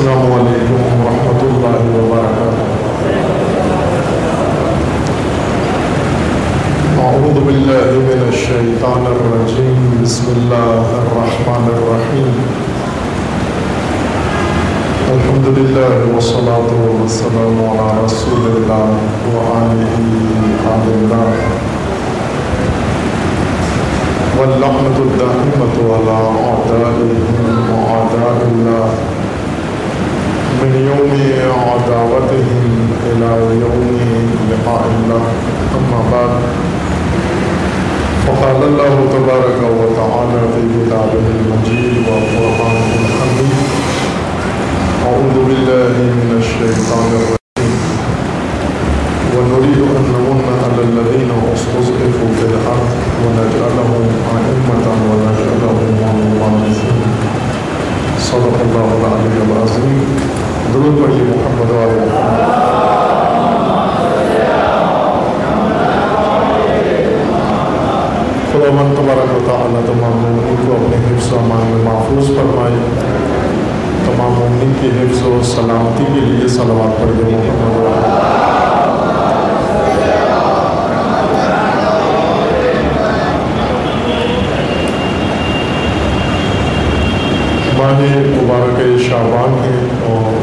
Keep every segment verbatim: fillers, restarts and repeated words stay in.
السلام علیکم ورحمۃ اللہ وبرکاتہ۔ اعوذ باللہ من الشیطان الرجیم، بسم اللہ الرحمن الرحیم۔ الحمد للہ والصلاة والسلام علی رسول اللہ وآلہ آل اللہ، واللعنۃ الدائمۃ علی اعدائهم واعداء اللہ من یوم عداوتهم إلى یوم لقاء اللہ، اما بعد فقال اللہ تبارک و تعالی فی کتابہ المجید وفرقانہ الحمید۔ اعوذ باللہ من الشیطان الرجیم، ونريد أن نمن على الذين استضعفوا في الأرض ونجعلهم أئمة ونجعلهم الوارثين۔ صدق اللہ العلی العظیم۔ درود پڑھیے محمد علیہ محمد۔ خداوند تبارک و تعالیٰ تمام مومنین کو اپنے حفظ و امان میں محفوظ فرمائے۔ تمام مومنین کی حفظ و سلامتی کے لیے صلوات پڑھیے محمد علیہ۔ ماہ مبارک شعبان ہے اور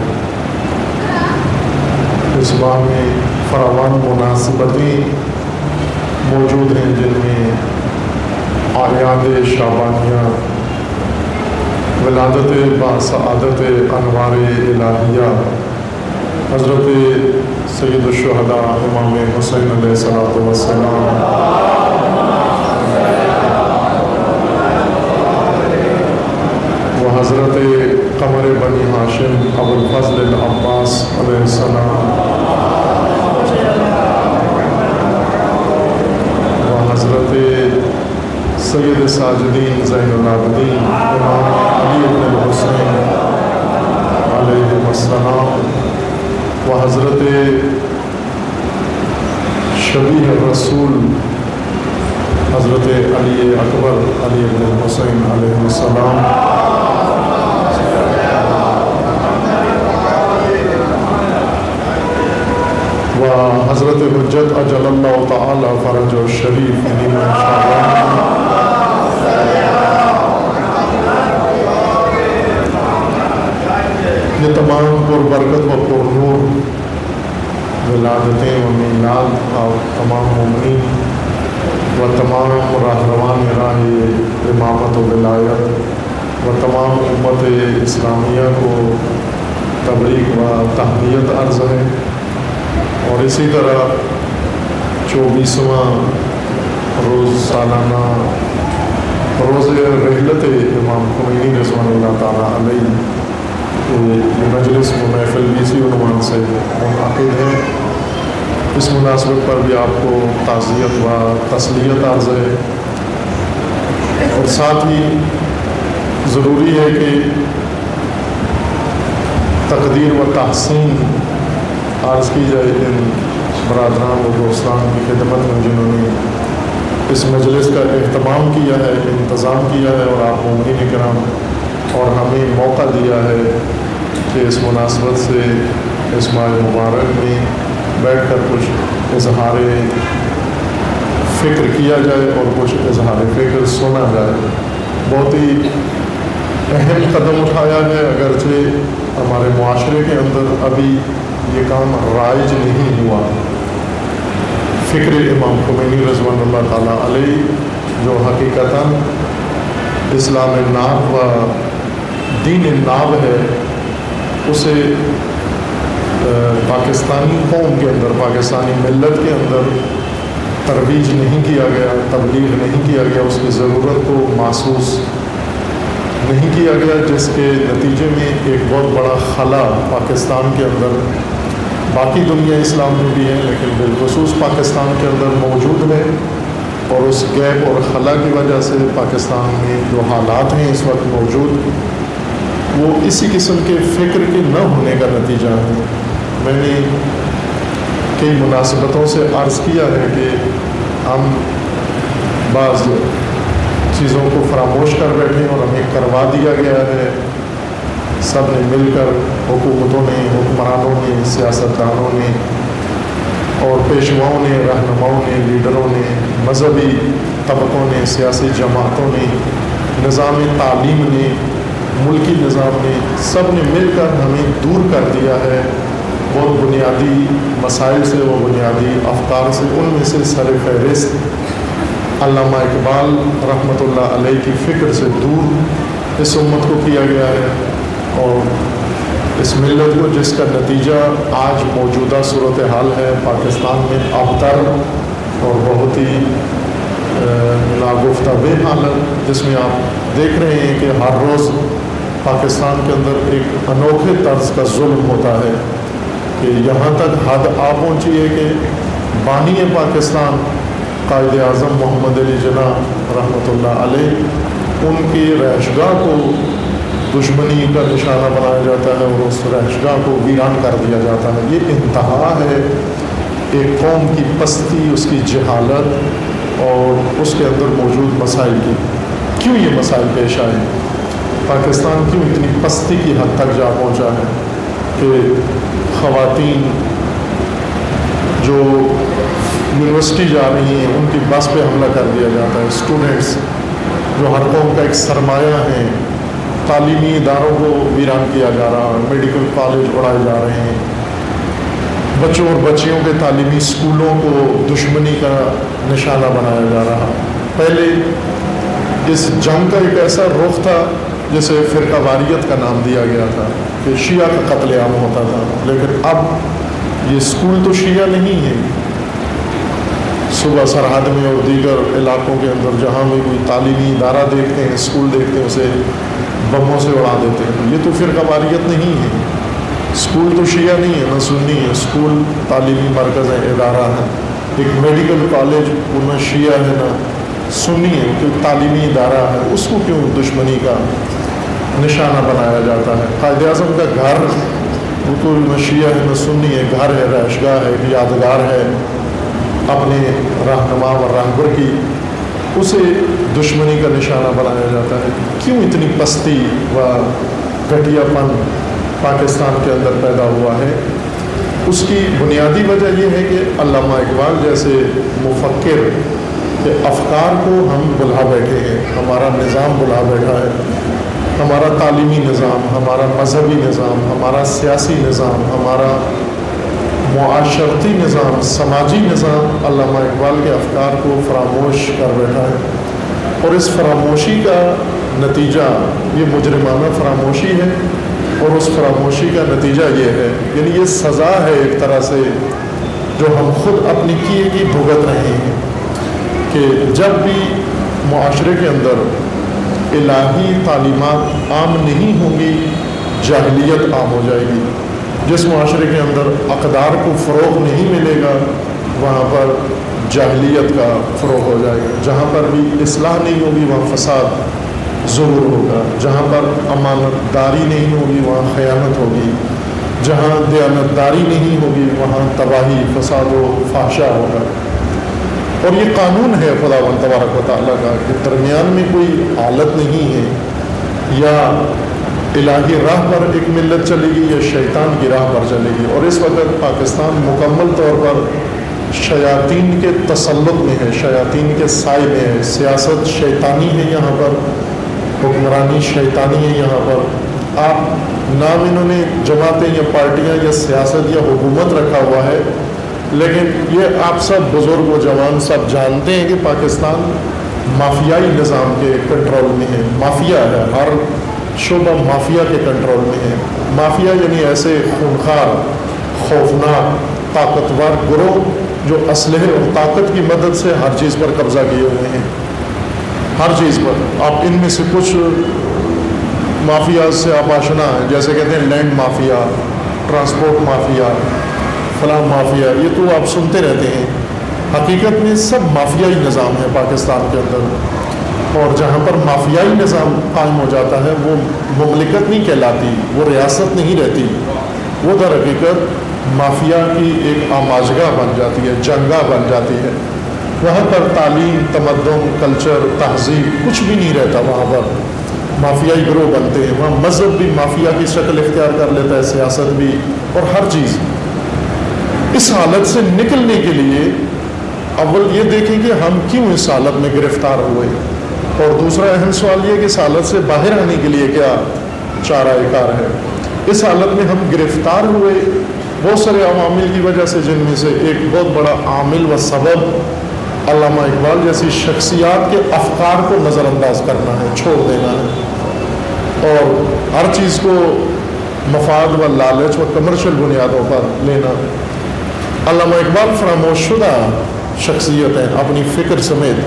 اس ماہ میں فراوان مناسبتیں موجود ہیں، جن میں اعیاد شعبانیہ، ولادت باسعادت انوار الہیہ حضرت سید الشہداء امام حسین علیہ الصلوۃ والسلام، حضرت قمر بنی ہاشم ابو الفضل العباس علیہ السلام، و حضرت سید ساجدین زین العابدین امام علی بن الحسین علیہ السلام، و حضرت شبیہ الرسول حضرت علی اکبر علی بن الحسین علیہ السلام، و حضرت حجت اجل اللہ تعالی فرج الشریف امام شعبان۔ یہ تمام پر برکت و پر نور ولادتیں و میلاد اور تمام مومنین و تمام راہروان راہ امامت و ولایت و تمام امت اسلامیہ کو تبریک و تہنیت عرض ہے۔ اور اسی طرح چوبیسواں روز سالانہ روز رحلت امام خمینی رضوان اللہ تعالیٰ علیہ یہ مجلس و محفل اسی عنوان سے منعقد ہے۔ اس مناسبت پر بھی آپ کو تعزیت و تسلیت عرض ہے، اور ساتھ ہی ضروری ہے کہ تقدیر و تحسین عرض کی جائے ان برادران و دوستان کی خدمت میں جنہوں نے اس مجلس کا اہتمام کیا ہے، انتظام کیا ہے، اور آپ مومنین کرام اور ہمیں موقع دیا ہے کہ اس مناسبت سے اس ماہ مبارک میں بیٹھ کر کچھ اظہار فکر کیا جائے اور کچھ اظہار فکر سنا جائے۔ بہت ہی اہم قدم اٹھایا ہے، اگرچہ ہمارے معاشرے کے اندر ابھی یہ کام رائج نہیں ہوا۔ فکر امام خمینی رضوان اللہ تعالیٰ علیہ جو حقیقتاً اسلام ناب و دین ناب ہے، اسے پاکستانی قوم کے اندر، پاکستانی ملت کے اندر ترویج نہیں کیا گیا، تبلیغ نہیں کیا گیا، اس کی ضرورت کو محسوس نہیں کیا گیا، جس کے نتیجے میں ایک بہت بڑا خلا پاکستان کے اندر، باقی دنیا اسلام میں بھی ہے لیکن بالخصوص پاکستان کے اندر موجود ہے، اور اس گیپ اور خلا کی وجہ سے پاکستان میں جو حالات ہیں اس وقت موجود، وہ اسی قسم کے فکر کے نہ ہونے کا نتیجہ ہے۔ میں نے کئی مناسبتوں سے عرض کیا ہے کہ ہم بعض چیزوں کو فراموش کر بیٹھے اور ہمیں کروا دیا گیا ہے सब ने मिलकर, हुकूमतों ने, हुक्मरानों ने, सियासतदानों ने और पेशवाओं ने, रहनुमाओं ने, लीडरों ने, मजहबी तबकों ने, सियासी जमातों ने, निज़ाम तालीम ने, मुल्की निज़ाम ने, सब ने मिलकर हमें दूर कर दिया है बहुत बुनियादी मसाइल से, वो बुनियादी अफकार से। उनमें से सर फहरिस्त अल्लामा इकबाल रहमतुल्लाह अलैह की फ़िक्र से दूर इस उम्मत को किया गया है, और इस मिल्लत को जिसका नतीजा आज मौजूदा सूरत हाल है पाकिस्तान में अबतर और बहुत ही नागुफ्ता बे हालत, जिसमें आप देख रहे हैं कि हर रोज़ पाकिस्तान के अंदर एक अनोखे तर्ज का जुल्म होता है कि यहाँ तक हद आ पहुँची है कि बानी पाकिस्तान कायद आज़म मोहम्मद अली जिन्नाह रहमतुल्लाह अलैह उनकी रहशगाह को दुश्मनी का निशाना बनाया जाता है और उस रहशगाह को वीरान कर दिया जाता है। ये इंतहा है एक कौम की पस्ती, उसकी जहालत और उसके अंदर मौजूद मसाइल की। क्यों ये मसाइल पेश आए? पाकिस्तान क्यों इतनी पस्ती की हद तक जा पहुँचा है कि ख़वातीन जो यूनिवर्सिटी जा रही हैं उनकी बस पे हमला कर दिया जाता है। स्टूडेंट्स जो हर कौम का एक सरमाया है, तालीमी इदारों को वीरान किया जा रहा है, मेडिकल कॉलेज उड़ाए जा रहे हैं, बच्चों और बच्चियों के तालीमी स्कूलों को दुश्मनी का निशाना बनाया जा रहा है। पहले इस जंग का एक ऐसा रुख था जिसे फ़िरका वारियत का नाम दिया गया था कि शिया का कत्लेआम होता था, लेकिन अब ये स्कूल तो शिया नहीं है। सुबह सरहद में और दीगर इलाकों के अंदर जहाँ भी कोई तालीमी इदारा देखते हैं, स्कूल देखते हैं, उसे बमों से उड़ा देते हैं। ये तो फ़िरका वारियत नहीं है। स्कूल तो शिया नहीं है ना सुन्नी है, स्कूल तालीमी मरकज़ है, इदारा है। एक मेडिकल कॉलेज वो ना शिया है ना सुन्नी है, क्योंकि तालीमी इदारा है, उसको क्यों दुश्मनी का निशाना बनाया जाता है? कायद आज़म का घर वो तो न शिया है न सुन्नी है, घर है, रहशगाह है, यादगार है अपने रहनुमा और रहबर की, उसे दुश्मनी का निशाना बनाया जाता है। क्यों इतनी पस्ती व घटियापन पाकिस्तान के अंदर पैदा हुआ है? उसकी बुनियादी वजह यह है कि अल्लामा इकबाल जैसे मुफक्किर के अफकार को हम बुला बैठे हैं, हमारा निज़ाम बुला बैठा है, हमारा तालीमी निज़ाम, हमारा मजहबी निज़ाम, हमारा सियासी निज़ाम, हमारा मुआशरती निज़ाम, समाजी निज़ाम अल्लामा इकबाल के अफकार को फरामोश कर बैठा है। और इस फरामोशी का नतीजा ये मुजरिमाना फरामोशी है, और उस फरामोशी का नतीजा ये है, यानी ये सज़ा है एक तरह से जो हम खुद अपनी किए की भुगत रहे हैं कि जब भी मुआशरे के अंदर इलाही तालीमात आम नहीं होंगी, जाहिलियत आम हो जाएगी। जिस मुआशरे के अंदर अक़दार को फ़रोग़ नहीं मिलेगा वहाँ पर जाहिलियत का फ़रोग़ हो जाएगा। जहाँ पर भी इस्लाह नहीं होगी वहाँ फ़साद ज़रूर होगा। जहाँ पर अमानतदारी नहीं होगी वहाँ ख़यानत होगी। जहाँ दयानतदारी नहीं होगी वहाँ तबाही, फ़साद व फ़ाहशा होगा। और ये कानून है खुदावंद तबारक व तआला का कि दरमियान में कोई हालत नहीं है, या इलाही राह पर एक मिल्लत चलेगी या शैतान की राह पर चलेगी। और इस वक्त पाकिस्तान मुकम्मल तौर पर शयातीन के तसल्लुत में है, शयातीन के साए में है। सियासत शैतानी है यहाँ पर, हुक्मरानी शैतानी है यहाँ पर। आप नाम इन्होंने जमातें या पार्टियाँ या सियासत या हुकूमत रखा हुआ है, लेकिन ये आप सब बुज़ुर्ग व जवान सब जानते हैं कि पाकिस्तान माफियाई निज़ाम के कंट्रोल में है। माफिया है, हर शोबा माफिया के कंट्रोल में है। माफिया यानी ऐसे खूनखार, खौफनाक, ताकतवर गिरोह जो असलहे और ताकत की मदद से हर चीज़ पर कब्ज़ा किए हुए हैं, हर चीज़ पर। आप इनमें से कुछ माफिया से आप आशना हैं, जैसे कहते हैं लैंड माफिया, ट्रांसपोर्ट माफिया, फलां माफिया, ये तो आप सुनते रहते हैं। हकीकत में सब माफियाई निज़ाम है पाकिस्तान के अंदर। और जहाँ पर माफियाई निज़ाम कायम हो जाता है वो मुमलिकत नहीं कहलाती, वो रियासत नहीं रहती, वो दर हकीकत माफिया की एक आमाजगा बन जाती है, जंगा बन जाती है। वहाँ पर तालीम, तमद्दुन, कल्चर, तहज़ीब कुछ भी नहीं रहता वहाँ पर। مافیائی گروہ بنتے ہیں، وہاں مذہب بھی مافیا کی شکل اختیار کر لیتا ہے، سیاست بھی اور ہر چیز۔ اس حالت سے نکلنے کے لیے اول یہ دیکھیں کہ ہم کیوں اس حالت میں گرفتار ہوئے، اور دوسرا اہم سوال یہ کہ اس حالت سے باہر آنے کے لیے کیا چارہ کار ہے۔ اس حالت میں ہم گرفتار ہوئے بہت سارے عوامل کی وجہ سے، جن میں سے ایک بہت بڑا عامل و سبب علامہ اقبال جیسی شخصیات کے افکار کو نظر انداز کرنا ہے، چھوڑ دینا ہے، اور ہر چیز کو مفاد و لالچ و کمرشل بنیادوں پر لینا۔ علامہ اقبال فراموش شدہ شخصیت ہیں اپنی فکر سمیت۔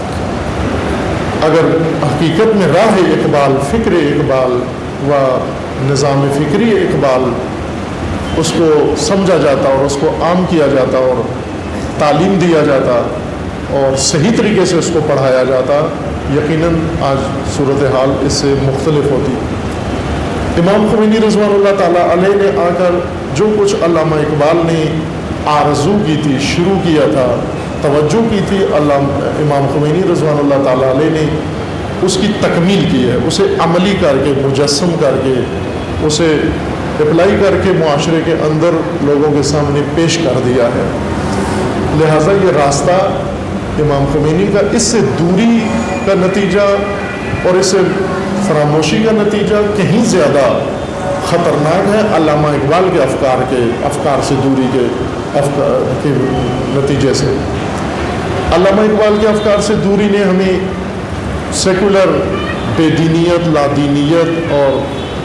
اگر حقیقت میں راہ اقبال، فکر اقبال و نظام فکری اقبال اس کو سمجھا جاتا اور اس کو عام کیا جاتا اور تعلیم دیا جاتا اور صحیح طریقے سے اس کو پڑھایا جاتا، یقیناً آج صورتحال اس سے مختلف ہوتی۔ امام خمینی رضوان اللہ تعالیٰ علیہ نے آ کر جو کچھ علامہ اقبال نے آرزو کی تھی، شروع کیا تھا، توجہ کی تھی، علامہ امام خمینی رضوان اللہ تعالیٰ علیہ نے اس کی تکمیل کی ہے، اسے عملی کر کے، مجسم کر کے، اسے اپلائی کر کے معاشرے کے اندر لوگوں کے سامنے پیش کر دیا ہے۔ لہٰذا یہ راستہ امام خمینی کا اس سے دوری کا نتیجہ اور اس سے فراموشی کا نتیجہ کہیں زیادہ خطرناک ہے علامہ اقبال کے افکار کے افکار سے دوری کے افکار کے نتیجے سے۔ علامہ اقبال کے افکار سے دوری نے ہمیں سیکولر بے دینیت، لادینیت اور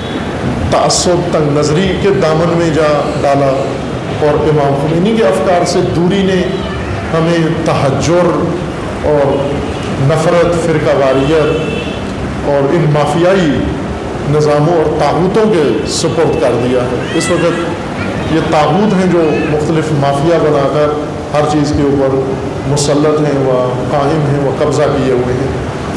تعصب، تنگ نظری کے دامن میں جا ڈالا، اور امام خمینی کے افکار سے دوری نے ہمیں تحجر اور نفرت، فرقہ واریت اور ان مافیائی نظاموں اور طاغوتوں کے سپرد کر دیا ہے۔ اس وقت یہ طاغوت ہیں جو مختلف مافیا بنا کر ہر چیز کے اوپر مسلط ہیں و قائم ہیں و قبضہ کیے ہوئے ہیں۔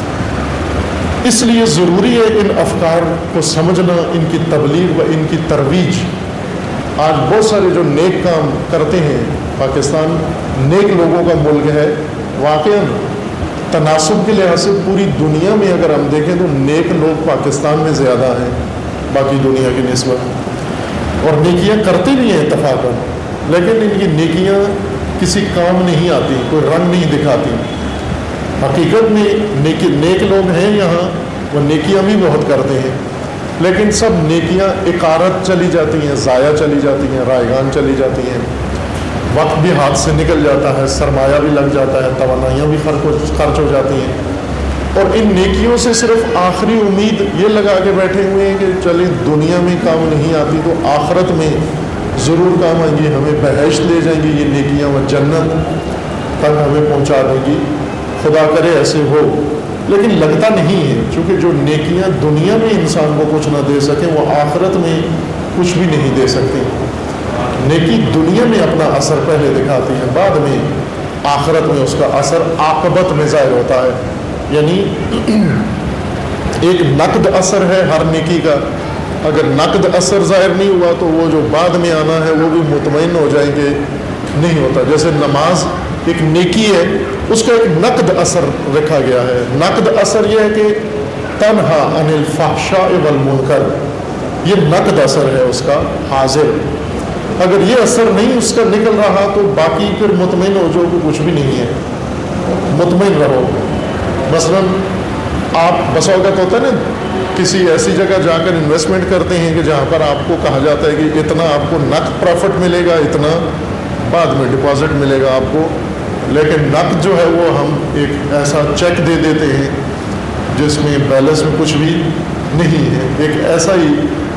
اس لیے ضروری ہے ان افکار کو سمجھنا، ان کی تبلیغ و ان کی ترویج۔ آج بہت سارے جو نیک کام کرتے ہیں، پاکستان نیک لوگوں کا ملک ہے، واقعاً تناسب کے لحاظ سے پوری دنیا میں اگر ہم دیکھیں تو نیک لوگ پاکستان میں زیادہ ہیں باقی دنیا کی نسبت، اور نیکیاں کرتے بھی ہیں اتفاقاً، لیکن ان کی نیکیاں کسی کام نہیں آتی، کوئی رنگ نہیں دکھاتی۔ حقیقت میں نیک نیک لوگ ہیں یہاں، وہ نیکیاں بھی بہت کرتے ہیں، لیکن سب نیکیاں اقارت چلی جاتی ہیں، ضائع چلی جاتی ہیں، رائگان چلی جاتی ہیں، وقت بھی ہاتھ سے نکل جاتا ہے، سرمایہ بھی لگ جاتا ہے، توانائیاں بھی خرچ ہو جاتی ہیں، اور ان نیکیوں سے صرف آخری امید یہ لگا کے بیٹھے ہوئے ہیں کہ چلیں دنیا میں کام نہیں آتی تو آخرت میں ضرور کام آئیں گی، ہمیں بہشت لے جائیں گی یہ نیکیاں، و جنت تک ہمیں پہنچا دیں گی، خدا کرے ایسے ہو۔ لیکن لگتا نہیں ہے، چونکہ جو نیکیاں دنیا میں انسان کو کچھ نہ دے سکیں وہ آخرت میں کچھ بھی نہیں دے سکتی۔ نیکی دنیا میں اپنا اثر پہلے دکھاتی ہے، بعد میں آخرت میں اس کا اثر عاقبت میں ظاہر ہوتا ہے، یعنی ایک نقد اثر ہے ہر نیکی کا، اگر نقد اثر ظاہر نہیں ہوا تو وہ جو بعد میں آنا ہے وہ بھی مطمئن ہو جائیں گے نہیں ہوتا۔ جیسے نماز ایک نیکی ہے، اس کا ایک نقد اثر رکھا گیا ہے، نقد اثر یہ ہے کہ تنہا عن الفحشاء والمنکر، یہ نقد اثر ہے اس کا حاضر۔ اگر یہ اثر نہیں اس کا نکل رہا تو باقی پھر مطمئن ہو جو کہ کچھ بھی نہیں ہے، مطمئن رہو۔ مثلا آپ بس اوقات ہوتا ہے نا کسی ایسی جگہ جا کر انویسٹمنٹ کرتے ہیں کہ جہاں پر آپ کو کہا جاتا ہے کہ اتنا آپ کو نقد پروفٹ ملے گا، اتنا بعد میں ڈپازٹ ملے گا آپ کو، لیکن نقد جو ہے وہ ہم ایک ایسا چیک دے دیتے ہیں جس میں بیلنس میں کچھ بھی نہیں ہے، ایک ایسا ہی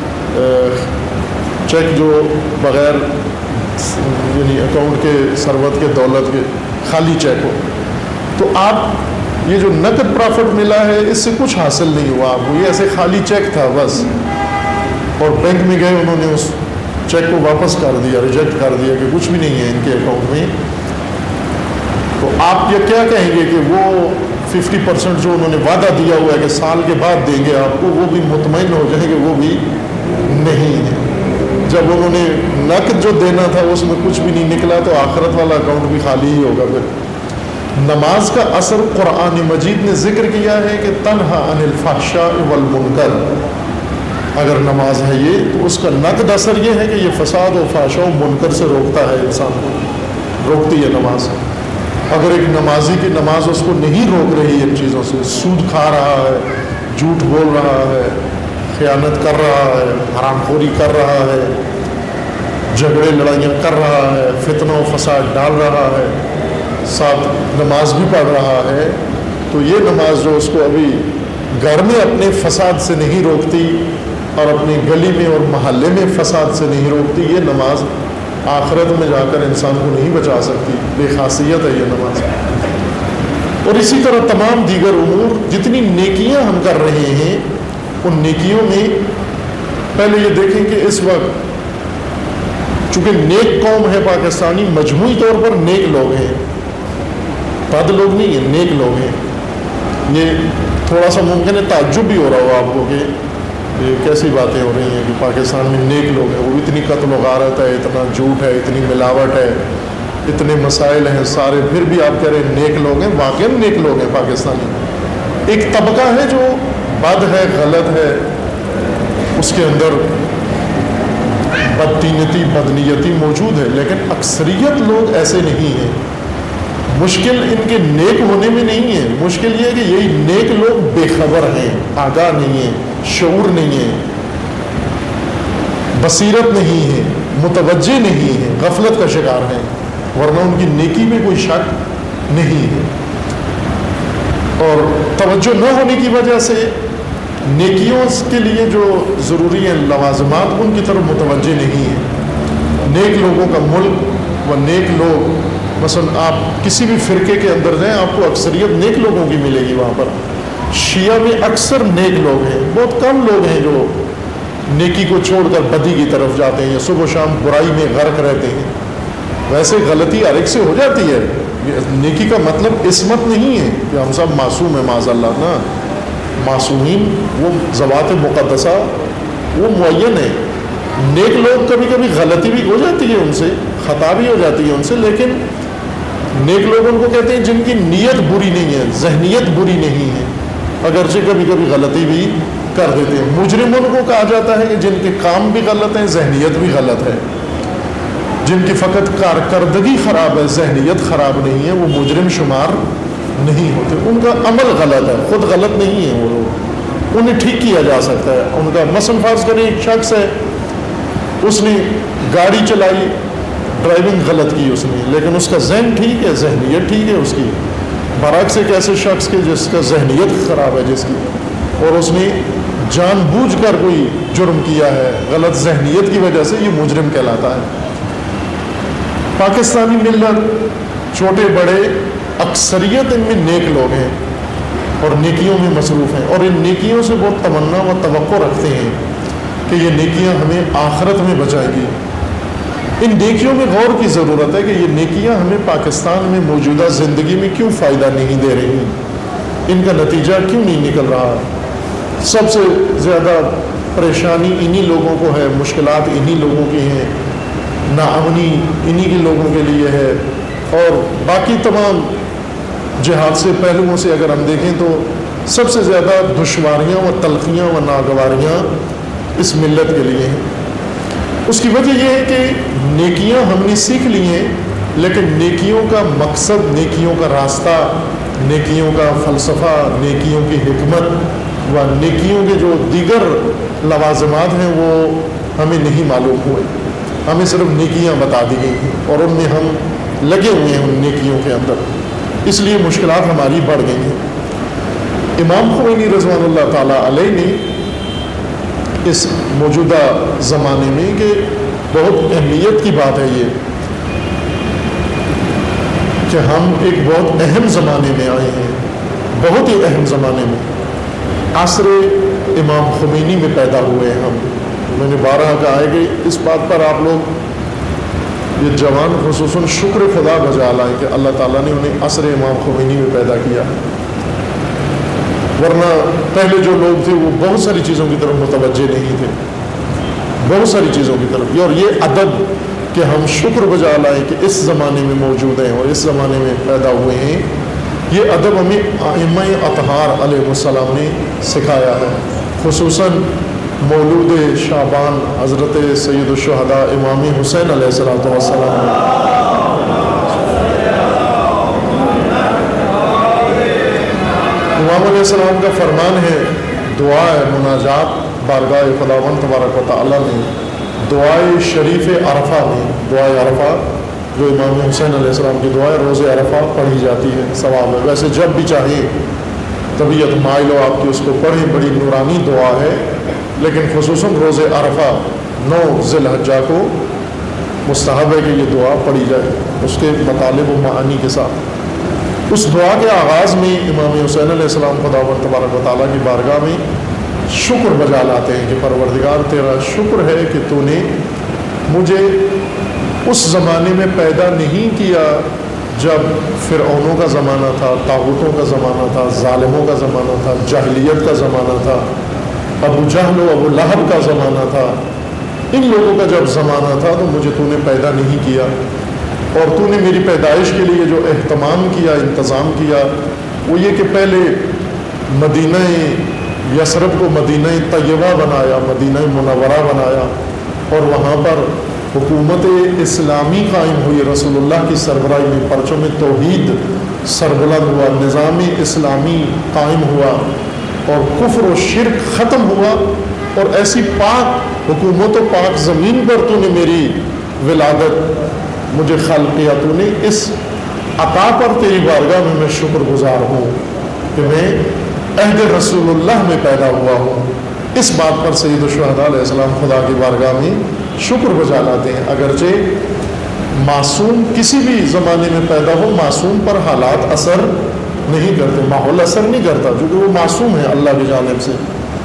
چیک جو بغیر یعنی اکاؤنٹ کے ثروت کے دولت کے خالی چیک ہو۔ تو آپ یہ جو نقد پروفٹ ملا ہے اس سے کچھ حاصل نہیں ہوا آپ کو، یہ ایسے خالی چیک تھا بس، اور بینک میں گئے انہوں نے اس چیک کو واپس کر دیا، ریجیکٹ کر دیا کہ کچھ بھی نہیں ہے ان کے اکاؤنٹ میں۔ تو آپ یہ کیا کہیں گے کہ وہ ففٹی پرسینٹ جو انہوں نے وعدہ دیا ہوا ہے کہ سال کے بعد دیں گے آپ کو، وہ بھی مطمئن ہو جائیں گے وہ بھی نہیں ہے۔ جب انہوں نے نقد جو دینا تھا اس میں کچھ بھی نہیں نکلا تو آخرت والا اکاؤنٹ بھی خالی ہی ہوگا پھر۔ نماز کا اثر قرآن مجید نے ذکر کیا ہے کہ تنہا عن الفحشاء والمنکر، اگر نماز ہے یہ تو اس کا نقد اثر یہ ہے کہ یہ فساد و فحشاء و منکر سے روکتا ہے انسان کو، روکتی ہے نماز۔ اگر ایک نمازی کی نماز اس کو نہیں روک رہی ان چیزوں سے، سود کھا رہا ہے، جھوٹ بول رہا ہے، خیانت کر رہا ہے، حرام خوری کر رہا ہے، جھگڑے لڑائیاں کر رہا ہے، فتنہ و فساد ڈال رہا ہے، ساتھ نماز بھی پڑھ رہا ہے، تو یہ نماز جو اس کو ابھی گھر میں اپنے فساد سے نہیں روکتی اور اپنی گلی میں اور محلے میں فساد سے نہیں روکتی، یہ نماز آخرت میں جا کر انسان کو نہیں بچا سکتی، بے خاصیت ہے یہ نماز۔ اور اسی طرح تمام دیگر امور، جتنی نیکیاں ہم کر رہے ہیں ان نیکیوں میں پہلے یہ دیکھیں کہ اس وقت چونکہ نیک قوم ہے پاکستانی، مجموعی طور پر نیک لوگ ہیں، بد لوگ نہیں ہیں، نیک لوگ ہیں۔ یہ تھوڑا سا ممکن ہے تعجب بھی ہو رہا ہو آپ کو کہ یہ کیسی باتیں ہو رہی ہیں کہ پاکستان میں نیک لوگ ہیں، وہ اتنی قتل و غارت ہے، اتنا جھوٹ ہے، اتنی ملاوٹ ہے، اتنے مسائل ہیں سارے، پھر بھی آپ کہہ رہے ہیں نیک لوگ ہیں۔ واقعی نیک لوگ ہیں پاکستانی۔ ایک طبقہ ہے جو بد ہے، غلط ہے، اس کے اندر بدتینتی بدنیتی موجود ہے، لیکن اکثریت لوگ ایسے نہیں ہیں۔ مشکل ان کے نیک ہونے میں نہیں ہے، مشکل یہ ہے کہ یہی نیک لوگ بے خبر ہیں، آگاہ نہیں ہیں، شعور نہیں ہے، بصیرت نہیں ہے، متوجہ نہیں ہے، غفلت کا شکار ہیں، ورنہ ان کی نیکی میں کوئی شک نہیں ہے۔ اور توجہ نہ ہونے کی وجہ سے نیکیوں کے لیے جو ضروری ہیں لوازمات ان کی طرف متوجہ نہیں ہیں۔ نیک لوگوں کا ملک و نیک لوگ، مثلا آپ کسی بھی فرقے کے اندر جائیں آپ کو اکثریت نیک لوگوں کی ملے گی، وہاں پر شیعہ میں اکثر نیک لوگ ہیں، بہت کم لوگ ہیں جو نیکی کو چھوڑ کر بدی کی طرف جاتے ہیں یا صبح و شام برائی میں غرق رہتے ہیں۔ ویسے غلطی ہر ایک سے ہو جاتی ہے، نیکی کا مطلب عصمت نہیں ہے کہ ہم سب معصوم ہیں معاذ اللہ، نا، معصومین وہ ذوات مقدسہ وہ معین ہے۔ نیک لوگ کبھی کبھی غلطی بھی ہو جاتی ہے ان سے، خطا بھی ہو جاتی ہے ان سے، لیکن نیک لوگ ان کو کہتے ہیں جن کی نیت بری نہیں ہے، ذہنیت بری نہیں ہے، اگرچہ کبھی کبھی غلطی بھی کر دیتے ہیں۔ مجرم ان کو کہا جاتا ہے کہ جن کے کام بھی غلط ہیں، ذہنیت بھی غلط ہے، جن کی فقط کارکردگی خراب ہے، ذہنیت خراب نہیں ہے، وہ مجرم شمار نہیں ہوتے۔ ان کا عمل غلط ہے، خود غلط نہیں ہے، وہ لوگ انہیں ٹھیک کیا جا سکتا ہے۔ ان کا مثلاً فرض کریں ایک شخص ہے، اس نے گاڑی چلائی، ڈرائیونگ غلط کی اس نے، لیکن اس کا ذہن ٹھیک ہے، ذہنیت ٹھیک ہے اس کی، برعکس ایک ایسے شخص کے جس کا ذہنیت خراب ہے جس کی، اور اس نے جان بوجھ کر کوئی جرم کیا ہے غلط ذہنیت کی وجہ سے، یہ مجرم کہلاتا ہے۔ پاکستانی ملت چھوٹے بڑے اکثریت ان میں نیک لوگ ہیں اور نیکیوں میں مصروف ہیں، اور ان نیکیوں سے بہت تمنا و توقع رکھتے ہیں کہ یہ نیکیاں ہمیں آخرت میں بچائیں گی۔ ان نیکیوں میں غور کی ضرورت ہے کہ یہ نیکیاں ہمیں پاکستان میں موجودہ زندگی میں کیوں فائدہ نہیں دے رہی، ان کا نتیجہ کیوں نہیں نکل رہا۔ سب سے زیادہ پریشانی انہی لوگوں کو ہے، مشکلات انہی لوگوں کی ہیں، ناامنی انہی کے لوگوں کے لیے ہے، اور باقی تمام جہاد سے پہلوؤں سے اگر ہم دیکھیں تو سب سے زیادہ دشواریاں و تلخیاں و ناگواریاں اس ملت کے لیے ہیں۔ اس کی وجہ یہ ہے کہ نیکیاں ہم نے سیکھ لی ہیں، لیکن نیکیوں کا مقصد، نیکیوں کا راستہ، نیکیوں کا فلسفہ، نیکیوں کی حکمت و نیکیوں کے جو دیگر لوازمات ہیں وہ ہمیں نہیں معلوم ہوئے۔ ہمیں صرف نیکیاں بتا دی گئی ہیں اور ان میں ہم لگے ہوئے ہیں ان نیکیوں کے اندر، اس لیے مشکلات ہماری بڑھ گئی ہیں۔ امام خمینی رضوان اللہ تعالیٰ علیہ نے اس موجودہ زمانے میں کہ بہت اہمیت کی بات ہے یہ کہ ہم ایک بہت اہم زمانے میں آئے ہیں، بہت ہی اہم زمانے میں، عصر امام خمینی میں پیدا ہوئے ہیں ہم۔ میں نے بارہا کہا ہے کہ اس بات پر آپ لوگ یہ جوان خصوصاً شکر خدا بجا لائیں کہ اللہ تعالیٰ نے انہیں عصر امام خمینی میں پیدا کیا، ورنہ پہلے جو لوگ تھے وہ بہت ساری چیزوں کی طرف متوجہ نہیں تھے، بہت ساری چیزوں کی طرف۔ اور یہ ادب کہ ہم شکر بجا لائیں کہ اس زمانے میں موجود ہیں اور اس زمانے میں پیدا ہوئے ہیں، یہ ادب ہمیں ائمہ اطہار علیہ السلام نے سکھایا ہے، خصوصاً مولود شعبان حضرت سید الشہداء امام حسین علیہ السلام نے۔ امام علیہ السلام کا فرمان ہے، دعائے مناجات بارگاہ خداوند تبارک و تعالیٰ میں دعائے شریف عرفہ میں، دعائے عرفہ جو امام حسین علیہ السلام کی دعائے روز عرفہ پڑھی جاتی ہے، ثواب ہے۔ ویسے جب بھی چاہیں طبیعت مائل ہو آپ کی اس کو پڑھیں، بڑی نورانی دعا ہے، لیکن خصوصاً روز عرفہ نو ذی الحجہ کو مستحب ہے کہ یہ دعا پڑھی جائے اس کے مطالب و معانی کے ساتھ۔ اس دعا کے آغاز میں امام حسین علیہ السلام خداوند تبارک و تعالیٰ کی بارگاہ میں شکر بجا لاتے ہیں کہ پروردگار تیرا شکر ہے کہ تو نے مجھے اس زمانے میں پیدا نہیں کیا جب فرعونوں کا زمانہ تھا، طاغوتوں کا زمانہ تھا، ظالموں کا زمانہ تھا، جاہلیت کا زمانہ تھا، ابو جہل و ابو لہب کا زمانہ تھا۔ ان لوگوں کا جب زمانہ تھا تو مجھے تو نے پیدا نہیں کیا، اور تو نے میری پیدائش کے لیے جو اہتمام کیا، انتظام کیا، وہ یہ کہ پہلے مدینہ یثرب کو مدینہ طیبہ بنایا، مدینہ منورہ بنایا، اور وہاں پر حکومت اسلامی قائم ہوئی، رسول اللہ کی سربراہی میں پرچم توحید سربلند ہوا، نظام اسلامی قائم ہوا، اور کفر و شرک ختم ہوا، اور ایسی پاک حکومت و پاک زمین پر تو نے میری ولادت مجھے خلق کیا، تو نے اس عطا پر تیری بارگاہ میں میں شکر گزار ہوں کہ میں عہد رسول اللہ میں پیدا ہوا ہوں۔ اس بات پر سید الشہداء علیہ السلام خدا کی بارگاہ میں شکر بجا لاتے ہیں، اگرچہ معصوم کسی بھی زمانے میں پیدا ہو، معصوم پر حالات اثر نہیں کرتے، ماحول اثر نہیں کرتا، کیونکہ وہ معصوم ہے اللہ کی جانب سے،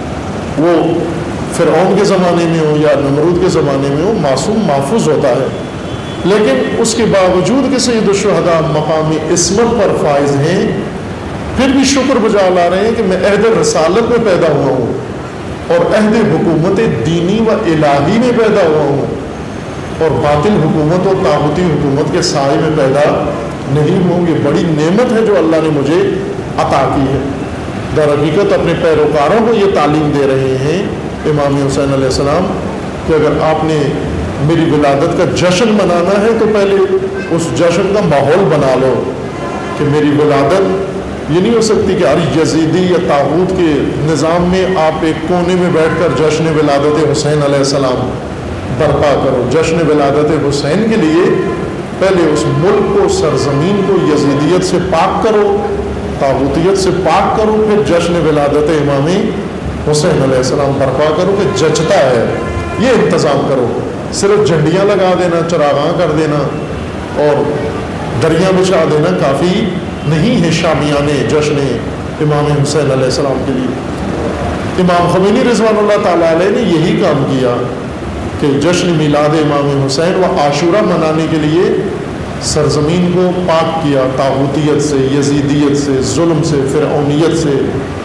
وہ فرعون کے زمانے میں ہو یا نمرود کے زمانے میں ہو، معصوم محفوظ ہوتا ہے۔ لیکن اس کے باوجود کہ سید الشہداء مقامی عصمت پر فائز ہیں، پھر بھی شکر بجا لا رہے ہیں کہ میں عہد رسالت میں پیدا ہوا ہوں، اور عہد حکومت دینی و الہی میں پیدا ہوا ہوں، اور باطل حکومت و طاغوتی حکومت کے سائے میں پیدا نہیں ہوں۔ یہ بڑی نعمت ہے جو اللہ نے مجھے عطا کی ہے۔ در حقیقت اپنے پیروکاروں کو یہ تعلیم دے رہے ہیں امام حسین علیہ السلام کہ اگر آپ نے میری ولادت کا جشن منانا ہے تو پہلے اس جشن کا ماحول بنا لو، کہ میری ولادت یہ نہیں ہو سکتی کہ ہر یزیدی یا طاغوت کے نظام میں آپ ایک کونے میں بیٹھ کر جشن ولادت حسین علیہ السلام برپا کرو۔ جشن ولادت حسین کے لیے پہلے اس ملک کو، سرزمین کو یزیدیت سے پاک کرو، طاغوتیت سے پاک کرو، پھر جشن ولادت امام حسین علیہ السلام برپا کرو کہ جچتا ہے، یہ انتظام کرو۔ صرف جھنڈیاں لگا دینا، چراغاں کر دینا اور دریاں بچھا دینا کافی نہیں ہے شامیانے جشن امام حسین علیہ السلام کے لیے۔ امام خمینی رضوان اللہ تعالیٰ علیہ نے یہی کام کیا کہ جشن میلاد امام حسین و عاشورہ منانے کے لیے سرزمین کو پاک کیا طاغوتیت سے، یزیدیت سے، ظلم سے، فرعونیت سے،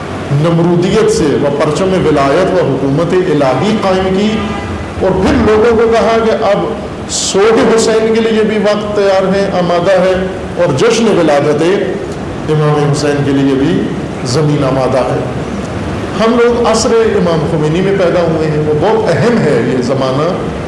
نمرودیت سے، و پرچم ولایت و حکومت الہی قائم کی، اور پھر لوگوں کو کہا کہ اب سوگ حسین کے لیے بھی وقت تیار ہے، آمادہ ہے، اور جشن ولادت امام حسین کے لیے بھی زمین آمادہ ہے۔ ہم لوگ عصر امام خمینی میں پیدا ہوئے ہیں، وہ بہت اہم ہے یہ زمانہ،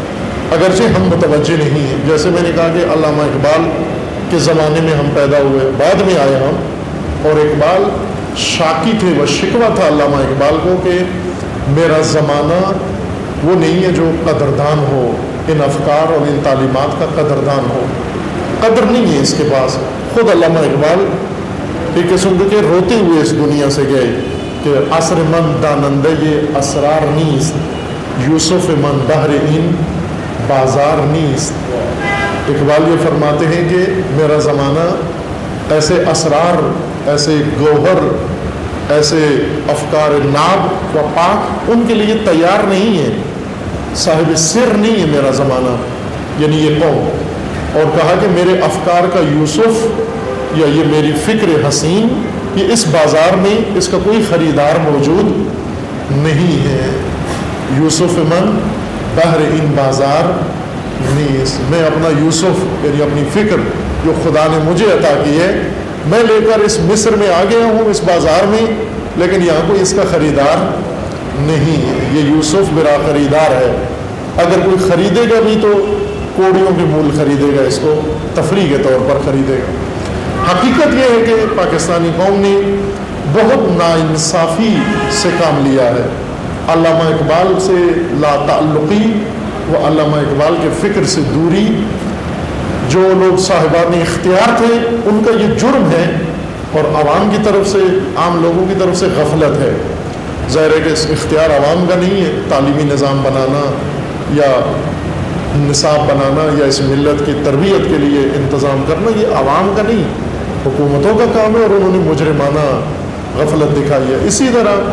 اگرچہ ہم متوجہ نہیں ہیں۔ جیسے میں نے کہا کہ علامہ اقبال کے زمانے میں ہم پیدا ہوئے، بعد میں آئے ہم، اور اقبال شاکی تھے، وہ شکوہ تھا علامہ اقبال کو کہ میرا زمانہ وہ نہیں ہے جو قدردان ہو، ان افکار اور ان تعلیمات کا قدردان ہو، قدر نہیں ہے اس کے پاس۔ خود علامہ اقبال ایک قسم کے روتے ہوئے اس دنیا سے گئے کہ عصر من دانندہ یہ اسرار نیست، یوسف من بحر این بازار نیست۔ اقبال یہ فرماتے ہیں کہ میرا زمانہ ایسے اسرار، ایسے گوہر، ایسے افکار ناب و پاک ان کے لیے تیار نہیں ہے، صاحب سر نہیں ہے میرا زمانہ، یعنی یہ قوم۔ اور کہا کہ میرے افکار کا یوسف یا یہ میری فکر حسین، یہ اس بازار میں اس کا کوئی خریدار موجود نہیں ہے۔ یوسف من بحر ان بازار نیست، میں اپنا یوسف یعنی اپنی فکر جو خدا نے مجھے عطا کی ہے، میں لے کر اس مصر میں آ گیا ہوں اس بازار میں، لیکن یہاں کوئی اس کا خریدار نہیں ہے، یہ یوسف برا خریدار ہے، اگر کوئی خریدے گا بھی تو کوڑیوں کے مول خریدے گا، اس کو تفریح کے طور پر خریدے گا۔ حقیقت یہ ہے کہ پاکستانی قوم نے بہت ناانصافی سے کام لیا ہے۔ علامہ اقبال سے لا تعلقی و علامہ اقبال کے فکر سے دوری، جو لوگ صاحبان اختیار تھے ان کا یہ جرم ہے، اور عوام کی طرف سے، عام لوگوں کی طرف سے غفلت ہے۔ ظاہر ہے کہ اس اختیار عوام کا نہیں ہے، تعلیمی نظام بنانا یا نصاب بنانا یا اس ملت کی تربیت کے لیے انتظام کرنا یہ عوام کا نہیں، حکومتوں کا کام ہے، اور انہوں نے مجرمانہ غفلت دکھائی ہے۔ اسی طرح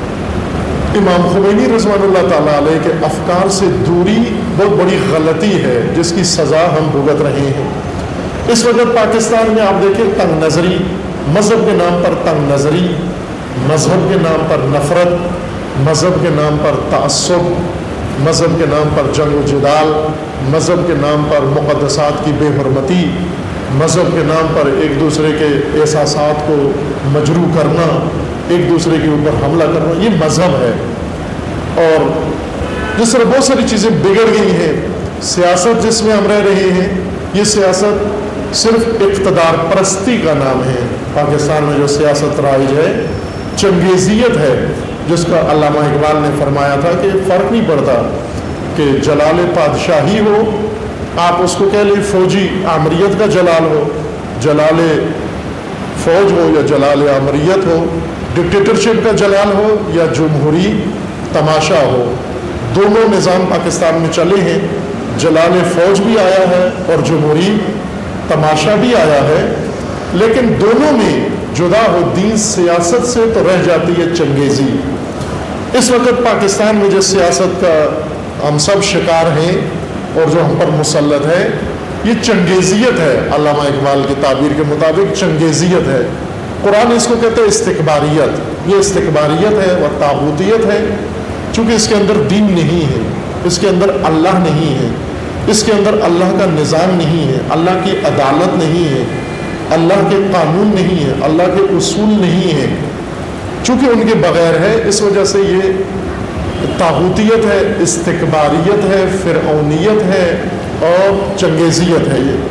امام خمینی رضوان اللہ تعالیٰ علیہ کے افکار سے دوری بہت بڑی غلطی ہے، جس کی سزا ہم بھگت رہے ہیں۔ اس وقت پاکستان میں آپ دیکھیں تنگ نظری، مذہب کے نام پر تنگ نظری، مذہب کے نام پر نفرت، مذہب کے نام پر تعصب، مذہب کے نام پر جنگ و جدال، مذہب کے نام پر مقدسات کی بے حرمتی، مذہب کے نام پر ایک دوسرے کے احساسات کو مجروح کرنا، ایک دوسرے کے اوپر حملہ کرنا، یہ مذہب ہے۔ اور جس طرح بہت ساری چیزیں بگڑ گئی ہیں، سیاست جس میں ہم رہ رہے ہیں، یہ سیاست صرف اقتدار پرستی کا نام ہے۔ پاکستان میں جو سیاست رائج ہے چنگیزیت ہے، جس کا علامہ اقبال نے فرمایا تھا کہ فرق نہیں پڑتا کہ جلال پادشاہی ہو، آپ اس کو کہہ لیں فوجی آمریت کا جلال ہو، جلال فوج ہو یا جلال آمریت ہو، ڈکٹیٹرشپ کا جلال ہو یا جمہوری تماشا ہو، دونوں نظام پاکستان میں چلے ہیں۔ جلال فوج بھی آیا ہے اور جمہوری تماشا بھی آیا ہے، لیکن دونوں میں جدا ہو دین سیاست سے تو رہ جاتی ہے چنگیزی۔ اس وقت پاکستان میں جس سیاست کا ہم سب شکار ہیں اور جو ہم پر مسلط ہے، یہ چنگیزیت ہے۔ علامہ اقبال کی تعبیر کے مطابق چنگیزیت ہے۔ قرآن اس کو کہتے ہیں استکباریت، یہ استکباریت ہے اور طاغوتیت ہے، چونکہ اس کے اندر دین نہیں ہے، اس کے اندر اللہ نہیں ہے، اس کے اندر اللہ کا نظام نہیں ہے، اللہ کی عدالت نہیں ہے، اللہ کے قانون نہیں ہے، اللہ کے اصول نہیں ہے، چونکہ ان کے بغیر ہے، اس وجہ سے یہ طاغوتیت ہے، استکباریت ہے، فرعونیت ہے اور چنگیزیت ہے۔ یہ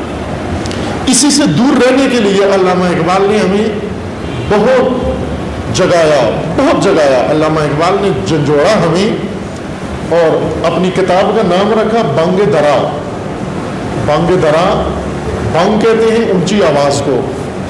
اسی سے دور رہنے کے لیے علامہ اقبال نے ہمیں بہت جگایا، بہت جگایا۔ علامہ اقبال نے جھنجھوڑا ہمیں اور اپنی کتاب کا نام رکھا بانگ درا۔ بانگ درا، بانگ کہتے ہیں اونچی آواز کو،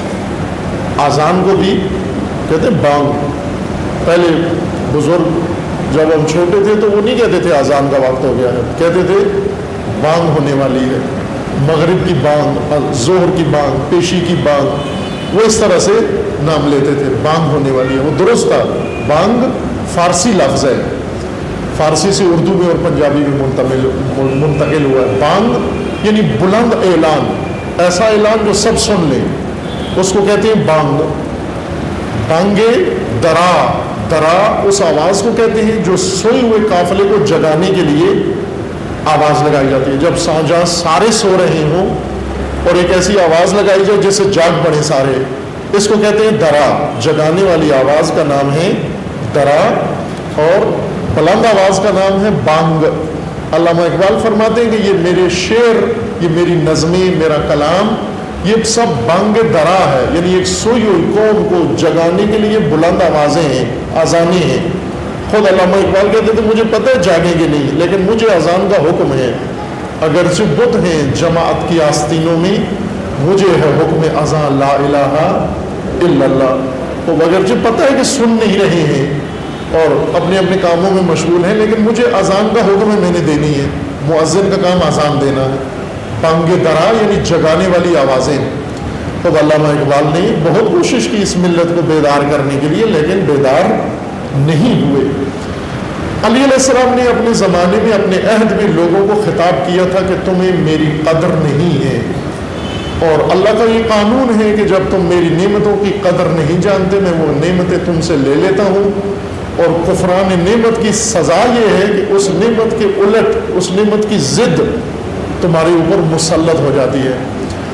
آذان کو بھی کہتے ہیں بانگ۔ پہلے بزرگ جب ہم چھوٹے تھے تو وہ نہیں کہتے تھے آذان کا وقت ہو گیا ہے، کہتے تھے بانگ ہونے والی ہے، مغرب کی بانگ، ظہر کی بانگ، پیشی کی بانگ، وہ اس طرح سے نام لیتے تھے، بانگ ہونے والی ہے۔ وہ درست تھا، بانگ فارسی لفظ ہے، فارسی سے اردو میں اور پنجابی میں منتقل ہوا ہے۔ بانگ یعنی بلند اعلان، ایسا اعلان جو سب سن لیں، اس کو کہتے ہیں بانگ۔ بانگے درا، درا اس آواز کو کہتے ہیں جو سوئے ہوئے قافلے کو جگانے کے لیے آواز لگائی جاتی ہے۔ جب جہاں سارے سو رہے ہوں اور ایک ایسی آواز لگائی جائے جس سے جاگ پڑے سارے، اس کو کہتے ہیں درا۔ جگانے والی آواز کا نام ہے درا اور بلند آواز کا نام ہے بانگ۔ علامہ اقبال فرماتے ہیں کہ یہ میرے شعر، یہ میری نظمیں، میرا کلام، یہ سب بانگ درا ہے، یعنی ایک سوئی ہوئی قوم کو جگانے کے لیے بلند آوازیں ہیں، اذانیں ہیں۔ خود علامہ اقبال کہتے تھے مجھے پتہ ہے جاگیں گے نہیں، لیکن مجھے اذان کا حکم ہے، اگرچہ بت ہیں جماعت کی آستینوں میں، مجھے ہے حکم اذان لا الہ الا اللہ۔ تو اگرچہ پتہ ہے کہ سن نہیں رہے ہیں اور اپنے اپنے کاموں میں مشغول ہیں، لیکن مجھے اذان کا حکم ہے، میں نے دینی ہے، مؤذن کا کام اذان دینا ہے۔ بانگ درا یعنی جگانے والی آوازیں۔ تو علامہ اقبال نے بہت کوشش کی اس ملت کو بیدار کرنے کے لیے، لیکن بیدار نہیں ہوئے۔ علی علیہ السلام نے اپنے زمانے میں، اپنے عہد میں لوگوں کو خطاب کیا تھا کہ تمہیں میری قدر نہیں ہے، اور اللہ کا یہ قانون ہے کہ جب تم میری نعمتوں کی قدر نہیں جانتے، میں وہ نعمتیں تم سے لے لیتا ہوں، اور کفران نعمت کی سزا یہ ہے کہ اس نعمت کے الٹ، اس نعمت کی ضد تمہارے اوپر مسلط ہو جاتی ہے۔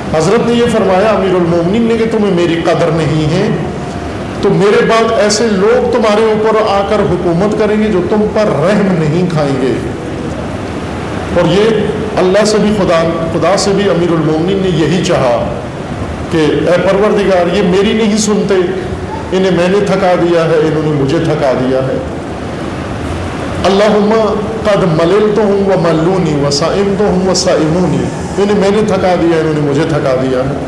حضرت نے یہ فرمایا امیر المومنین نے کہ تمہیں میری قدر نہیں ہے تو میرے بعد ایسے لوگ تمہارے اوپر آ کر حکومت کریں گے جو تم پر رحم نہیں کھائیں گے. اور یہ اللہ سے بھی خدا خدا سے بھی امیر المومنین نے یہی چاہا کہ اے پروردگار یہ میری نہیں سنتے, انہیں میں نے تھکا دیا ہے, انہوں نے مجھے تھکا دیا ہے. اللہم قد مللتہم و ملونی و سائمتہم و سائمونی, انہیں میں نے تھکا دیا, انہوں نے مجھے تھکا دیا ہے.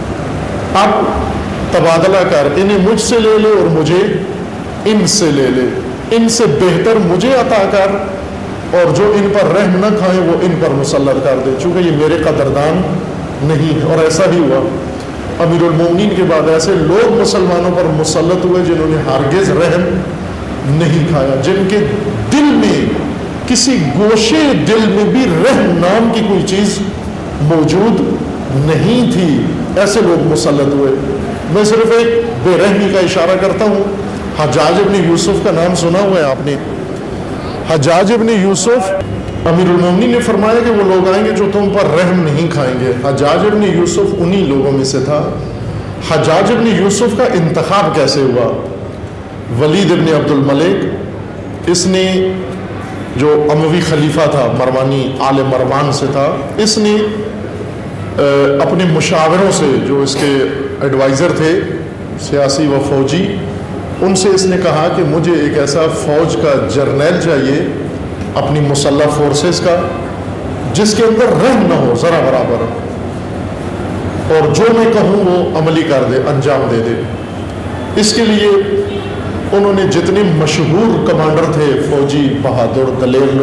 اب تبادلہ کر, انہیں مجھ سے لے لے اور مجھے ان سے لے لے, ان سے بہتر مجھے عطا کر اور جو ان پر رحم نہ کھائیں وہ ان پر مسلط کر دے, چونکہ یہ میرے قدردان نہیں ہے. اور ایسا ہی ہوا, امیر المومنین کے بعد ایسے لوگ مسلمانوں پر مسلط ہوئے جنہوں نے ہرگز رحم نہیں کھایا, جن کے دل میں کسی گوشے دل میں بھی رحم نام کی کوئی چیز موجود نہیں تھی. ایسے لوگ مسلط ہوئے. میں صرف ایک بے رحمی کا اشارہ کرتا ہوں. حجاج ابن یوسف کا نام سنا ہوا ہے آپ نے؟ حجاج ابن یوسف, امیر المومنین نے فرمایا کہ وہ لوگ آئیں گے جو تم پر رحم نہیں کھائیں گے. حجاج ابن یوسف انہی لوگوں میں سے تھا. حجاج ابن یوسف کا انتخاب کیسے ہوا؟ ولید ابن عبد الملک, اس نے جو اموی خلیفہ تھا, مروانی آل مروان سے تھا, اس نے اپنے مشاوروں سے جو اس کے ایڈوائزر تھے سیاسی و فوجی, ان سے اس نے کہا کہ مجھے ایک ایسا فوج کا جرنیل چاہیے اپنی مسلح فورسز کا جس کے اندر رحم نہ ہو ذرا برابر, اور جو میں کہوں وہ عملی کر دے, انجام دے دے. اس کے لیے انہوں نے جتنے مشہور کمانڈر تھے, فوجی بہادر دلیر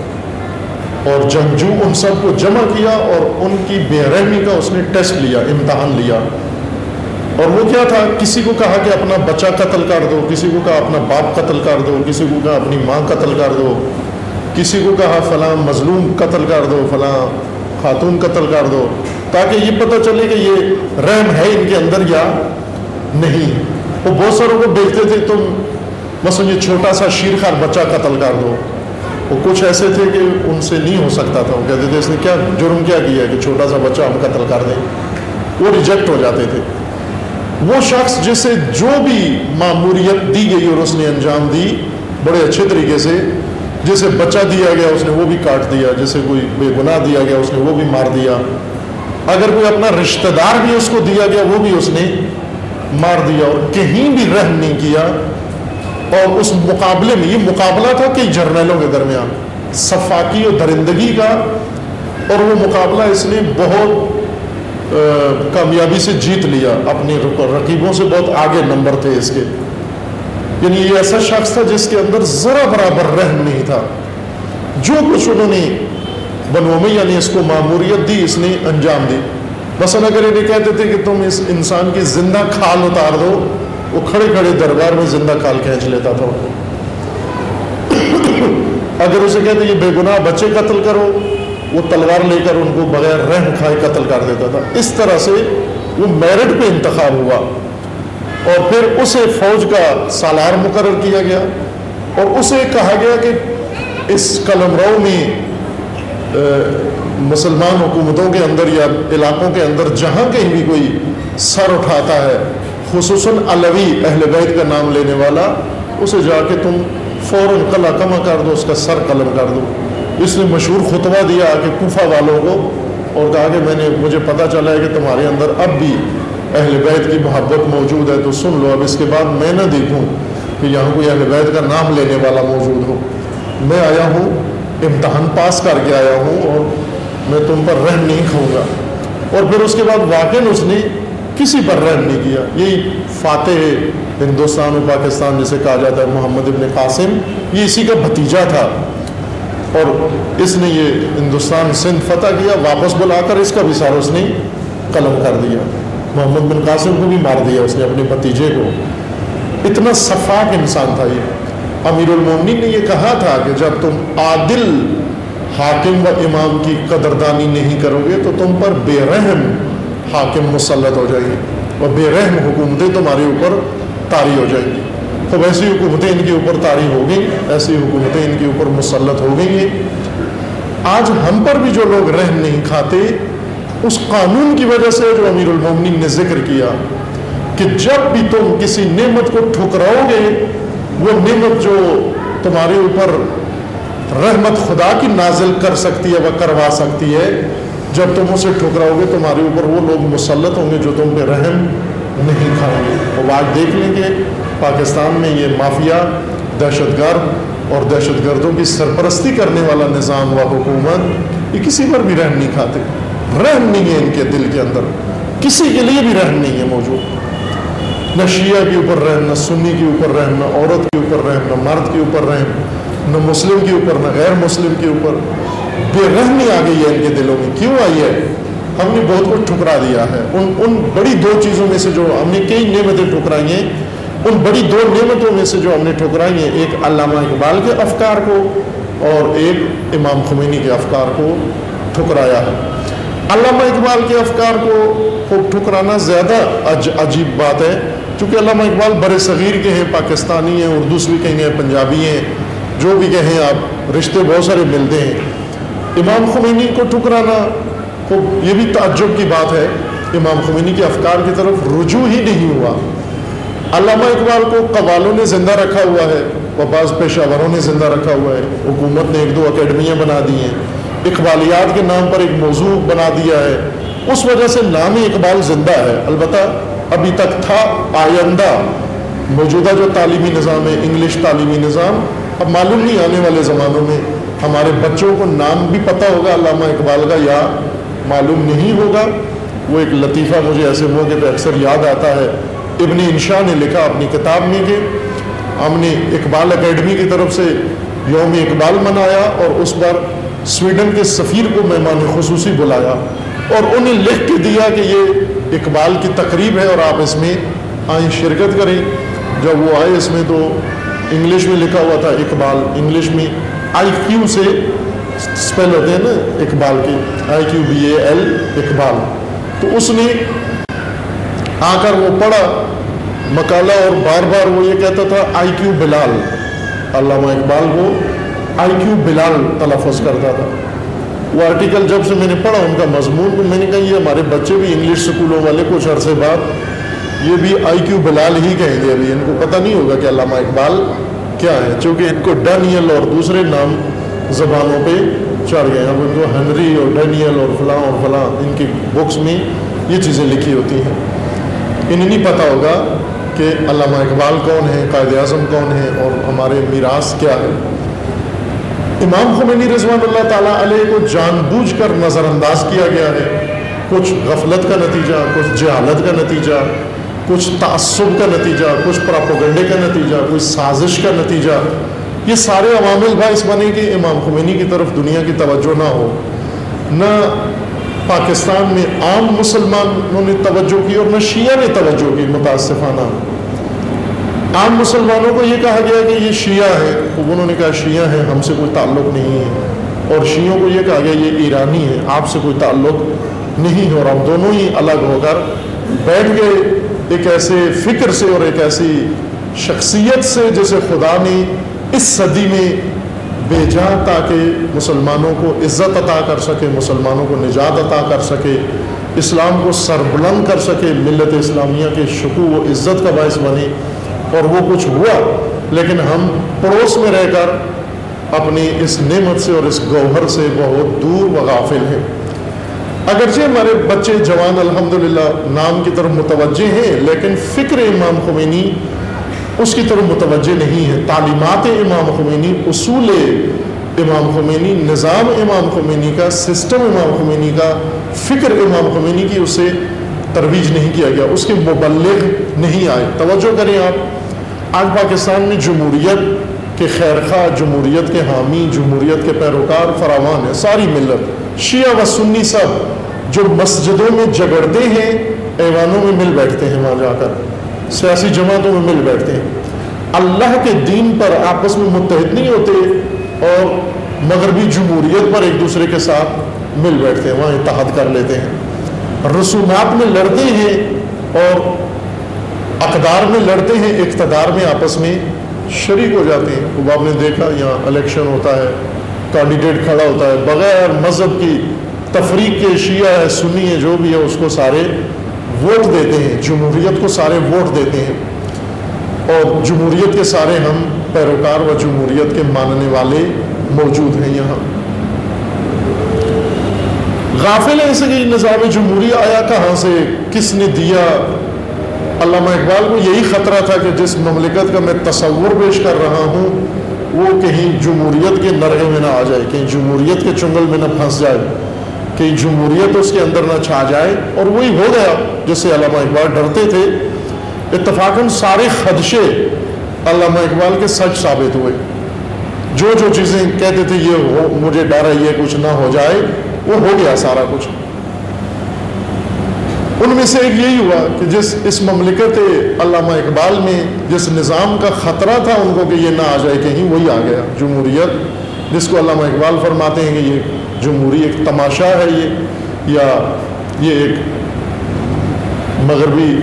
لوگ اور جنگجو, ان سب کو جمع کیا اور ان کی بے رحمی کا اس نے ٹیسٹ لیا, امتحان لیا. اور وہ کیا تھا, کسی کو کہا کہ اپنا بچہ قتل کر دو, کسی کو کہا اپنا باپ قتل کر دو, کسی کو کہا اپنی ماں قتل کر دو, کسی کو کہا فلاں مظلوم قتل کر دو, فلاں خاتون قتل کر دو, تاکہ یہ پتہ چلے کہ یہ رحم ہے ان کے اندر یا نہیں. وہ بہت ساروں کو دیکھتے تھے, تم مثلا یہ چھوٹا سا شیرخوار بچہ قتل کر دو. وہ کچھ ایسے تھے کہ ان سے نہیں ہو سکتا تھا, وہ کہتے تھے اس نے کیا جرم کیا کیا ہے کہ چھوٹا سا بچہ ہم قتل کر دیں. وہ ریجیکٹ ہو جاتے تھے. وہ شخص جسے جو بھی ماموریت دی گئی اور اس نے انجام دی بڑے اچھے طریقے سے, جسے بچہ دیا گیا اس نے وہ بھی کاٹ دیا, جسے کوئی بے گناہ دیا گیا اس نے وہ بھی مار دیا, اگر کوئی اپنا رشتہ دار بھی اس کو دیا گیا وہ بھی اس نے مار دیا, اور کہیں بھی رحم نہیں کیا. اور اس مقابلے میں, یہ مقابلہ تھا کئی جرنیلوں کے درمیان, صفاقی اور درندگی کا, اور وہ مقابلہ اس نے بہت کامیابی سے جیت لیا. اپنے رقیبوں سے بہت آگے نمبر تھے اس کے. یعنی یہ ایسا شخص تھا جس کے اندر ذرا برابر رحم نہیں تھا. جو کچھ انہوں نے بنو امیہ نے اس کو ماموریت دی اس نے انجام دی. مثلا اگر انہیں کہتے تھے کہ تم اس انسان کی زندہ کھال اتار دو, وہ کھڑے کھڑے دربار میں زندہ کھال کھینچ لیتا تھا. اگر اسے کہتے یہ بے گناہ بچے قتل کرو, وہ تلوار لے کر ان کو بغیر رحم کھائے قتل کر دیتا تھا. اس طرح سے وہ میرٹ پہ انتخاب ہوا, اور پھر اسے فوج کا سالار مقرر کیا گیا, اور اسے کہا گیا کہ اس قلمرو میں مسلمان حکومتوں کے اندر یا علاقوں کے اندر جہاں کہیں بھی کوئی سر اٹھاتا ہے, خصوصاً علوی اہل بیت کا نام لینے والا, اسے جا کے تم فوراً قلع کما کر دو, اس کا سر قلم کر دو. اس نے مشہور خطبہ دیا کہ کوفہ والوں کو, اور کہا کہ میں نے مجھے پتہ چلا ہے کہ تمہارے اندر اب بھی اہل بیت کی محبت موجود ہے, تو سن لو, اب اس کے بعد میں نہ دیکھوں کہ یہاں کوئی اہل بیت کا نام لینے والا موجود ہو. میں آیا ہوں, امتحان پاس کر کے آیا ہوں, اور میں تم پر رحم نہیں کھاؤں گا. اور پھر اس کے بعد واقعاً اس نے کسی پر رحم نہیں کیا. یہی فاتح ہندوستان و پاکستان جسے کہا جاتا ہے, محمد ابن قاسم, یہ اسی کا بھتیجا تھا, اور اس نے یہ ہندوستان سندھ فتح کیا. واپس بلا کر اس کا بھی سارا اس نے قلم کر دیا. محمد بن قاسم کو بھی مار دیا اس نے, اپنے بھتیجے کو. اتنا شفاق انسان تھا یہ. امیر المومنین نے یہ کہا تھا کہ جب تم عادل حاکم و امام کی قدردانی نہیں کرو گے تو تم پر بے رحم حاکم مسلط ہو جائیں گے, اور بے رحم حکومتیں تمہارے اوپر طاری ہو جائیں گی. تو ویسی حکومتیں ان کے اوپر طاری ہو گئیں, ایسی حکومتیں ان کے اوپر مسلط ہو گئی ہیں. آج ہم پر بھی جو لوگ رحم نہیں کھاتے اس قانون کی وجہ سے جو امیر المومنین نے ذکر کیا کہ جب بھی تم کسی نعمت کو ٹھکراؤ گے، وہ نعمت جو تمہارے اوپر رحمت خدا کی نازل کر سکتی ہے وہ کروا سکتی ہے، جب تم اسے ٹھکراؤ گے تمہارے اوپر وہ لوگ مسلط ہوں گے جو تم پہ رحم نہیں کھائیں گے۔ اور آج دیکھ لیں کہ پاکستان میں یہ مافیا، دہشت گرد اور دہشت گردوں کی سرپرستی کرنے والا نظام و حکومت، یہ کسی پر بھی رحم نہیں کھاتے، رحم نہیں ہے ان کے دل کے اندر، کسی کے لیے بھی رحم نہیں ہے موجود، نہ شیعہ کے اوپر رحم، نہ سنی کے اوپر رحم، نہ عورت کے اوپر رحم، نہ مرد کے اوپر رحم، نہ مسلم کے اوپر، نہ غیر مسلم کے اوپر، بے رحمی آ گئی ہے ان کے دلوں میں۔ کیوں آئی ہے؟ ہم نے بہت کچھ ٹھکرا دیا ہے، ان ان بڑی دو چیزوں میں سے جو ہم نے کئی نعمتیں ٹھکرائی ہیں، ان بڑی دو نعمتوں میں سے جو ہم نے ٹھکرائی ہیں، ایک علامہ اقبال کے افکار کو اور ایک امام خمینی کے افکار کو ٹھکرایا ہے۔ علامہ اقبال کے افکار کو ٹھکرانا زیادہ عجیب بات ہے، چونکہ علامہ اقبال بر صغیر کے ہیں، پاکستانی ہیں، اردو بھی کہیں ہیں، پنجابی ہیں، جو بھی کہیں آپ، رشتے بہت سارے ملتے ہیں۔ امام خمینی کو ٹھکرانا کو یہ بھی تعجب کی بات ہے، امام خمینی کے افکار کی طرف رجوع ہی نہیں ہوا۔ علامہ اقبال کو قوالوں نے زندہ رکھا ہوا ہے، و بعض پیشہ وروں نے زندہ رکھا ہوا ہے، حکومت نے ایک دو اکیڈمیاں بنا دی ہیں، اقبالیات کے نام پر ایک موضوع بنا دیا ہے، اس وجہ سے نام اقبال زندہ ہے۔ البتہ ابھی تک تھا، آئندہ موجودہ جو تعلیمی نظام ہے، انگلش تعلیمی نظام، اب معلوم نہیں آنے والے زمانوں میں ہمارے بچوں کو نام بھی پتہ ہوگا علامہ اقبال کا یا معلوم نہیں ہوگا۔ وہ ایک لطیفہ مجھے ایسے موقع پہ اکثر یاد آتا ہے، ابن انشا نے لکھا اپنی کتاب میں کہ ہم نے اقبال اکیڈمی کی طرف سے یوم اقبال منایا اور اس پر سویڈن کے سفیر کو مہمان خصوصی بلایا اور انہیں لکھ کے دیا کہ یہ اقبال کی تقریب ہے اور آپ اس میں آئیں، شرکت کریں۔ جب وہ آئے، اس میں تو انگلش میں لکھا ہوا تھا اقبال، انگلش میں آئی کیو سے سپیل ہوتے ہیں نا اقبال کے، I Q B A L Iqbal, تو اس نے آ کر وہ پڑھا مقالہ اور بار بار وہ یہ کہتا تھا آئی کیو بلال، علامہ اقبال کو آئی کیو بلال تلفظ کرتا تھا۔ وہ آرٹیکل جب سے میں نے پڑھا ان کا مضمون، تو میں نے کہا یہ ہمارے بچے بھی انگلش سکولوں والے کچھ عرصے بعد یہ بھی آئی کیو بلال ہی کہیں گے، ابھی ان کو پتہ نہیں ہوگا کہ علامہ اقبال کیا ہے، چونکہ ان کو ڈینیل اور دوسرے نام زبانوں پہ چڑھ گئے ہیں، اب ان کو ہنری اور ڈینیل اور فلاں اور فلاں ان کی بکس میں یہ چیزیں لکھی ہوتی ہیں، انہیں نہیں پتہ ہوگا کہ علامہ اقبال کون ہے، قائد اعظم کون ہے اور ہمارے میراث کیا ہے۔ امام خمینی رضوان اللہ تعالیٰ علیہ کو جان بوجھ کر نظر انداز کیا گیا ہے، کچھ غفلت کا نتیجہ، کچھ جہالت کا نتیجہ، کچھ تعصب کا نتیجہ، کچھ پراپوگنڈے کا نتیجہ، کچھ سازش کا نتیجہ، یہ سارے عوامل باعث بنے کہ امام خمینی کی طرف دنیا کی توجہ نہ ہو، نہ پاکستان میں عام مسلمانوں نے توجہ کی اور نہ شیعہ نے توجہ کی۔ متاسفانہ عام مسلمانوں کو یہ کہا گیا کہ یہ شیعہ ہے، انہوں نے کہا شیعہ ہیں، ہم سے کوئی تعلق نہیں ہے، اور شیعوں کو یہ کہا گیا یہ ایرانی ہے، آپ سے کوئی تعلق نہیں ہے، اور ہم دونوں ہی الگ ہو کر بیٹھ گئے ایک ایسے فکر سے اور ایک ایسی شخصیت سے جسے خدا نے اس صدی میں بھیجا تاکہ مسلمانوں کو عزت عطا کر سکے، مسلمانوں کو نجات عطا کر سکے، اسلام کو سربلند کر سکے، ملت اسلامیہ کے شکوہ و عزت کا باعث بنے، اور وہ کچھ ہوا، لیکن ہم پڑوس میں رہ کر اپنی اس نعمت سے اور اس گوہر سے بہت دور و غافل ہیں۔ اگرچہ ہمارے بچے جوان الحمدللہ نام کی طرف متوجہ ہیں، لیکن فکر امام خمینی اس کی طرف متوجہ نہیں ہے، تعلیمات امام خمینی، اصول امام خمینی، نظام امام خمینی کا، سسٹم امام خمینی کا، فکر امام خمینی کی اسے ترویج نہیں کیا گیا، اس کے مبلغ نہیں آئے۔ توجہ کریں آپ، آج پاکستان میں جمہوریت کے خیرخواہ، جمہوریت کے حامی، جمہوریت کے پیروکار فراوان ہے، ساری ملت، شیعہ و سنی سب، جو مسجدوں میں جگڑتے ہیں، ایوانوں میں مل بیٹھتے ہیں، وہاں جا کر سیاسی جماعتوں میں مل بیٹھتے ہیں، اللہ کے دین پر آپس میں متحد نہیں ہوتے اور مغربی جمہوریت پر ایک دوسرے کے ساتھ مل بیٹھتے ہیں، وہاں اتحاد کر لیتے ہیں، رسومات میں لڑتے ہیں اور اقدار میں لڑتے ہیں، اقتدار میں آپس میں شریک ہو جاتے ہیں۔ وہ آپ نے دیکھا یہاں الیکشن ہوتا ہے، کینڈیڈیٹ کھڑا ہوتا ہے، بغیر مذہب کی تفریق کے شیعہ ہے سنی ہے جو بھی ہے اس کو سارے ووٹ دیتے ہیں، جمہوریت کو سارے ووٹ دیتے ہیں، اور جمہوریت کے سارے ہم پیروکار و جمہوریت کے ماننے والے موجود ہیں یہاں۔ غافل ہیں کہ نظام جمہوری آیا کہاں سے، کس نے دیا؟ علامہ اقبال کو یہی خطرہ تھا کہ جس مملکت کا میں تصور پیش کر رہا ہوں وہ کہیں جمہوریت کے نرغے میں نہ آ جائے، کہیں جمہوریت کے چنگل میں نہ پھنس جائے، کہیں جمہوریت اس کے اندر نہ چھا جائے، اور وہی ہو گیا جس سے علامہ اقبال ڈرتے تھے۔ اتفاقاً سارے خدشے علامہ اقبال کے سچ ثابت ہوئے، جو جو چیزیں کہتے تھے یہ ہو مجھے ڈر ہے یہ کچھ نہ ہو جائے، وہ ہو گیا سارا کچھ۔ ان میں سے ایک یہی ہوا کہ جس اس مملکت علامہ اقبال میں جس نظام کا خطرہ تھا ان کو کہ یہ نہ آ جائے کہیں، وہی آ گیا جمہوریت، جس کو علامہ اقبال فرماتے ہیں کہ یہ جمہوری ایک تماشا ہے، یہ یا یہ ایک مغربی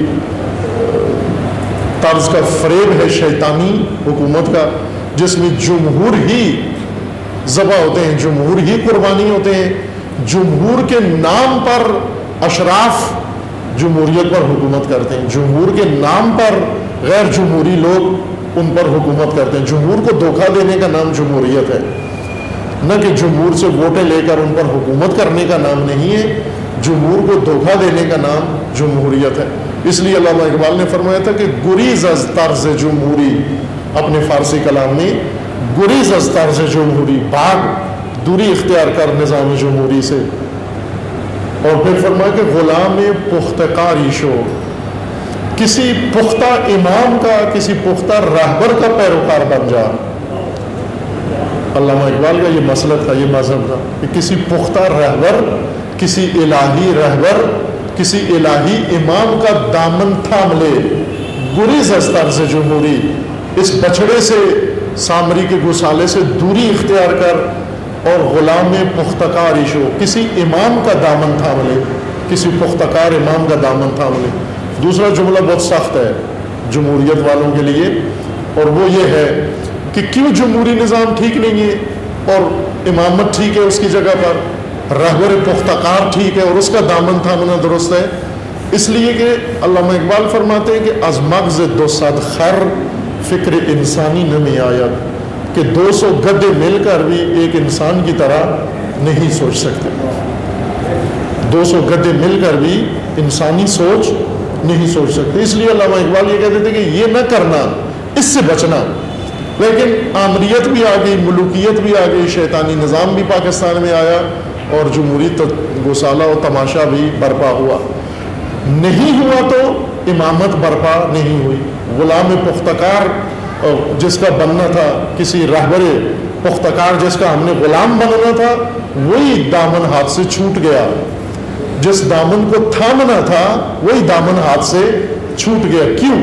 طرز کا فریب ہے شیطانی حکومت کا، جس میں جمہور ہی ذبح ہوتے ہیں، جمہور ہی قربانی ہوتے ہیں، جمہور کے نام پر اشراف جمہوریت پر حکومت کرتے ہیں، جمہور کے نام پر غیر جمہوری لوگ ان پر حکومت کرتے ہیں۔ جمہور کو دھوکہ دینے کا نام جمہوریت ہے، نہ کہ جمہور سے ووٹیں لے کر ان پر حکومت کرنے کا نام نہیں ہے، جمہور کو دھوکہ دینے کا نام جمہوریت ہے۔ اس لیے علامہ اقبال نے فرمایا تھا کہ گریز از طرز جمہوری، اپنے فارسی کلام میں گریز از طرز جمہوری، بھاگ دوری اختیار کر نظام جمہوری سے۔ اور پھر فرمایا کہ غلام پختکاری شو، کسی پختہ امام کا، کسی پختہ رہبر کا پیروکار بن جا۔ علامہ اقبال کا یہ مسلک تھا، یہ مذہب تھا کہ کسی پختہ رہبر، کسی الہی رہبر، کسی الہی امام کا دامن تھام لے، گریز از طرز جمہوری، اس بچڑے سے، سامری کے گسالے سے دوری اختیار کر، اور غلام پختکار ایشو، کسی امام کا دامن تھام لے، کسی پختکار امام کا دامن تھام لے۔ دوسرا جملہ بہت سخت ہے جمہوریت والوں کے لیے، اور وہ یہ ہے کہ کیوں جمہوری نظام ٹھیک نہیں ہے اور امامت ٹھیک ہے اس کی جگہ پر، رہبر پختکار ٹھیک ہے اور اس کا دامن تھامنا درست ہے؟ اس لیے کہ علامہ اقبال فرماتے ہیں کہ از مغز دو صد خر فکر انسانی نمی آید، کہ دو سو گدے مل کر بھی ایک انسان کی طرح نہیں سوچ سکتے، دو سو گدے مل کر بھی انسانی سوچ نہیں سوچ سکتے۔ اس لیے علامہ اقبال یہ کہتے تھے کہ یہ نہ کرنا، اس سے بچنا۔ لیکن آمریت بھی آ گئی، ملوکیت بھی آ گئی، شیطانی نظام بھی پاکستان میں آیا، اور جمہوری گسالہ و تماشا بھی برپا ہوا۔ نہیں ہوا تو امامت برپا نہیں ہوئی۔ غلام پختکار جس کا بننا تھا، کسی رہبر پختکار جس کا ہم نے غلام بننا تھا، وہی دامن ہاتھ سے چھوٹ گیا۔ جس دامن کو تھامنا تھا وہی دامن ہاتھ سے چھوٹ گیا۔ کیوں؟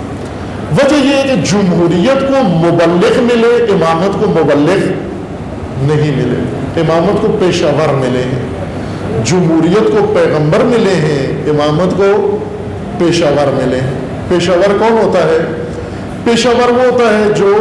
وجہ یہ ہے کہ جمہوریت کو مبلغ ملے، امامت کو مبلغ نہیں ملے، امامت کو پیشہ ور ملے ہیں، جمہوریت کو پیغمبر ملے ہیں، امامت کو پیشہ ور ملے ہیں۔ پیشہ ور کون ہوتا ہے؟ پیشہ ور وہ ہوتا ہے جو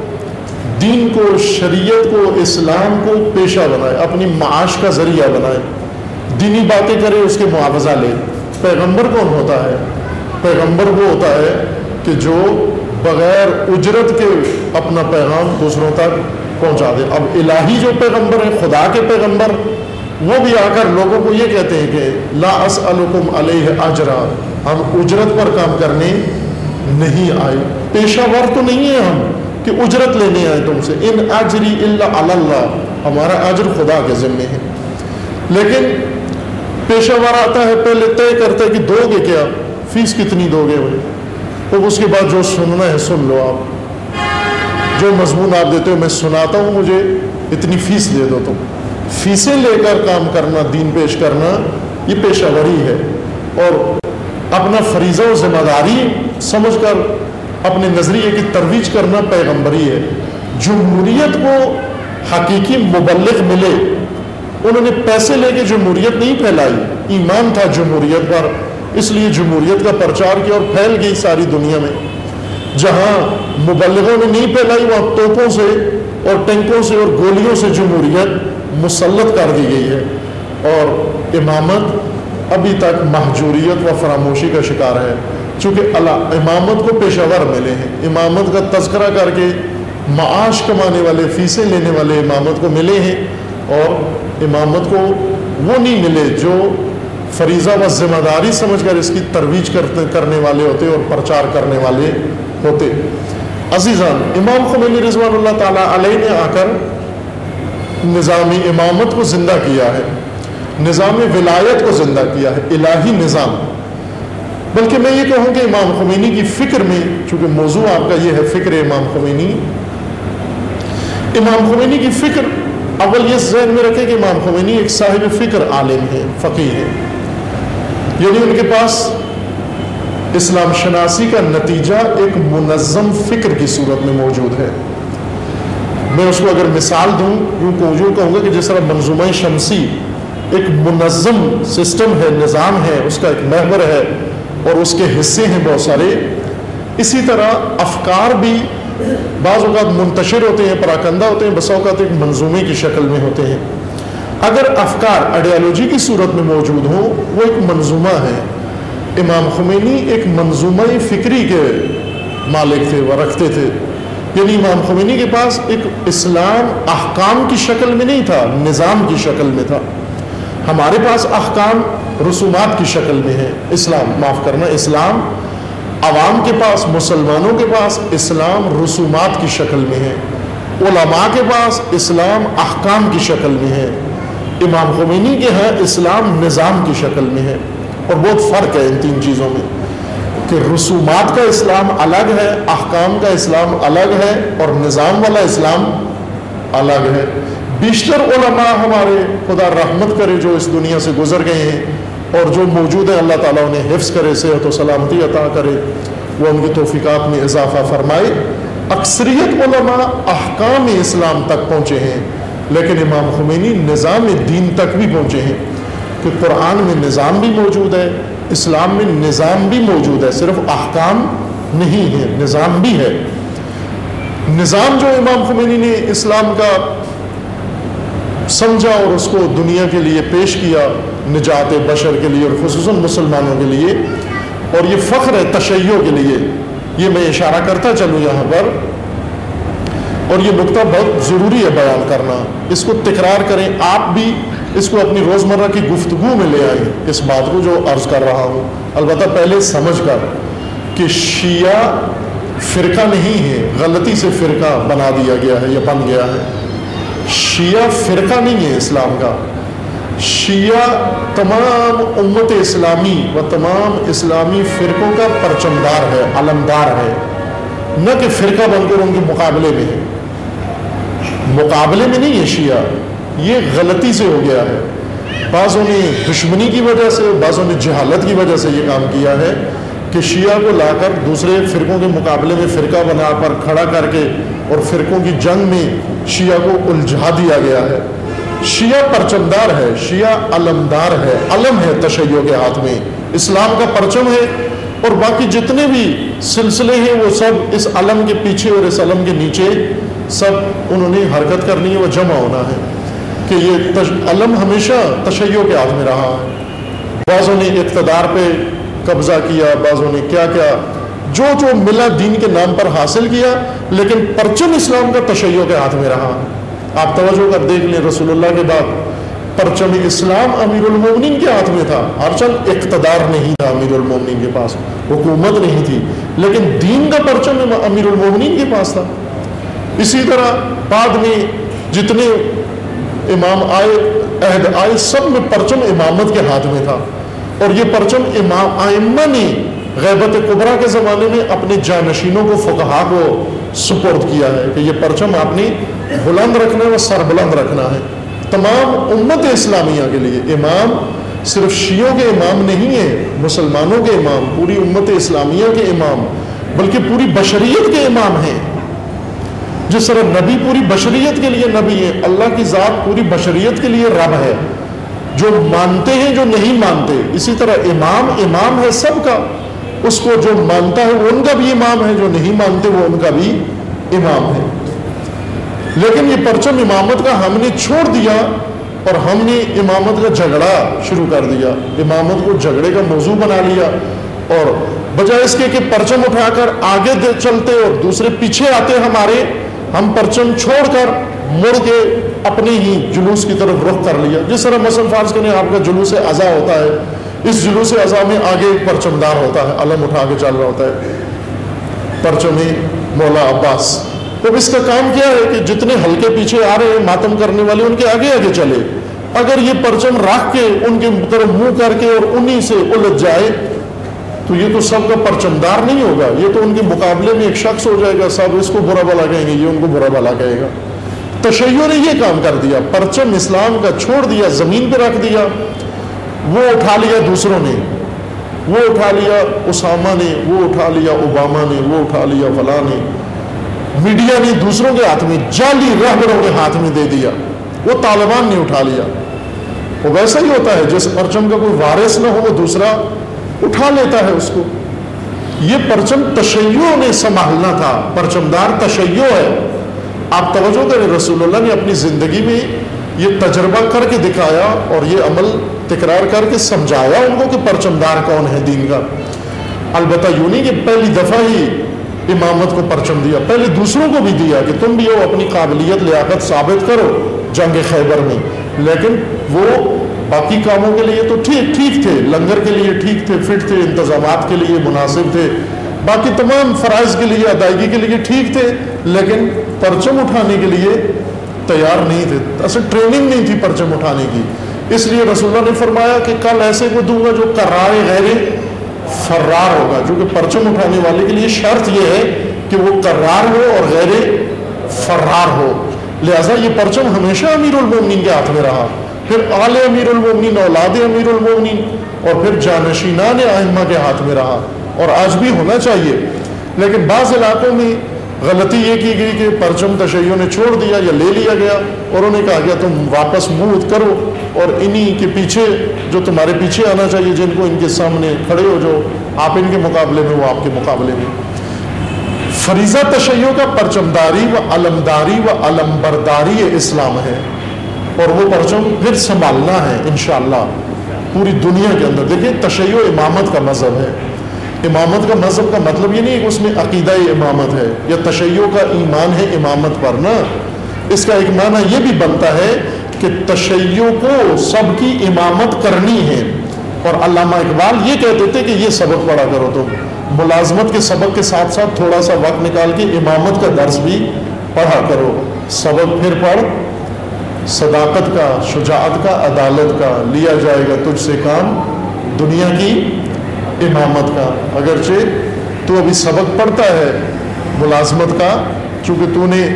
دین کو، شریعت کو، اسلام کو پیشہ بنائے، اپنی معاش کا ذریعہ بنائے، دینی باتیں کرے، اس کے معاوضہ لے۔ پیغمبر کون ہوتا ہے؟ پیغمبر وہ ہوتا ہے کہ جو بغیر اجرت کے اپنا پیغام دوسروں تک پہنچا دے۔ اب الہی جو پیغمبر ہیں، خدا کے پیغمبر، وہ بھی آ کر لوگوں کو یہ کہتے ہیں کہ لا اسألکم علیہ اجرا، ہم اجرت پر کام کرنے نہیں آئے، پیشہ ور تو نہیں ہے ہم کہ اجرت لینے آئے تم سے، ان اجری الا علی اللہ، ہمارا اجر خدا کے ذمے ہے۔ لیکن پیشہ ور آتا ہے، پہلے طے کرتا ہے کہ دو گے کیا، فیس کتنی دو گے بھائی، تو اس کے بعد جو سننا ہے سن لو، آپ جو مضمون آپ دیتے ہو میں سناتا ہوں، مجھے اتنی فیس دے دو، تم فیسیں لے کر کام کرنا، دین پیش کرنا، یہ پیشہ وری ہے۔ اور اپنا فریضہ و ذمہ داری سمجھ کر اپنے نظریے کی ترویج کرنا پیغمبری ہے۔ جمہوریت کو حقیقی مبلغ ملے، انہوں نے پیسے لے کے جمہوریت نہیں پھیلائی، ایمان تھا جمہوریت پر، اس لیے جمہوریت کا پرچار کیا اور پھیل گئی ساری دنیا میں۔ جہاں مبلغوں نے نہیں پھیلائی وہاں توپوں سے اور ٹینکوں سے اور گولیوں سے جمہوریت مسلط کر دی گئی ہے۔ اور امامت ابھی تک محجوریت و فراموشی کا شکار ہے، چونکہ اللہ امامت کو پیشہ ور ملے ہیں، امامت کا تذکرہ کر کے معاش کمانے والے، فیسیں لینے والے امامت کو ملے ہیں، اور امامت کو وہ نہیں ملے جو فریضہ و ذمہ داری سمجھ کر اس کی ترویج کرنے والے ہوتے اور پرچار کرنے والے ہوتے۔ عزیزان، امام خمینی رضوان اللہ تعالیٰ علیہ نے آ کر نظام امامت کو زندہ کیا ہے، نظام ولایت کو زندہ کیا ہے، الہی نظام۔ بلکہ میں یہ کہوں کہ امام خمینی کی فکر میں، چونکہ موضوع آپ کا یہ ہے فکر امام خمینی، امام خمینی کی فکر، اول یہ ذہن میں رکھیں کہ امام خمینی ایک صاحب فکر عالم ہے، فقیہ ہے، یعنی ان کے پاس اسلام شناسی کا نتیجہ ایک منظم فکر کی صورت میں موجود ہے۔ میں اس کو اگر مثال دوں، یوں کہوں گا کہ جس طرح منظومہ شمسی ایک منظم سسٹم ہے، نظام ہے، اس کا ایک محور ہے اور اس کے حصے ہیں بہت سارے، اسی طرح افکار بھی بعض اوقات منتشر ہوتے ہیں، پراکندہ ہوتے ہیں، بس اوقات ایک منظومے کی شکل میں ہوتے ہیں۔ اگر افکار آئیڈیالوجی کی صورت میں موجود ہوں، وہ ایک منظومہ ہے۔ امام خمینی ایک منظومہ فکری کے مالک تھے، وہ رکھتے تھے، یعنی امام خمینی کے پاس ایک اسلام احکام کی شکل میں نہیں تھا، نظام کی شکل میں تھا۔ ہمارے پاس احکام رسومات کی شکل میں ہے، اسلام معاف کرنا اسلام عوام کے پاس، مسلمانوں کے پاس اسلام رسومات کی شکل میں ہے، علماء کے پاس اسلام احکام کی شکل میں ہے، امام خمینی کے ہاں اسلام نظام کی شکل میں ہے۔ اور بہت فرق ہے ان تین چیزوں میں، کہ رسومات کا اسلام الگ ہے، احکام کا اسلام الگ ہے، اور نظام والا اسلام الگ ہے۔ بیشتر علماء ہمارے، خدا رحمت کرے، جو اس دنیا سے گزر گئے ہیں اور جو موجود ہیں، اللہ تعالیٰ انہیں حفظ کرے، صحت و سلامتی عطا کرے، وہ ان کی توفیقات میں اضافہ فرمائے۔ اکثریت علماء احکام اسلام تک پہنچے ہیں، لیکن امام خمینی نظام دین تک بھی پہنچے ہیں، کہ قرآن میں نظام بھی موجود ہے، اسلام میں نظام بھی موجود ہے، صرف احکام نہیں ہے، نظام بھی ہے۔ نظام جو امام خمینی نے اسلام کا سمجھا اور اس کو دنیا کے لیے پیش کیا، نجات بشر کے لیے اور خصوصاً مسلمانوں کے لیے، اور یہ فخر ہے تشیع کے لیے، یہ میں اشارہ کرتا چلوں یہاں پر، اور یہ نقطہ بہت ضروری ہے بیان کرنا، اس کو تکرار کریں، آپ بھی اس کو اپنی روزمرہ کی گفتگو میں لے آئیں، اس بات کو جو عرض کر رہا ہوں، البتہ پہلے سمجھ کر کہ شیعہ فرقہ نہیں ہے، غلطی سے فرقہ بنا دیا گیا ہے یا بن گیا ہے۔ شیعہ فرقہ نہیں ہے اسلام کا، شیعہ تمام امت اسلامی و تمام اسلامی فرقوں کا پرچمدار ہے، علمدار ہے، نہ کہ فرقہ بن کر ان کے مقابلے میں ہے۔ مقابلے میں نہیں ہے شیعہ، یہ غلطی سے ہو گیا ہے، بعضوں نے دشمنی کی وجہ سے، بعضوں نے جہالت کی وجہ سے یہ کام کیا ہے کہ شیعہ کو لا کر دوسرے فرقوں کے مقابلے میں فرقہ بنا کر کھڑا کر کے اور فرقوں کی جنگ میں شیعہ کو الجھا دیا گیا ہے۔ شیعہ پرچمدار ہے، شیعہ علمدار ہے، علم ہے تشیع کے ہاتھ میں، اسلام کا پرچم ہے، اور باقی جتنے بھی سلسلے ہیں وہ سب اس علم کے پیچھے اور اس علم کے نیچے سب انہوں نے حرکت کرنی ہے، وہ جمع ہونا ہے، کہ یہ علم ہمیشہ تشیع کے ہاتھ میں رہا ہے۔ بعضوں نے اقتدار پہ قبضہ کیا، بعضوں نے کیا کیا، جو جو ملا دین کے نام پر حاصل کیا، لیکن پرچم اسلام کا تشیع کے ہاتھ میں رہا۔ آپ توجہ کر دیکھ لیں، رسول اللہ کے بعد پرچم اسلام امیر المومنین کے ہاتھ میں تھا، ہرچند اقتدار نہیں تھا امیر المومنین کے پاس، حکومت نہیں تھی، لیکن دین کا پرچم امیر المومنین کے پاس تھا۔ اسی طرح بعد میں جتنے امام آئے، عہد آئے، سب میں پرچم امامت کے ہاتھ میں تھا، اور یہ پرچم امام ائمہ نے غیبت کبریٰ کے زمانے میں اپنے جانشینوں کو، فقہا کو سپرد کیا ہے کہ یہ پرچم آپ نے بلند رکھنا ہے، سر بلند رکھنا ہے تمام امت اسلامیہ کے لیے۔ امام صرف شیعوں کے امام نہیں ہیں، مسلمانوں کے امام، پوری امت اسلامیہ کے امام، بلکہ پوری بشریت کے امام ہیں۔ جس طرح نبی پوری بشریت کے لیے نبی ہے، اللہ کی ذات پوری بشریت کے لیے رب ہے، جو مانتے ہیں جو نہیں مانتے، اسی طرح امام امام ہے سب کا، اس کو جو مانتا ہے وہ ان کا بھی امام ہے، جو نہیں مانتے وہ ان کا بھی امام ہے۔ لیکن یہ پرچم امامت کا ہم نے چھوڑ دیا اور ہم نے امامت کا جھگڑا شروع کر دیا، امامت کو جھگڑے کا موضوع بنا لیا، اور بجائے اس کے کہ پرچم اٹھا کر آگے چلتے اور دوسرے پیچھے آتے ہمارے، ہم پرچم چھوڑ کر مڑ کے اپنے ہی جلوس کی طرف رخ کر لیا. جس طرح مثلا فرض کریں آپ کا جلوس اعضا ہوتا ہے، اس جلوس اعضا میں آگے ایک پرچم دار ہوتا ہے، علم اٹھا کے چل رہا ہوتا ہے، پرچم مولا عباس. تو اس کا کام کیا ہے کہ جتنے ہلکے پیچھے آ رہے ہیں ماتم کرنے والے ان کے آگے آگے چلے. اگر یہ پرچم رکھ کے ان کے طرف منہ کر کے اور انہی سے الجھ جائے تو یہ تو سب کا پرچم دار نہیں ہوگا، یہ تو ان کے مقابلے میں ایک شخص ہو جائے گا، سب اس کو برا بھلا کہیں گے، یہ ان کو برا بھلا کہے گا. تشیع نے یہ کام کر دیا، پرچم اسلام کا چھوڑ دیا، زمین پہ رکھ دیا، وہ اٹھا لیا دوسروں نے، وہ اٹھا لیا اسامہ نے، وہ اٹھا لیا اوباما نے، وہ اٹھا لیا فلاں نے، میڈیا نے دوسروں کے ہاتھ میں، جعلی رہبروں کے ہاتھ میں دے دیا، وہ طالبان نے اٹھا لیا. وہ ویسا ہی ہوتا ہے جس پرچم کا کوئی وارث نہ ہو وہ دوسرا اٹھا لیتا ہے اس کو. یہ پرچم تشیع نے سنبھالنا تھا، پرچمدار تشیع ہے. آپ توجہ کریں، رسول اللہ نے اپنی زندگی میں یہ تجربہ کر کے دکھایا اور یہ عمل تکرار کر کے سمجھایا ان کو کہ پرچمدار کون ہے دین کا. البتہ یوں نہیں کہ پہلی دفعہ ہی امامت کو پرچم دیا، پہلے دوسروں کو بھی دیا کہ تم بھی ہو، اپنی قابلیت لیاقت ثابت کرو جنگ خیبر میں. لیکن وہ باقی کاموں کے لیے تو ٹھیک ٹھیک تھے، لنگر کے لیے ٹھیک تھے، فٹ تھے، انتظامات کے لیے مناسب تھے، باقی تمام فرائض کے لیے ادائیگی کے لیے ٹھیک تھے، لیکن پرچم اٹھانے کے لیے تیار نہیں تھے. اصل ٹریننگ نہیں تھی پرچم اٹھانے کی. اس لیے رسول اللہ نے فرمایا کہ کل ایسے کو دوں گا جو کرار غیر فرار ہوگا، جو کہ پرچم اٹھانے والے کے لیے شرط یہ ہے کہ وہ کرار ہو اور غیر فرار ہو. لہذا یہ پرچم ہمیشہ امیر المومنین کے ہاتھ میں رہا، پھر آل امیر المومنین، اولاد امیر المومنین، اور پھر جانشینان ائمہ کے ہاتھ میں رہا، اور آج بھی ہونا چاہیے. لیکن بعض علاقوں میں غلطی یہ کی گئی کہ پرچم تشیع نے چھوڑ دیا یا لے لیا گیا اور انہیں کہا گیا تم واپس منہ کرو اور انہی کے پیچھے جو تمہارے پیچھے آنا چاہیے، جن کو ان کے سامنے کھڑے ہو جو آپ ان کے مقابلے میں، وہ آپ کے مقابلے میں. فریضہ تشیع کا پرچمداری و علمداری و علمبرداری اسلام ہے، اور وہ پرچم پھر سنبھالنا ہے انشاءاللہ پوری دنیا کے اندر. دیکھیں تشیع امامت کا مذہب ہے. امامت کا مذہب کا مطلب یہ نہیں کہ اس میں عقیدہ امامت ہے یا تشیع کا ایمان ہے امامت پر، نہ. اس کا ایک معنی یہ بھی بنتا ہے کہ تشیع کو سب کی امامت کرنی ہے. اور علامہ اقبال یہ کہتے تھے کہ یہ سبق پڑھا کرو، تم ملازمت کے سبق کے ساتھ ساتھ تھوڑا سا وقت نکال کے امامت کا درس بھی پڑھا کرو. سبق پھر پڑھ، صداقت کا، شجاعت کا، عدالت کا، لیا جائے گا تجھ سے کام دنیا کی امامت کا. اگرچہ تو ابھی سبق پڑھتا ہے ملازمت کا، چونکہ تو نے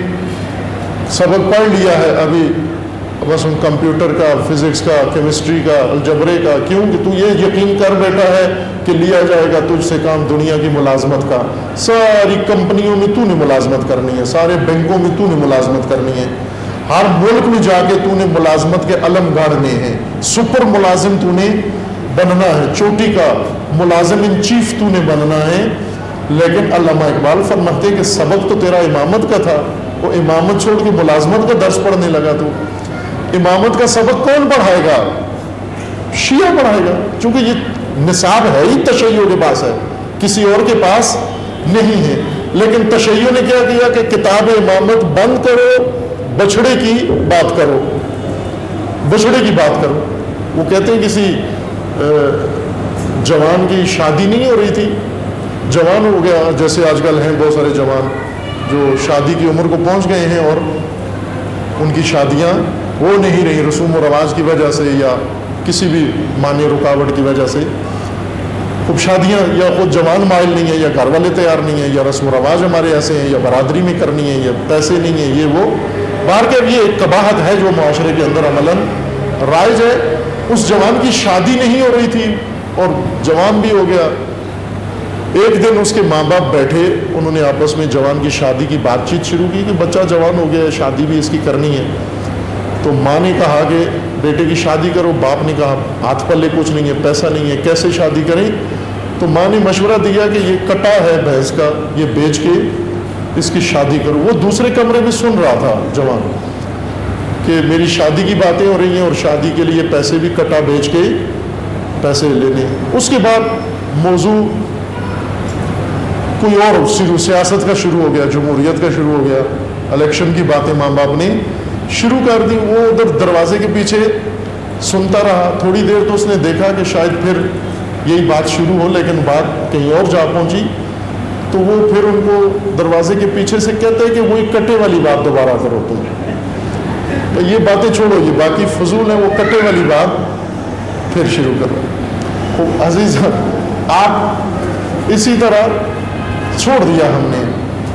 سبق پڑھ لیا ہے ابھی بس ان کمپیوٹر کا، فزکس کا، کیمسٹری کا، الجبرے کا، کیوں کہ تو یہ یقین کر بیٹھا ہے کہ لیا جائے گا تجھ سے کام دنیا کی ملازمت کا. ساری کمپنیوں میں تو نے ملازمت کرنی ہے، سارے بینکوں میں تو نے ملازمت کرنی ہے، ہر ملک میں جا کے تو نے ملازمت کے علم گاڑنے ہیں، سپر ملازم تو نے بننا ہے، چوٹی کا ملازم ان چیف تو نے بننا ہے. لیکن علامہ اقبال فرماتے کہ سبق تو تیرا امامت کا تھا، وہ امامت چھوڑ کے ملازمت کا درس پڑھنے لگا. تو امامت کا سبق کون پڑھائے گا؟ شیعہ پڑھائے گا، چونکہ یہ نصاب ہے ہی تشیع کے پاس ہے، کسی اور کے پاس نہیں ہے. لیکن تشیع نے کیا کیا کہ کتاب امامت بند کرو، بچھڑے کی بات کرو، بچھڑے کی بات کرو. وہ کہتے ہیں کسی جوان کی شادی نہیں ہو رہی تھی، جوان ہو گیا، جیسے آج کل ہیں بہت سارے جوان جو شادی کی عمر کو پہنچ گئے ہیں اور ان کی شادیاں ہو نہیں رہی رسوم و رواج کی وجہ سے یا کسی بھی مانع رکاوٹ کی وجہ سے. خوب شادیاں یا خود جوان مائل نہیں ہے، یا گھر والے تیار نہیں ہیں، یا رسم و رواج ہمارے ایسے ہیں، یا برادری میں کرنی ہے، یا پیسے نہیں ہیں، یہ وہ باہر کے یہ ایک قباحت ہے جو معاشرے کے اندر عملاً رائج ہے. اس جوان کی شادی نہیں ہو رہی تھی اور جوان بھی ہو گیا. ایک دن اس کے ماں باپ بیٹھے، انہوں نے آپس میں جوان کی شادی کی بات چیت شروع کی کہ بچہ جوان ہو گیا ہے، شادی بھی اس کی کرنی ہے. تو ماں نے کہا کہ بیٹے کی شادی کرو. باپ نے کہا ہاتھ پلے کچھ نہیں ہے، پیسہ نہیں ہے، کیسے شادی کریں؟ تو ماں نے مشورہ دیا کہ یہ کٹا ہے بھینس کا، یہ بیچ کے اس کی شادی کرو. وہ دوسرے کمرے میں سن رہا تھا جوان کہ میری شادی کی باتیں ہو رہی ہیں اور شادی کے لیے پیسے بھی کٹا بیچ کے پیسے لینے. اس کے بعد موضوع کوئی اور شروع سیاست کا شروع ہو گیا, جمہوریت کا شروع ہو گیا, الیکشن کی باتیں ماں باپ نے شروع کر دی. وہ ادھر دروازے کے پیچھے سنتا رہا. تھوڑی دیر تو اس نے دیکھا کہ شاید پھر یہی بات شروع ہو, لیکن بات کہیں اور جا پہنچی. تو وہ پھر ان کو دروازے کے پیچھے سے کہتے ہیں کہ وہی کٹے والی بات دوبارہ کرو تم. تو یہ باتیں چھوڑو, یہ باقی فضول ہیں, وہ کٹے والی بات پھر شروع کرو. عزیز آپ اسی طرح چھوڑ دیا ہم نے,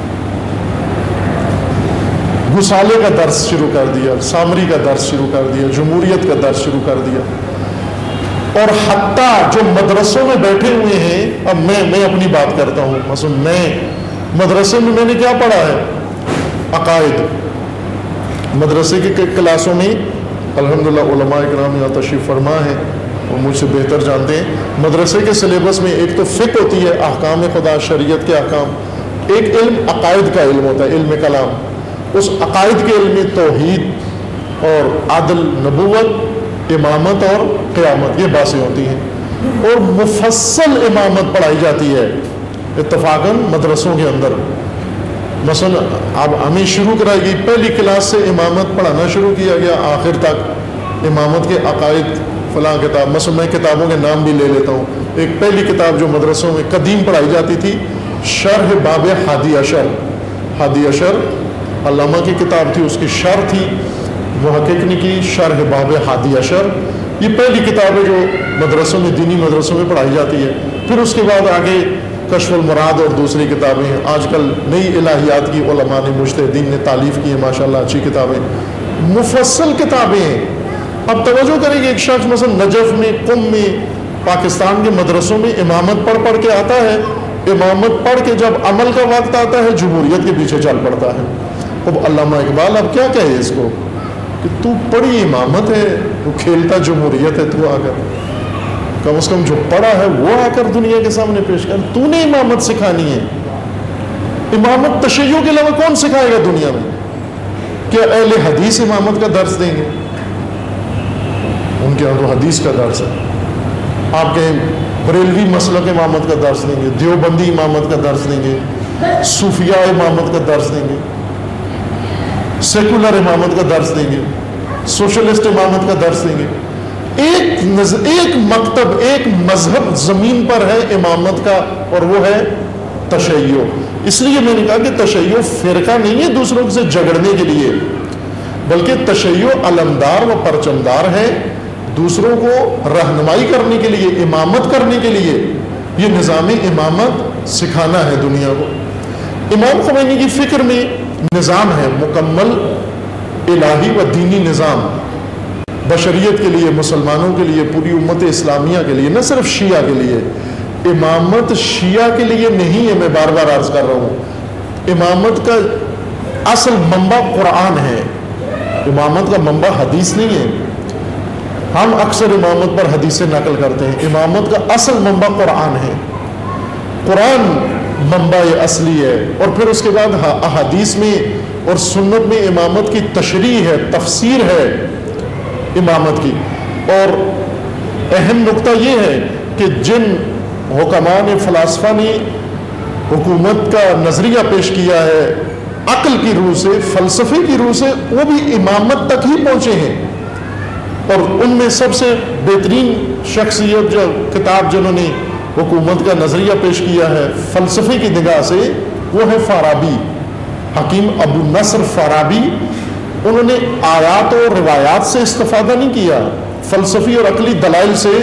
گسالے کا درس شروع کر دیا, سامری کا درس شروع کر دیا, جمہوریت کا درس شروع کر دیا. اور حتیٰ جو مدرسوں میں بیٹھے ہوئے ہیں, اب میں میں اپنی بات کرتا ہوں, مثلا میں مدرسے میں میں نے کیا پڑھا ہے, عقائد. مدرسے کے کلاسوں میں الحمدللہ علماء اکرام یہاں تشریف فرما ہے اور مجھ سے بہتر جانتے ہیں. مدرسے کے سلیبس میں ایک تو فقہ ہوتی ہے, احکام خدا, شریعت کے احکام. ایک علم عقائد کا علم ہوتا ہے, علم کلام. اس عقائد کے علم میں توحید اور عدل, نبوت, امامت اور قیامت, یہ باتیں ہوتی ہیں. اور مفصل امامت پڑھائی جاتی ہے اتفاقاً مدرسوں کے اندر. مثلا اب ہمیں شروع کرائی گئی, پہلی کلاس سے امامت پڑھانا شروع کیا گیا, آخر تک امامت کے عقائد فلاں کتاب. مثلا میں کتابوں کے نام بھی لے لیتا ہوں. ایک پہلی کتاب جو مدرسوں میں قدیم پڑھائی جاتی تھی, شرح باب ہادی اشر. ہادی اشر علامہ کی کتاب تھی, اس کی شرح تھی, محقق نے کی, شرح باب ہادی اشر. یہ پہلی کتاب ہے جو مدرسوں میں, دینی مدرسوں میں پڑھائی جاتی ہے. پھر اس کے بعد آگے کشف المراد اور دوسری کتابیں ہیں. آج کل نئی الہیات کی علماء نے, مجتہدین نے تالیف کی ہے, ماشاءاللہ اچھی کتابیں, مفصل کتابیں ہیں. اب توجہ کریں کہ ایک شخص مثلا نجف میں, قم میں, پاکستان کے مدرسوں میں امامت پڑھ پڑھ کے آتا ہے. امامت پڑھ کے جب عمل کا وقت آتا ہے جمہوریت کے پیچھے چل پڑتا ہے. اب علامہ اقبال اب کیا کہے اس کو کہ تو پڑھی امامت ہے, تو کھیلتا جمہوریت ہے. تو آ کر کم از کم جو پڑھا ہے وہ آ کر دنیا کے سامنے پیش کر. تو نے امامت سکھانی ہے. امامت تشیع کے علاوہ کون سکھائے گا دنیا میں؟ کیا اہل حدیث امامت کا درس دیں گے؟ ان کے یہاں تو حدیث کا درس ہے. آپ کہیں بریلوی مسلک امامت کا درس دیں گے, دیوبندی امامت کا درس دیں گے, صوفیاء امامت کا درس دیں گے, سیکولر امامت کا درس دیں گے, سوشلسٹ امامت کا درس دیں گے. ایک نز... ایک مکتب, ایک مذہب زمین پر ہے امامت کا, اور وہ ہے تشیع. اس لیے میں نے کہا کہ تشیع فرقہ نہیں ہے دوسروں سے جھگڑنے کے لیے, بلکہ تشیع علمدار و پرچمدار ہے, دوسروں کو رہنمائی کرنے کے لیے, امامت کرنے کے لیے. یہ نظام امامت سکھانا ہے دنیا کو. امام خمینی کی فکر میں نظام ہے, مکمل الہی و دینی نظام, بشریت کے لیے, مسلمانوں کے لیے, پوری امت اسلامیہ کے لیے, نہ صرف شیعہ کے لیے. امامت شیعہ کے لیے نہیں ہے, میں بار بار عرض کر رہا ہوں. امامت کا اصل منبع قرآن ہے, امامت کا منبع حدیث نہیں ہے. ہم اکثر امامت پر حدیثیں نقل کرتے ہیں. امامت کا اصل منبع قرآن ہے. قرآن منبع اصلی ہے, اور پھر اس کے بعد احادیث میں اور سنت میں امامت کی تشریح ہے, تفسیر ہے امامت کی. اور اہم نقطہ یہ ہے کہ جن حکماء نے, فلاسفہ نے حکومت کا نظریہ پیش کیا ہے عقل کی روح سے, فلسفے کی روح سے, وہ بھی امامت تک ہی پہنچے ہیں. اور ان میں سب سے بہترین شخصیت جو کتاب جنہوں نے حکومت کا نظریہ پیش کیا ہے فلسفے کی نگاہ سے, وہ ہے فارابی, حکیم ابو نصر فارابی. انہوں نے آیات اور روایات سے استفادہ نہیں کیا, فلسفی اور عقلی دلائل سے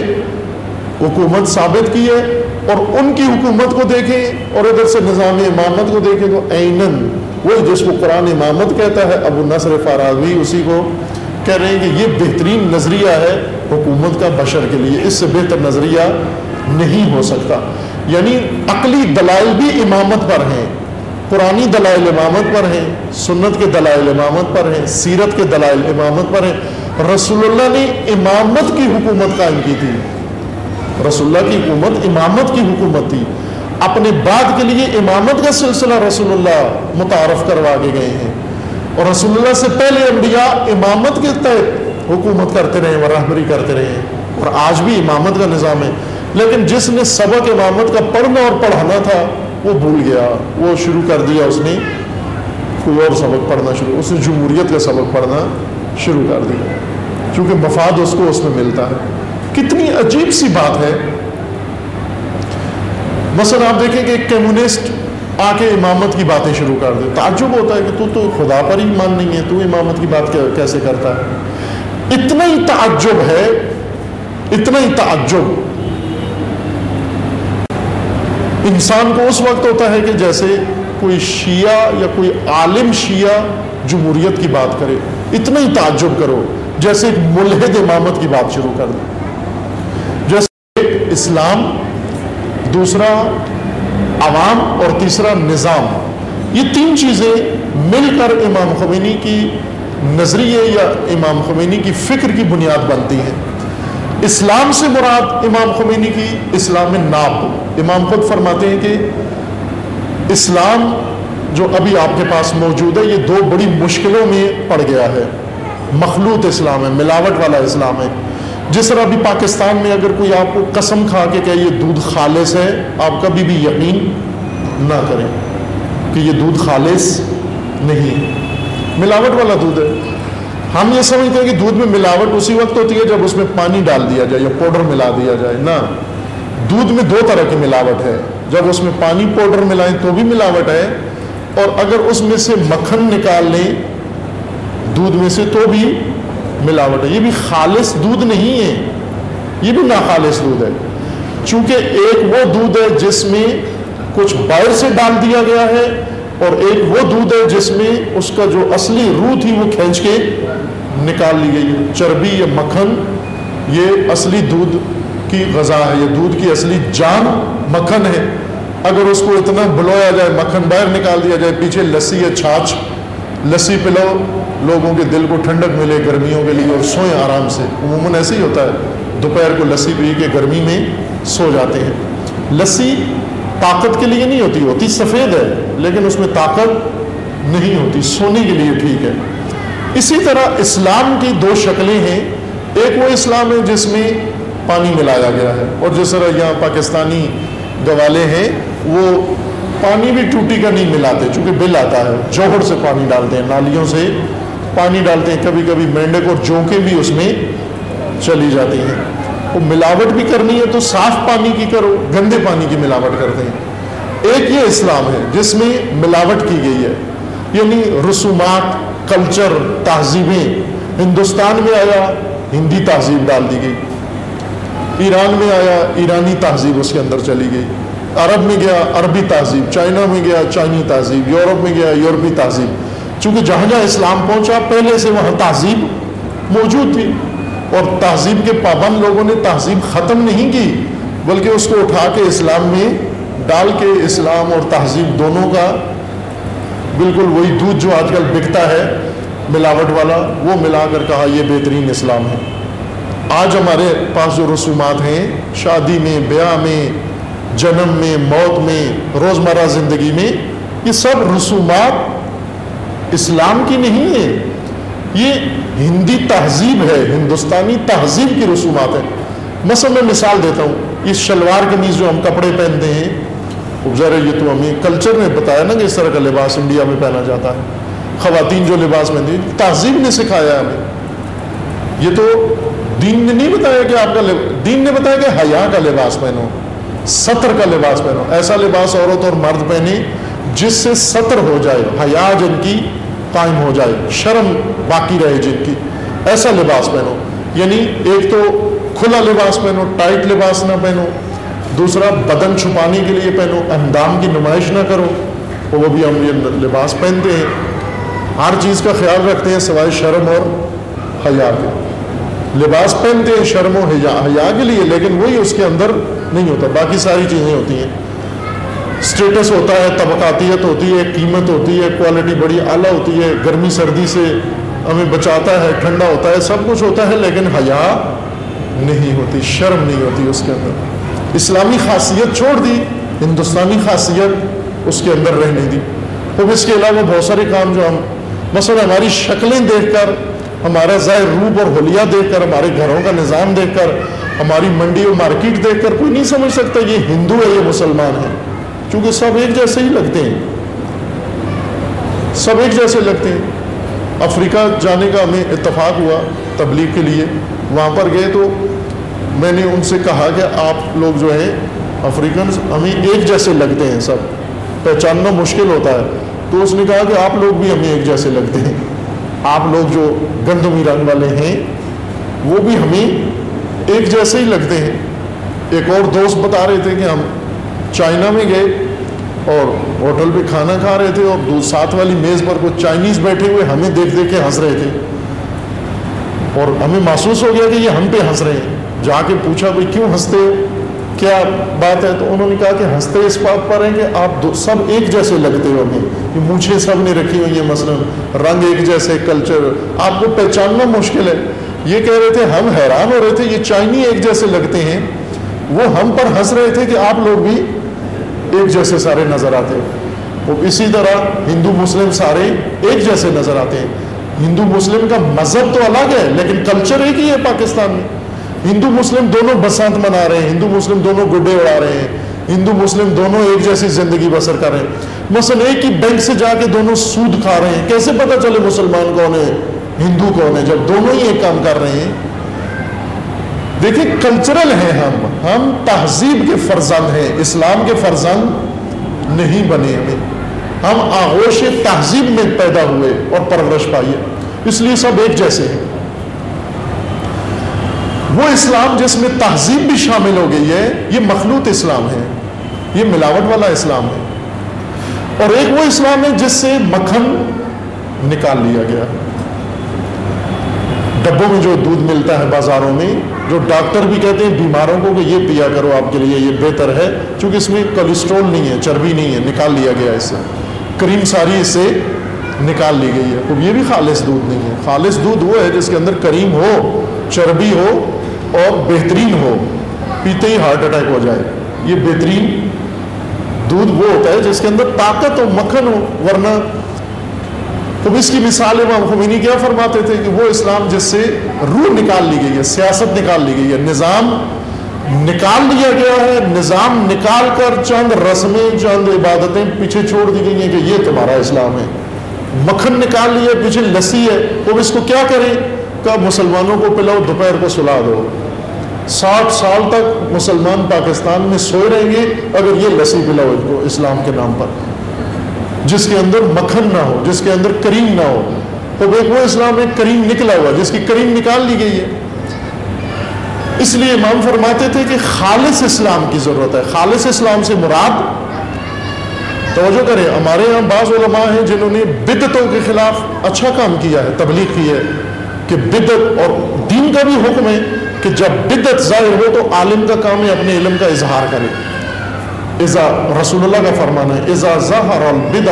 حکومت ثابت کی ہے. اور ان کی حکومت کو دیکھیں اور ادھر سے نظام امامت کو دیکھیں تو عیناً وہی جس کو قرآن امامت کہتا ہے, ابو نصر فارابی اسی کو کہہ رہے ہیں کہ یہ بہترین نظریہ ہے حکومت کا بشر کے لیے, اس سے بہتر نظریہ نہیں ہو سکتا. یعنی عقلی دلائل بھی امامت پر ہیں, قرآنی دلائل امامت پر ہیں, سنت کے دلائل امامت پر ہیں, سیرت کے دلائل امامت پر ہیں. رسول اللہ نے امامت کی حکومت قائم کی تھی, رسول اللہ کی حکومت امامت کی حکومت تھی. اپنے بعد کے لیے امامت کا سلسلہ رسول اللہ متعارف کروا کے گئے ہیں. اور رسول اللہ سے پہلے انبیاء امامت کے تحت حکومت کرتے رہے و رہبری کرتے رہے، اور آج بھی امامت کا نظام ہے، لیکن جس نے سبق امامت کا پڑھنا اور پڑھانا تھا وہ بھول گیا، وہ شروع کر دیا اس نے کوئی اور سبق پڑھنا شروع، اس نے جمہوریت کا سبق پڑھنا شروع کر دیا، کیونکہ مفاد اس کو اس میں ملتا ہے۔ کتنی عجیب سی بات ہے۔ مثلا آپ دیکھیں کہ ایک کمیونسٹ آ کے امامت کی باتیں شروع کر دے، تعجب ہوتا ہے کہ تو تو خدا پر ہی ایمان نہیں ہے، تو امامت کی بات کیسے کرتا ہے؟ اتنا ہی تعجب ہے، اتنا ہی تعجب انسان کو اس وقت ہوتا ہے کہ جیسے کوئی شیعہ یا کوئی عالم شیعہ جمہوریت کی بات کرے، اتنا ہی تعجب کرو جیسے ایک ملحد امامت کی بات شروع کر دے۔ جیسے ایک اسلام، دوسرا عوام اور تیسرا نظام، یہ تین چیزیں مل کر امام خمینی کی نظریے یا امام خمینی کی فکر کی بنیاد بنتی ہیں۔ اسلام سے مراد امام خمینی کی اسلام ناب، امام خود فرماتے ہیں کہ اسلام جو ابھی آپ کے پاس موجود ہے یہ دو بڑی مشکلوں میں پڑ گیا ہے، مخلوط اسلام ہے، ملاوٹ والا اسلام ہے۔ جس طرح ابھی پاکستان میں اگر کوئی آپ کو قسم کھا کے کہ یہ دودھ خالص ہے، آپ کبھی بھی یقین نہ کریں کہ یہ دودھ خالص نہیں، ملاوٹ والا دودھ ہے۔ ہم یہ سمجھتے ہیں کہ دودھ میں ملاوٹ اسی وقت ہوتی ہے جب اس میں پانی ڈال دیا جائے یا پاؤڈر ملا دیا جائے، نہ، دودھ میں دو طرح کی ملاوٹ ہے، جب اس میں پانی پاؤڈر ملائیں تو بھی ملاوٹ ہے، اور اگر اس میں سے مکھن نکال لیں دودھ میں سے تو بھی ملاوٹ ہے۔ یہ بھی خالص دودھ نہیں ہے، یہ بھی ناخالص دودھ ہے، چونکہ ایک وہ دودھ ہے جس میں کچھ باہر سے ڈال دیا گیا ہے، اور ایک وہ دودھ ہے جس میں اس کا جو اصلی روح تھی وہ کھینچ کے نکال لی گئی ہے۔ چربی یا مکھن یہ اصلی دودھ کی غذا ہے، یہ دودھ کی اصلی جان مکھن ہے۔ اگر اس کو اتنا بلویا جائے، مکھن باہر نکال دیا جائے، پیچھے لسی یا چھاچھ، لسی پلاؤ، لوگوں کے دل کو ٹھنڈک ملے گرمیوں کے لیے اور سوئیں آرام سے، عموماً ایسے ہی ہوتا ہے، دوپہر کو لسی پی کے گرمی میں سو جاتے ہیں۔ لسی طاقت کے لیے نہیں ہوتی، ہوتی سفید ہے لیکن اس میں طاقت نہیں ہوتی، سونے کے لیے ٹھیک ہے۔ اسی طرح اسلام کی دو شکلیں ہیں، ایک وہ اسلام ہے جس میں پانی ملایا گیا ہے، اور جس طرح یہاں پاکستانی گوالے ہیں وہ پانی بھی ٹوٹی کا نہیں ملاتے، چونکہ بل آتا ہے، جوہر سے پانی ڈالتے ہیں، نالیوں سے پانی ڈالتے ہیں، کبھی کبھی مینڈک اور جونکیں بھی اس میں چلی جاتی ہیں۔ وہ ملاوٹ بھی کرنی ہے تو صاف پانی کی کرو، گندے پانی کی ملاوٹ کرتے ہیں۔ ایک یہ اسلام ہے جس میں ملاوٹ کی گئی ہے، یعنی رسومات، کلچر، تہذیبیں، ہندوستان میں آیا ہندی تہذیب ڈال دی گئی، ایران میں آیا ایرانی تہذیب اس کے اندر چلی گئی، عرب میں گیا عربی تہذیب، چائنا میں گیا چائنی تہذیب، یورپ میں گیا یورپی تہذیب، چونکہ جہاں جہاں اسلام پہنچا پہلے سے وہاں تہذیب موجود تھی، اور تہذیب کے پابند لوگوں نے تہذیب ختم نہیں کی بلکہ اس کو اٹھا کے اسلام میں ڈال کے اسلام اور تہذیب دونوں کا بالکل وہی دودھ جو آج کل بکتا ہے ملاوٹ والا، وہ ملا کر کہا یہ بہترین اسلام ہے۔ آج ہمارے پاس جو رسومات ہیں شادی میں، بیاہ میں، جنم میں، موت میں، روزمرہ زندگی میں، یہ سب رسومات اسلام کی نہیں ہے، یہ ہندی تہذیب ہے، ہندوستانی تہذیب کی رسومات ہیں۔ مثلا میں مثال دیتا ہوں، اس شلوار قمیض جو ہم کپڑے پہنتے ہیں، ذرا یہ تو ہمیں کلچر نے بتایا نا کہ اس طرح کا لباس انڈیا میں پہنا جاتا ہے، خواتین جو لباس پہنتی ہیں تہذیب نے سکھایا ہے ہمیں، یہ تو دین نے نہیں بتایا کہ آپ کا لب... دین نے بتایا کہ حیا کا لباس پہنو، ستر کا لباس پہنو، ایسا لباس عورت اور مرد پہنے جس سے ستر ہو جائے، حیا جن کی قائم ہو جائے، شرم باقی رہے جن کی، ایسا لباس پہنو۔ یعنی ایک تو کھلا لباس پہنو، ٹائٹ لباس نہ پہنو، دوسرا بدن چھپانے کے لیے پہنو، اندام کی نمائش نہ کرو، وہ بھی ہم یہ لباس پہنتے ہیں، ہر چیز کا خیال رکھتے ہیں سوائے شرم اور حیا کے، لباس پہنتے ہیں شرم و حیا کے لیے لیکن وہی اس کے اندر نہیں ہوتا، باقی ساری چیزیں ہوتی ہیں، سٹیٹس ہوتا ہے، طبقاتیت ہوتی ہے، قیمت ہوتی ہے، کوالٹی بڑی اعلیٰ ہوتی ہے، گرمی سردی سے ہمیں بچاتا ہے، ٹھنڈا ہوتا ہے، سب کچھ ہوتا ہے لیکن حیا نہیں ہوتی، شرم نہیں ہوتی اس کے اندر۔ اسلامی خاصیت چھوڑ دی، ہندوستانی خاصیت اس کے اندر رہنے دی۔ اب اس کے علاوہ بہت سارے کام جو ہم مثلا ہماری شکلیں دیکھ کر، ہمارا ظاہر روپ اور حلیہ دیکھ کر، ہمارے گھروں کا نظام دیکھ کر، ہماری منڈی اور مارکیٹ دیکھ کر کوئی نہیں سمجھ سکتا یہ ہندو ہے یہ مسلمان ہے، کیونکہ سب ایک جیسے ہی لگتے ہیں، سب ایک جیسے لگتے ہیں۔ افریقہ جانے کا ہمیں اتفاق ہوا تبلیغ کے لیے، وہاں پر گئے تو میں نے ان سے کہا کہ آپ لوگ جو ہیں افریقنز ہمیں ایک جیسے لگتے ہیں، سب پہچاننا مشکل ہوتا ہے، تو اس نے کہا کہ آپ لوگ بھی ہمیں ایک جیسے لگتے ہیں، آپ لوگ جو گندمی رنگ والے ہیں وہ بھی ہمیں ایک جیسے ہی لگتے ہیں۔ ایک اور دوست بتا رہے تھے کہ ہم چائنا میں گئے اور ہوٹل پہ کھانا کھا رہے تھے اور ساتھ والی میز پر کچھ چائنیز بیٹھے ہوئے ہمیں دیکھ دیکھ کے ہنس رہے تھے، اور ہمیں محسوس ہو گیا کہ یہ ہم پہ ہنس رہے ہیں۔ جا کے پوچھا بھائی کیوں ہنستے ہو، کیا بات ہے؟ تو انہوں نے کہا کہ ہنستے اس بات پر ہیں کہ آپ سب ایک جیسے لگتے ہو ہمیں، یہ مونچھیں سب نے رکھی ہوئی ہیں، مثلا رنگ ایک جیسے، کلچر آپ کو پہچاننا مشکل ہے۔ یہ کہہ رہے تھے ہم حیران ہو رہے تھے یہ چائنی ایک جیسے لگتے ہیں، وہ ہم پر ہنس رہے تھے کہ آپ لوگ بھی ایک جیسے سارے نظر آتے ہیں۔ اور اسی طرح ہندو مسلم سارے ایک جیسے نظر آتے ہیں۔ ہندو مسلم کا مذہب تو الگ ہے لیکن کلچر ایک ہی ہے پاکستان میں۔ ہندو مسلم دونوں بسنت منا رہے ہیں، ہندو مسلم دونوں گڈے اڑا رہے ہیں، ہندو مسلم دونوں ایک جیسی زندگی بسر کر رہے ہیں۔ مثلا ایک ہی بینک سے جا کے دونوں سود کھا رہے ہیں، کیسے پتہ چلے مسلمان کون ہے ہندو کون ہے جب دونوں ہی ایک کام کر رہے ہیں؟ دیکھیں کلچرل ہیں ہم ہم تہذیب کے فرزند ہیں، اسلام کے فرزند نہیں بنے ہمیں، ہم آغوش تہذیب میں پیدا ہوئے اور پرورش پائی ہے، اس لیے سب ایک جیسے ہیں۔ وہ اسلام جس میں تہذیب بھی شامل ہو گئی ہے یہ مخلوط اسلام ہے، یہ ملاوٹ والا اسلام ہے، اور ایک وہ اسلام ہے جس سے مکھن نکال لیا گیا۔ ڈبوں میں جو دودھ ملتا ہے بازاروں میں، جو ڈاکٹر بھی کہتے ہیں بیماروں کو کہ یہ پیا کرو آپ کے لیے یہ بہتر ہے، چونکہ اس میں کولیسٹرول نہیں ہے، چربی نہیں ہے، نکال لیا گیا اس سے، کریم ساری اس سے نکال لی گئی ہے۔ اب یہ بھی خالص دودھ نہیں ہے، خالص دودھ وہ ہے جس کے اندر کریم ہو، چربی ہو اور بہترین ہو، پیتے ہی ہارٹ اٹیک ہو جائے۔ یہ بہترین دودھ وہ ہوتا ہے جس کے اندر طاقت ہو، مکھن ہو، ورنہ تو اس کی مثال امام خمینی کیا فرماتے تھے کہ وہ اسلام جس سے روح نکال لی گئی ہے، سیاست نکال لی گئی ہے، نظام نکال لیا گیا ہے، نظام نکال کر چند رسمیں چند عبادتیں پیچھے چھوڑ دی گئی ہیں کہ یہ تمہارا اسلام ہے۔ مکھن نکال لیا، پیچھے لسی ہے، وہ اس کو کیا کریں کہ مسلمانوں کو پلاؤ، دوپہر کو سلا دو۔ ساٹھ سال تک مسلمان پاکستان میں سوئے رہیں گے اگر یہ لسی پلاؤ ان کو اسلام کے نام پر، جس کے اندر مکھن نہ ہو، جس کے اندر کریم نہ ہو۔ تو ایک وہ اسلام ایک کریم نکلا ہوا جس کی کریم نکال لی گئی ہے۔ اس لیے امام فرماتے تھے کہ خالص اسلام کی ضرورت ہے۔ خالص اسلام سے مراد، توجہ کریں، ہمارے یہاں بعض علماء ہیں جنہوں نے بدعتوں کے خلاف اچھا کام کیا ہے، تبلیغ کی ہے کہ بدعت، اور دین کا بھی حکم ہے کہ جب بدعت ظاہر ہو تو عالم کا کام ہے اپنے علم کا اظہار کرے۔ اذا رسول اللہ کا فرمان ہے اذا ظہر البدع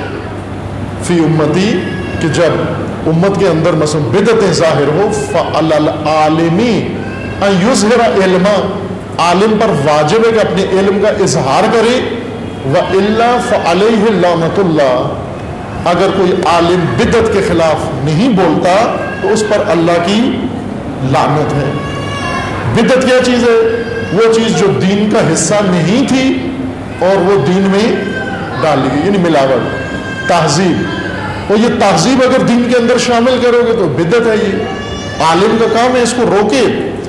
فی امتی، کہ جب امت کے اندر مثلا بدعتیں ظاہر ہو، فعلی العالم ان یظہر علما، عالم پر واجب ہے کہ اپنے علم کا اظہار کرے، وَإِلَّا فَعَلَيْهِ لَعْنَةُ اللَّهِ، اگر کوئی عالم بدعت کے خلاف نہیں بولتا تو اس پر اللہ کی لعنت ہے۔ بدعت کیا چیز ہے؟ وہ چیز جو دین کا حصہ نہیں تھی اور وہ دین میں ڈال لی گئی، یعنی ملاوٹ، تہذیب، اور یہ تہذیب اگر دین کے اندر شامل کرو گے تو بدعت ہے۔ یہ عالم کا کام ہے اس کو روکے۔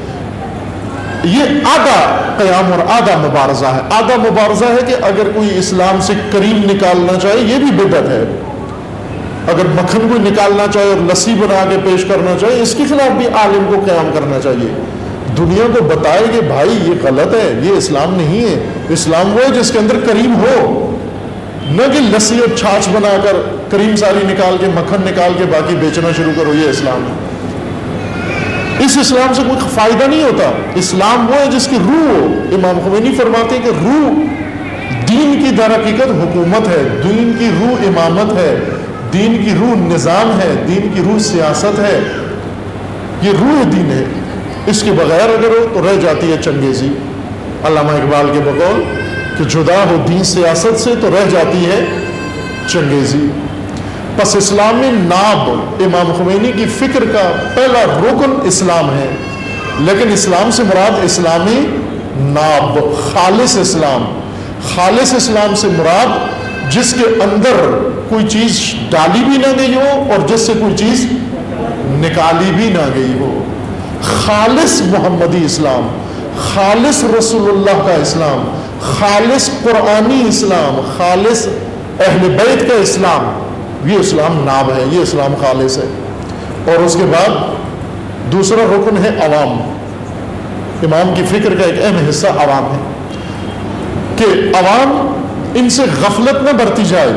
یہ آدھا قیام اور آدھا مبارزہ ہے۔ آدھا مبارزہ ہے کہ اگر کوئی اسلام سے کریم نکالنا چاہے یہ بھی بدعت ہے، اگر مکھن کو نکالنا چاہے اور لسی بنا کے پیش کرنا چاہے اس کے خلاف بھی عالم کو قیام کرنا چاہیے، دنیا کو بتائے کہ بھائی یہ غلط ہے، یہ اسلام نہیں ہے۔ اسلام وہ ہے جس کے اندر کریم ہو، نہ کہ لسی اور چھاچھ بنا کر کریم ساری نکال کے مکھن نکال کے باقی بیچنا شروع کرو، یہ اسلام ہے۔ اس اسلام سے کوئی فائدہ نہیں ہوتا۔ اسلام وہ ہے جس کی روح ہو۔ امام خمینی فرماتے ہیں کہ روح دین کی در حقیقت حکومت ہے، دین کی روح امامت ہے، دین کی روح نظام ہے، دین کی روح سیاست ہے، یہ روح دین ہے۔ اس کے بغیر اگر ہو تو رہ جاتی ہے چنگیزی۔ علامہ اقبال کے بقول کہ جدا ہو دین سیاست سے تو رہ جاتی ہے چنگیزی۔ پس اسلامی ناب امام خمینی کی فکر کا پہلا رکن اسلام ہے، لیکن اسلام سے مراد اسلامی ناب، خالص اسلام۔ خالص اسلام سے مراد جس کے اندر کوئی چیز ڈالی بھی نہ گئی ہو اور جس سے کوئی چیز نکالی بھی نہ گئی ہو، خالص محمدی اسلام، خالص رسول اللہ کا اسلام، خالص قرآنی اسلام، خالص اہل بیت کا اسلام، یہ اسلام ناب ہے، یہ اسلام خالص ہے۔ اور اس کے بعد دوسرا رکن ہے عوام۔ امام کی فکر کا ایک اہم حصہ عوام ہے کہ عوام ان سے غفلت نہ برتی جائے،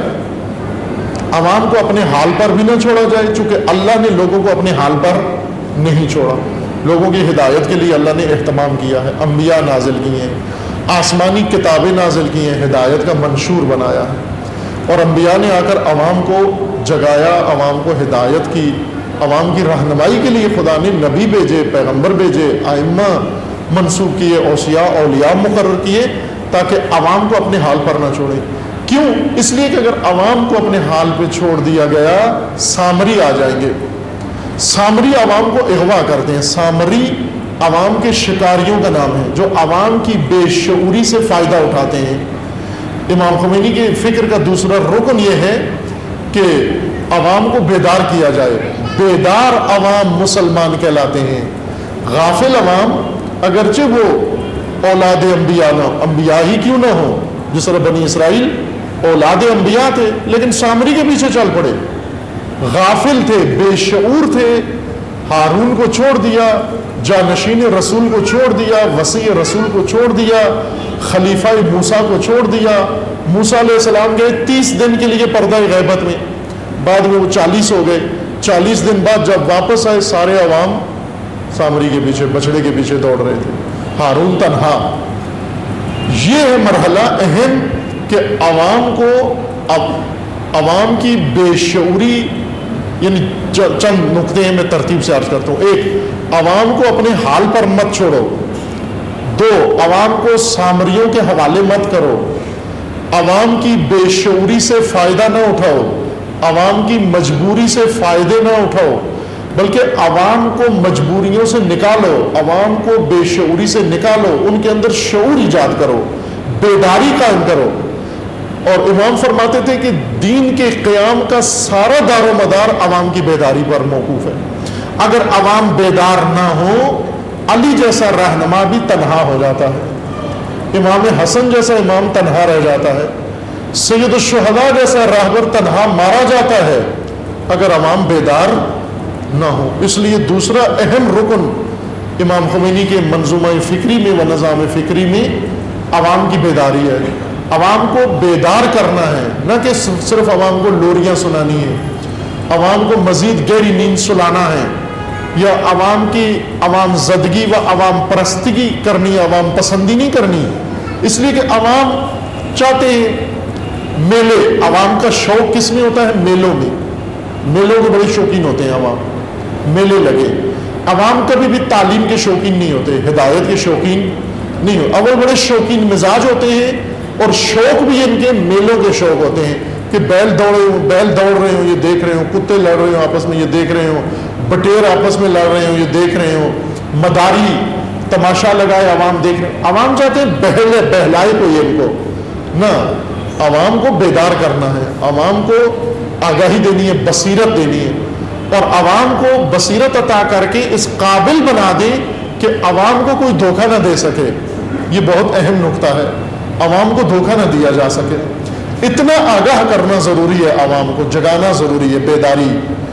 عوام کو اپنے حال پر بھی نہ چھوڑا جائے، چونکہ اللہ نے لوگوں کو اپنے حال پر نہیں چھوڑا، لوگوں کی ہدایت کے لیے اللہ نے اہتمام کیا ہے، انبیاء نازل کیے ہیں، آسمانی کتابیں نازل کی ہیں، ہدایت کا منشور بنایا ہے، اور انبیاء نے آ کر عوام کو جگایا، عوام کو ہدایت کی، عوام کی رہنمائی کے لیے خدا نے نبی بھیجے، پیغمبر بھیجے، ائمہ منصوب کیے، اوصیاء اولیاء مقرر کیے تاکہ عوام کو اپنے حال پر نہ چھوڑے۔ کیوں؟ اس لیے کہ اگر عوام کو اپنے حال پہ چھوڑ دیا گیا، سامری آ جائیں گے۔ سامری عوام کو اغوا کرتے ہیں، سامری عوام کے شکاریوں کا نام ہے جو عوام کی بے شعوری سے فائدہ اٹھاتے ہیں۔ امام خمینی کی فکر کا دوسرا رکن یہ ہے کہ عوام کو بیدار کیا جائے، بیدار عوام مسلمان کہلاتے ہیں۔ غافل عوام اگرچہ وہ اولاد انبیاء نہ انبیاء ہی کیوں نہ ہو، جس طرح بنی اسرائیل اولاد انبیاء تھے لیکن سامری کے پیچھے چل پڑے، غافل تھے، بے شعور تھے، ہارون کو چھوڑ دیا، جانشین رسول کو چھوڑ دیا، وصی رسول کو چھوڑ دیا، خلیفہ موسیٰ کو چھوڑ دیا۔ موسیٰ علیہ السلام گئے تیس دن کے لیے پردہ غیبت میں، بعد میں وہ چالیس ہو گئے، چالیس دن بعد جب واپس آئے سارے عوام سامری کے پیچھے، بچڑے کے پیچھے دوڑ رہے تھے، ہارون تنہا۔ یہ ہے مرحلہ اہم کہ عوام کو، اب عوام کی بے شعوری، یعنی چند نقطے میں ترتیب سے عرض کرتا ہوں۔ ایک، عوام کو اپنے حال پر مت چھوڑو۔ دو، عوام کو سامریوں کے حوالے مت کرو، عوام کی بے شعوری سے فائدہ نہ اٹھاؤ، عوام کی مجبوری سے فائدے نہ اٹھاؤ، بلکہ عوام کو مجبوریوں سے نکالو، عوام کو بے شعوری سے نکالو، ان کے اندر شعور ایجاد کرو، بیداری قائم کرو۔ اور امام فرماتے تھے کہ دین کے قیام کا سارا دار و مدار عوام کی بیداری پر موقوف ہے۔ اگر عوام بیدار نہ ہو، علی جیسا رہنما بھی تنہا ہو جاتا ہے، امام حسن جیسا امام تنہا رہ جاتا ہے، سید الشہداء جیسا راہبر تنہا مارا جاتا ہے اگر عوام بیدار نہ ہو۔ اس لیے دوسرا اہم رکن امام خمینی کے منظومہ فکری میں و نظام فکری میں عوام کی بیداری ہے۔ عوام کو بیدار کرنا ہے، نہ کہ صرف عوام کو لوریاں سنانی ہے، عوام کو مزید گہری نیند سلانا ہے، یا عوام کی عوام زدگی و عوام پرستگی کرنی، عوام پسندی نہیں کرنی۔ اس لیے کہ عوام چاہتے ہیں میلے، عوام کا شوق کس میں ہوتا ہے؟ میلوں میں، میلوں کے بڑے شوقین ہوتے ہیں عوام، میلے لگے۔ عوام کبھی بھی تعلیم کے شوقین نہیں ہوتے، ہدایت کے شوقین نہیں ہوتے، اول بڑے شوقین مزاج ہوتے ہیں، اور شوق بھی ان کے میلوں کے شوق ہوتے ہیں کہ بیل دوڑے ہوں، بیل دوڑ رہے ہوں یہ دیکھ رہے ہوں، کتے لڑ رہے ہوں آپس میں یہ دیکھ رہے ہوں، بٹیر آپس میں لڑ رہے ہوں یہ دیکھ رہے ہوں، مداری تماشا لگائے عوام دیکھ رہے ہیں۔ عوام چاہتے ہیں بہلے بہلائے کوئی ان کو نہ، عوام کو بیدار کرنا ہے، عوام کو آگاہی دینی ہے، بصیرت دینی ہے، اور عوام کو بصیرت عطا کر کے اس قابل بنا دیں کہ عوام کو کوئی دھوکہ نہ دے سکے۔ یہ بہت اہم نقطہ ہے، عوام کو دھوکہ نہ دیا جا سکے، اتنا آگاہ کرنا ضروری ہے، عوام کو جگانا ضروری ہے۔ بیداری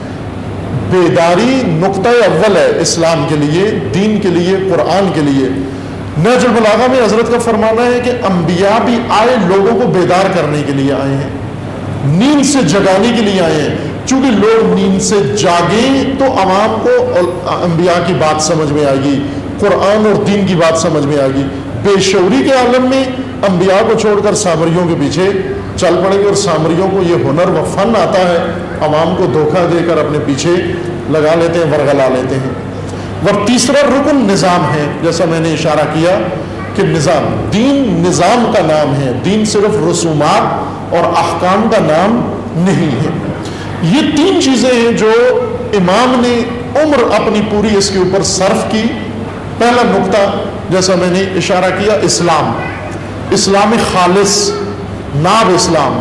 بیداری نقطہ اول ہے اسلام کے لیے، دین کے لیے، قرآن کے لیے۔ نہج البلاغہ میں حضرت کا فرمانا ہے کہ انبیاء بھی آئے لوگوں کو بیدار کرنے کے لیے آئے ہیں، نیند سے جگانے کے لیے آئے ہیں۔ چونکہ لوگ نیند سے جاگیں تو عوام کو انبیاء کی بات سمجھ میں آئے گی، قرآن اور دین کی بات سمجھ میں آئے گی۔ بے شعوری کے عالم میں انبیاء کو چھوڑ کر سامریوں کے پیچھے چل پڑیں گے، اور سامریوں کو یہ ہنر و فن آتا ہے، عوام کو دھوکہ دے کر اپنے پیچھے لگا لیتے ہیں، ورگلا لیتے ہیں۔ اور تیسرا رکن نظام ہے، جیسا میں نے اشارہ کیا کہ نظام، دین نظام کا نام ہے، دین صرف رسومات اور احکام کا نام نہیں ہے۔ یہ تین چیزیں ہیں جو امام نے عمر اپنی پوری اس کے اوپر صرف کی. پہلا نقطہ جیسا میں نے اشارہ کیا، اسلام، اسلام خالص، ناب اسلام،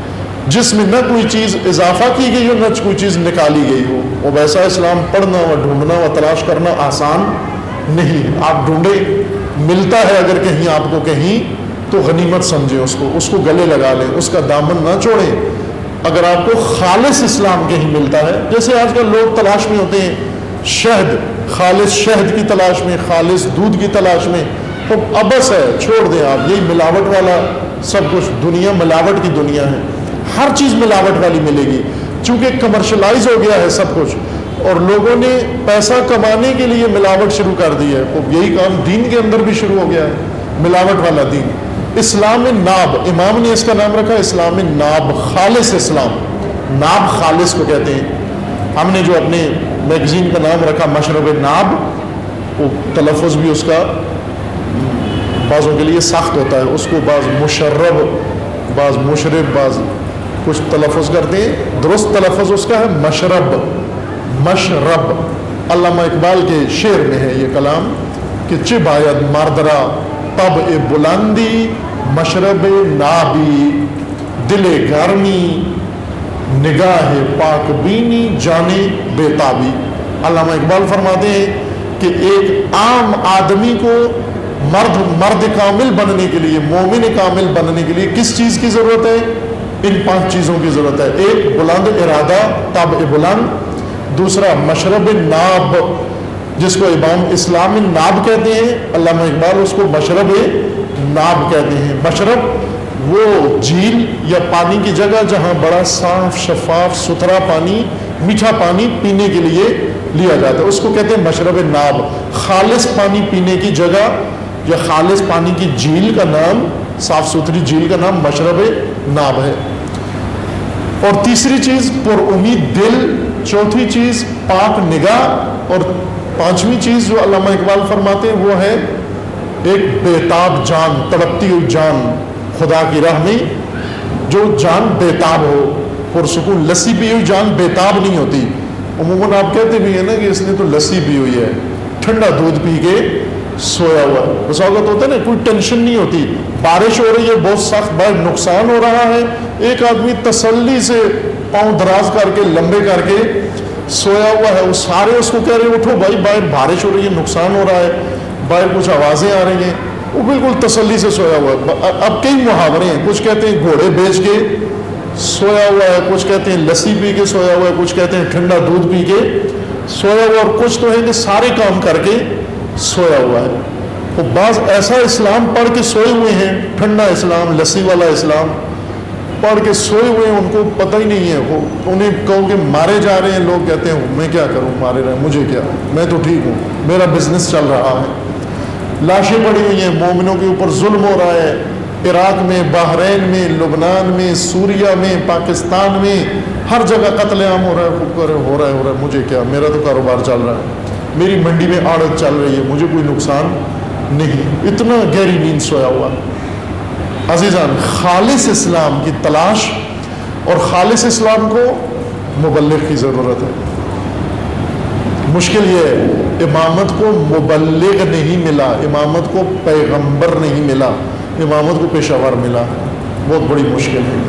جس میں نہ کوئی چیز اضافہ کی گئی ہو نہ کوئی چیز نکالی گئی ہو. وہ ویسا اسلام پڑھنا و ڈھونڈنا و تلاش کرنا آسان نہیں. آپ ڈھونڈیں، ملتا ہے اگر کہیں آپ کو کہیں تو غنیمت سمجھیں اس کو، اس کو گلے لگا لیں، اس کا دامن نہ چھوڑیں. اگر آپ کو خالص اسلام کہیں ملتا ہے، جیسے آج کل لوگ تلاش میں ہوتے ہیں شہد، خالص شہد کی تلاش میں، خالص دودھ کی تلاش میں، تو ابس ہے، چھوڑ دیں آپ. یہی ملاوٹ والا سب کچھ، دنیا ملاوٹ کی دنیا ہے، ہر چیز ملاوٹ والی ملے گی چونکہ کمرشلائز ہو گیا ہے سب کچھ، اور لوگوں نے پیسہ کمانے کے لیے ملاوٹ شروع کر دی ہے. تو یہی کام دین کے اندر بھی شروع ہو گیا ہے، ملاوٹ والا دین. اسلام ناب، امام نے اس کا نام رکھا اسلام ناب، خالص اسلام. ناب خالص کو کہتے ہیں. ہم نے جو اپنے میگزین کا نام رکھا مشرب ناب، وہ تلفظ بھی اس کا بعضوں کے لیے سخت ہوتا ہے، اس کو بعض مشرب، بعض مشرب، بعض کچھ تلفظ کرتے ہیں. درست تلفظ اس کا ہے مشرب، مشرب. علامہ اقبال کے شعر میں ہے یہ کلام کہ چہ باید مردرا طبع بلندی، مشرب نابی دل گرمی، نگاہ پاک بینی جانے بیتابی. علامہ اقبال فرماتے ہیں کہ ایک عام آدمی کو مرد مرد کامل بننے کے لیے، مومن کامل بننے کے لیے کس چیز کی ضرورت ہے؟ ان پانچ چیزوں کی ضرورت ہے. ایک بلند ارادہ، طبع بلند. دوسرا مشرب ناب، جس کو امام اسلام ناب کہتے ہیں، علامہ اقبال اس کو مشرب ناب کہتے ہیں. مشرب وہ جھیل یا پانی کی جگہ جہاں بڑا صاف شفاف ستھرا پانی، میٹھا پانی پینے کے لیے لیا جاتا ہے، اس کو کہتے ہیں مشرب ناب. خالص پانی پینے کی جگہ یا خالص پانی کی جھیل کا نام، صاف ستھری جھیل کا نام مشرب ناب ہے. اور تیسری چیز پر امید دل، چوتھی چیز پاک نگاہ، اور پانچویں چیز جو علامہ اقبال فرماتے ہیں وہ ہے ایک بیتاب جان، تڑپتی ہوئی جان خدا کی راہ میں، جو جان بیتاب ہو. پرسکون لسی پی ہوئی جان بیتاب نہیں ہوتی. عموماً آپ کہتے بھی ہیں نا کہ اس نے تو لسی پی ہوئی ہے، ٹھنڈا دودھ پی کے سویا ہوا ہے. بس اوقات ہوتا ہے نا، کوئی ٹینشن نہیں ہوتی، بارش ہو رہی ہے بہت سخت، باہر نقصان ہو رہا ہے، ایک آدمی تسلی سے پاؤں دراز کر کے لمبے کر کے سویا ہوا ہے. وہ سارے اس کو کہہ رہے ہیں اٹھو بھائی، باہر بارش ہو رہی ہے، نقصان ہو رہا ہے، باہر کچھ آوازیں آ رہی ہیں. وہ بالکل تسلی سے سویا ہوا ہے. اب کئی محاورے ہیں، کچھ کہتے ہیں گھوڑے بیچ کے سویا ہوا ہے، کچھ کہتے ہیں لسی پی کے سویا ہوا ہے، کچھ کہتے ہیں ٹھنڈا دودھ پی کے سویا ہوا ہے، اور کچھ تو ہے کہ سارے کام کر کے سویا ہوا ہے. تو بعض ایسا اسلام پڑھ کے سوئے ہوئے ہیں، ٹھنڈا اسلام، لسی والا اسلام پڑھ کے سوئے ہوئے ہیں، ان کو پتہ ہی نہیں ہے. وہ انہیں کہو کہ مارے جا رہے ہیں، لوگ کہتے ہیں میں کیا کروں، مارے رہے مجھے کیا، میں تو ٹھیک ہوں، میرا بزنس چل رہا ہے. لاشیں پڑی ہوئی ہیں، مومنوں کے اوپر ظلم ہو رہا ہے، عراق میں، بحرین میں، لبنان میں، سوریا میں، پاکستان میں، ہر جگہ قتل عام ہو رہا ہے. ہو رہا ہے ہو رہا ہے مجھے کیا، میرا تو کاروبار چل رہا ہے، میری منڈی میں آڑت چل رہی ہے، مجھے کوئی نقصان نہیں. اتنا گہری نیند سویا ہوا. عزیزان، خالص اسلام کی تلاش اور خالص اسلام کو مبلغ کی ضرورت ہے. مشکل یہ ہے، امامت کو مبلغ نہیں ملا، امامت کو پیغمبر نہیں ملا، امامت کو پیشہ ور ملا. بہت بڑی مشکل ہے.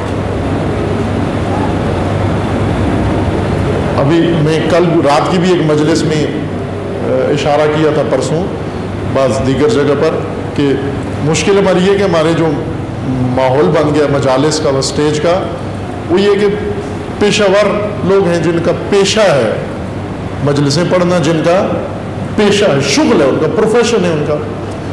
ابھی میں کل رات کی بھی ایک مجلس میں اشارہ کیا تھا پرسوں بعض دیگر جگہ پر کہ مشکل ہماری یہ کہ ہمارے جو ماحول بن گیا مجالس کا و اسٹیج کا، وہ یہ کہ پیشہ ور لوگ ہیں جن کا پیشہ ہے مجلسیں پڑھنا، جن کا پیشہ ہے، شغل ہے ان کا، پروفیشن ہے ان کا.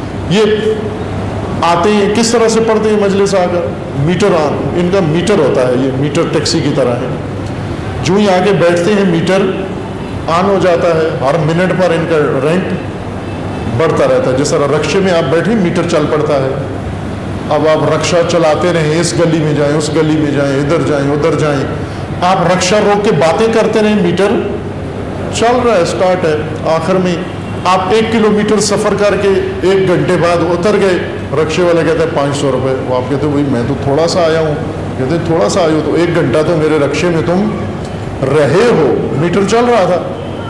یہ آتے ہیں کس طرح سے پڑھتے ہیں مجلس آ کر، میٹر آن، ان کا میٹر ہوتا ہے، یہ میٹر ٹیکسی کی طرح ہے. جو ہی آگے بیٹھتے ہیں میٹر آن ہو جاتا ہے، ہر منٹ پر ان کا رینٹ بڑھتا رہتا ہے. جس طرح رکشے میں آپ بیٹھیں میٹر چل پڑتا ہے. اب آپ رکشہ چلاتے رہیں، اس گلی میں جائیں، اس گلی میں جائیں، ادھر جائیں ادھر جائیں، آپ رکشہ روک کے باتیں کرتے رہیں، میٹر چل رہا ہے، اسٹارٹ ہے. آخر میں آپ ایک کلو میٹر سفر کر کے ایک گھنٹے بعد اتر گئے، رکشے والے کہتے ہیں پانچ سو روپے. وہ آپ کہتے ہیں بھائی میں تو تھوڑا سا آیا ہوں. کہتے ہیں تھوڑا سا آئے ہو تو ایک گھنٹہ تو میرے رکشے میں تم رہے ہو، میٹر چل رہا تھا.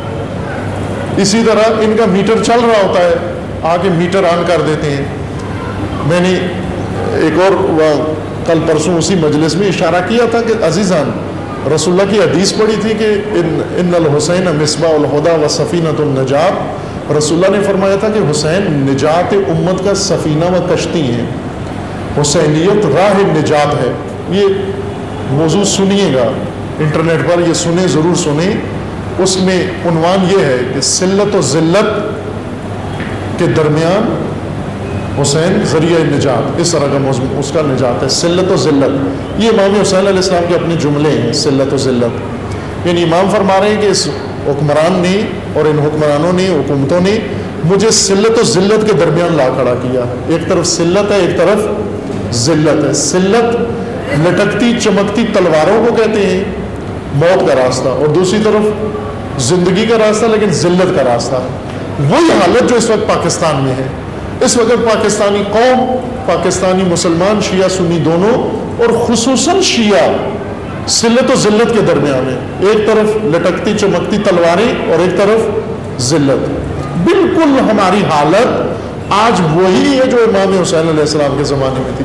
اسی طرح ان کا میٹر چل رہا ہوتا ہے، آ کے میٹر آن کر دیتے ہیں. میں نے ایک اور کل پرسوں اسی مجلس میں اشارہ کیا تھا کہ عزیزان، رسول اللہ کی حدیث پڑھی تھی کہ ان ان الحسین مصباح الہدی و سفینۃ النجات. رسول اللہ نے فرمایا تھا کہ حسین نجات امت کا سفینہ و کشتی ہیں، حسینیت راہ نجات ہے. یہ موضوع سنیے گا انٹرنیٹ پر، یہ سنیں، ضرور سنیں. اس میں عنوان یہ ہے کہ صلت و ذلت کے درمیان حسین ذریعہ نجات، اس طرح کا موضوع اس کا نجات ہے، صلت و ذلت. یہ امام حسین علیہ السلام کے اپنے جملے ہیں، صلت و ذلت. یعنی امام فرما رہے ہیں کہ اس حکمران نے اور ان حکمرانوں نے، حکومتوں نے مجھے صلت و ذلت کے درمیان لا کھڑا کیا. ایک طرف صلت ہے، ایک طرف ذلت ہے. صلت لٹکتی چمکتی تلواروں کو کہتے ہیں، موت کا راستہ، اور دوسری طرف زندگی کا راستہ لیکن ذلت کا راستہ. وہی حالت جو اس وقت پاکستان میں ہے. اس وقت پاکستانی قوم، پاکستانی مسلمان، شیعہ سنی دونوں، اور خصوصاً شیعہ صلت و ذلت کے درمیان ہے. ایک طرف لٹکتی چمکتی تلواریں اور ایک طرف ذلت. بالکل ہماری حالت آج وہی ہے جو امام حسین علیہ السلام کے زمانے میں تھی،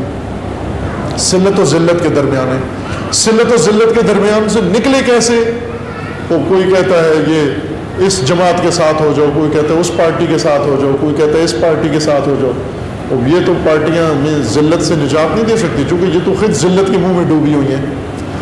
صلت و ذلت کے درمیان ہے. صلت و ذلت کے درمیان سے نکلے کیسے؟ وہ کوئی کہتا ہے یہ اس جماعت کے ساتھ ہو جاؤ، کوئی کہتا ہے اس پارٹی کے ساتھ ہو جاؤ، کوئی کہتا ہے اس پارٹی کے ساتھ ہو جاؤ. اب یہ تو پارٹیاں ہمیں ذلت سے نجات نہیں دے سکتی، چونکہ یہ تو خود ذلت کے منہ میں ڈوبی ہوئی ہیں.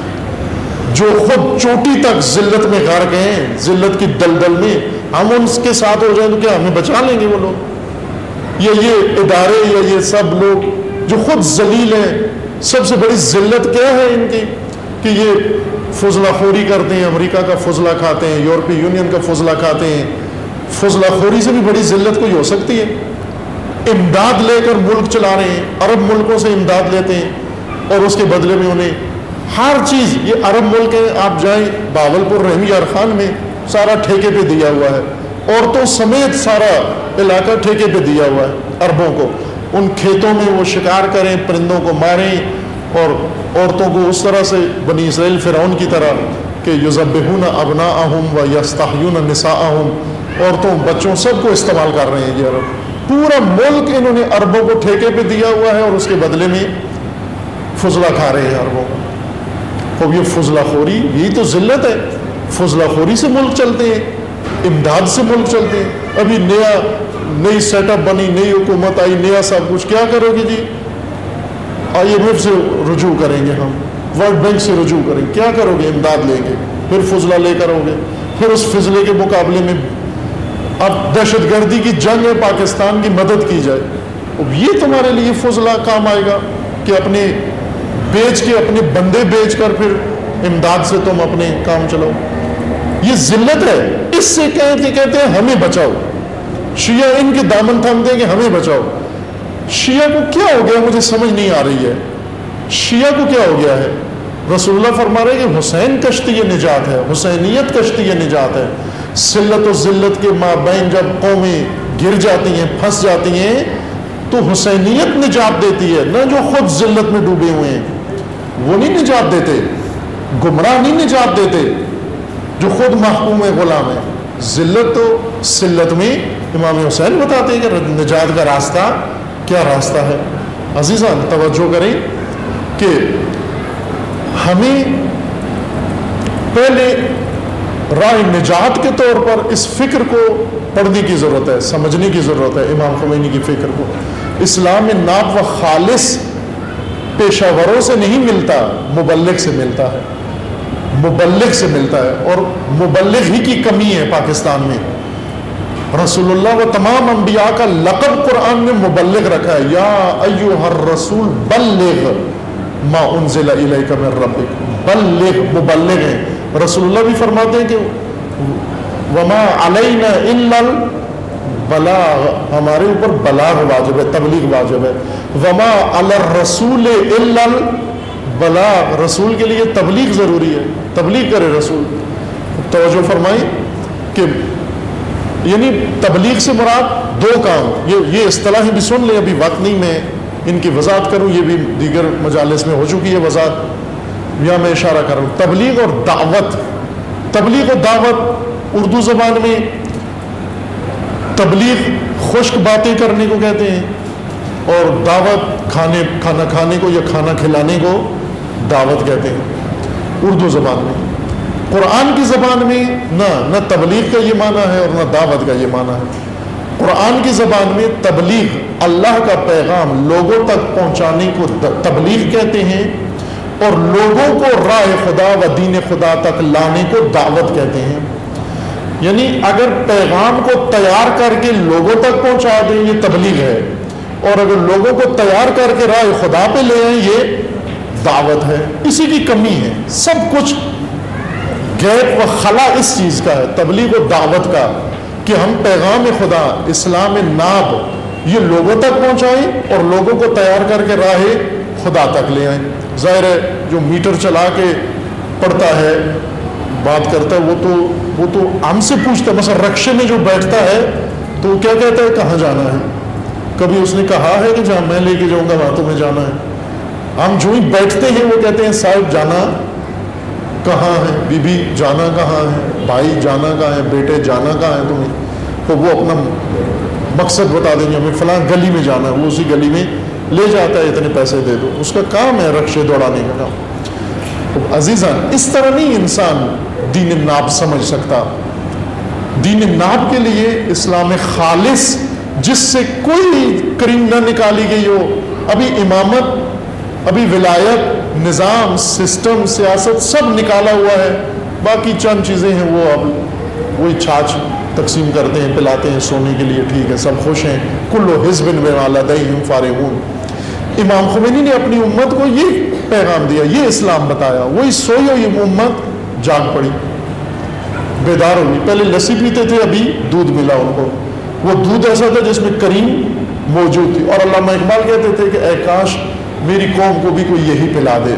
جو خود چوٹی تک ذلت میں غرق ہیں، ذلت کی دلدل میں، ہم ان کے ساتھ ہو جائیں تو کیا ہمیں بچا لیں گے وہ لوگ؟ یہ یہ ادارے یا یہ سب لوگ جو خود ذلیل ہیں. سب سے بڑی ذلت کیا ہے ان کی کہ یہ فضلہ خوری کرتے ہیں، امریکہ کا فضلہ کھاتے ہیں، یورپی یونین کا فضلہ کھاتے ہیں. فضلہ خوری سے بھی بڑی ذلت کوئی ہو سکتی ہے؟ امداد لے کر ملک چلا رہے ہیں، عرب ملکوں سے امداد لیتے ہیں اور اس کے بدلے میں انہیں ہر چیز، یہ عرب ملک ہے، آپ جائیں باولپور رحمی یار خان میں سارا ٹھیکے پہ دیا ہوا ہے، عورتوں سمیت سارا علاقہ ٹھیکے پہ دیا ہوا ہے عربوں کو. ان کھیتوں میں وہ شکار کریں، پرندوں کو ماریں، اور عورتوں کو اس طرح سے بنی اسرائیل فرعون کی طرح کہ یذبحون ابناءہم و یستحیون نساءہم، عورتوں بچوں سب کو استعمال کر رہے ہیں یہ عرب. پورا ملک انہوں نے عربوں کو ٹھیکے پہ دیا ہوا ہے اور اس کے بدلے میں فضلہ کھا رہے ہیں عربوں کو. اب یہ فضلہ خوری، یہی تو ذلت ہے. فضلہ خوری سے ملک چلتے ہیں، امداد سے ملک چلتے ہیں. ابھی نیا نئی سیٹ اپ بنی، نئی حکومت آئی، نیا سب کچھ، کیا کرو گے جی؟ آئی ایم ایف سے رجوع کریں گے، ہم ورلڈ بینک سے رجوع کریں گے. کیا کرو گے؟ امداد لیں گے، پھر فضلہ لے کر ہوگے، پھر اس فضلے کے مقابلے میں اب دہشت گردی کی جنگ ہے، پاکستان کی مدد کی جائے. اب یہ تمہارے لیے فضلہ کام آئے گا کہ اپنے بیچ کے، اپنے بندے بیچ کر پھر امداد سے تم اپنے کام چلاؤ. یہ ذلت ہے. اس سے کہتے کہتے ہیں ہمیں بچاؤ. شیعہ ان کے دامن تھامتے ہیں کہ ہمیں بچاؤ. شیعہ کو کیا ہو گیا مجھے سمجھ نہیں آ رہی ہے. شیعہ کو کیا ہو گیا ہے؟ رسول اللہ فرما رہے کہ حسین کشتی نجات ہے، حسینیت کشتی نجات ہے. صلت و ذلت کے مابین جب قومیں گر جاتی ہیں، پھنس جاتی ہیں، تو حسینیت نجات دیتی ہے. نہ جو خود ذلت میں ڈوبے ہوئے ہیں وہ نہیں نجات دیتے، گمراہ نہیں نجات دیتے، جو خود محکوم غلام ہے. ذلت تو صلت میں امام حسین بتاتے ہیں کہ نجات کا راستہ کیا راستہ ہے. عزیزان توجہ کریں کہ ہمیں پہلے راہ نجات کے طور پر اس فکر کو پڑھنے کی ضرورت ہے، سمجھنے کی ضرورت ہے. امام خمینی کی فکر کو اسلام میں ناب و خالص پیشہ وروں سے نہیں ملتا، مبلغ سے ملتا ہے، مبلغ سے ملتا ہے. اور مبلغ ہی کی کمی ہے پاکستان میں. رسول اللہ و تمام انبیاء کا لقب قرآن میں مبلغ رکھا ہے. یا ایھا الرسول بلغ ما انزل الیک من ربک. بلغ، مبلغ ہیں. رسول اللہ بھی فرماتے ہیں کہ وما علینا الا البلاغ، ہمارے اوپر بلاغ واجب ہے، تبلیغ واجب ہے. وما علی الرسول الا البلاغ، رسول کے لیے تبلیغ ضروری ہے، تبلیغ کرے رسول. توجہ فرمائیں کہ یعنی تبلیغ سے مراد دو کام، یہ یہ اصطلاحیں بھی سن لیں، ابھی وقت نہیں میں ان کی وضاحت کروں، یہ بھی دیگر مجالس میں ہو چکی ہے وضاحت، یہاں میں اشارہ کر رہا ہوں. تبلیغ اور دعوت تبلیغ و دعوت اردو زبان میں تبلیغ خشک باتیں کرنے کو کہتے ہیں، اور دعوت کھانے کھانا کھانے کو یا کھانا کھلانے کو دعوت کہتے ہیں اردو زبان میں۔ قرآن کی زبان میں نہ نہ تبلیغ کا یہ معنی ہے اور نہ دعوت کا یہ معنی ہے۔ قرآن کی زبان میں تبلیغ اللہ کا پیغام لوگوں تک پہنچانے کو تبلیغ کہتے ہیں، اور لوگوں کو راہ خدا و دین خدا تک لانے کو دعوت کہتے ہیں۔ یعنی اگر پیغام کو تیار کر کے لوگوں تک پہنچا دیں یہ تبلیغ ہے، اور اگر لوگوں کو تیار کر کے راہ خدا پہ لے آئیں یہ دعوت ہے۔ اسی کی کمی ہے، سب کچھ غیب و خلا اس چیز کا ہے، تبلیغ و دعوت کا، کہ ہم پیغام خدا اسلام ناب یہ لوگوں تک پہنچائیں اور لوگوں کو تیار کر کے راہ خدا تک لے آئیں۔ ظاہر ہے جو میٹر چلا کے پڑھتا ہے بات کرتا ہے وہ تو وہ تو ہم سے پوچھتا ہے، مثلا رکشے میں جو بیٹھتا ہے تو وہ کیا کہتا ہے کہاں جانا ہے؟ کبھی اس نے کہا ہے کہ جہاں میں لے کے جاؤں گا وہاں تمہیں جانا ہے؟ ہم جو ہی بیٹھتے ہیں وہ کہتے ہیں صاحب جانا کہاں ہے، بی بی جانا کہاں ہے، بھائی جانا کہاں ہے، بیٹے جانا کہاں ہے تمہیں؟ تو وہ اپنا مقصد بتا دیں گے، ہمیں فلاں گلی میں جانا ہے، وہ اسی گلی میں لے جاتا ہے، اتنے پیسے دے دو، اس کا کام ہے رکشے دوڑانے کا کام۔ تو عزیزان اس طرح نہیں انسان دین ناب سمجھ سکتا۔ دین ناب کے لیے اسلام خالص جس سے کوئی کریم نہ نکالی گئی ہو، ابھی امامت، ابھی ولایت، نظام، سسٹم، سیاست سب نکالا ہوا ہے، باقی چند چیزیں ہیں وہ اب وہی چھاچ تقسیم کرتے ہیں، پلاتے ہیں سونے کے لیے، ٹھیک ہے سب خوش ہیں، کلو حزب بما لدیہم فارغون۔ امام خمینی نے اپنی امت کو یہ پیغام دیا، یہ اسلام بتایا، وہی سوئی ہوئی امت جاگ پڑی، بیدار ہوئی۔ پہلے لسی پیتے تھے، ابھی دودھ ملا ان کو، وہ دودھ ایسا تھا جس میں کریم موجود تھی، اور علامہ اقبال کہتے تھے کہ اے کاش میری قوم کو بھی کوئی یہی پلا دے۔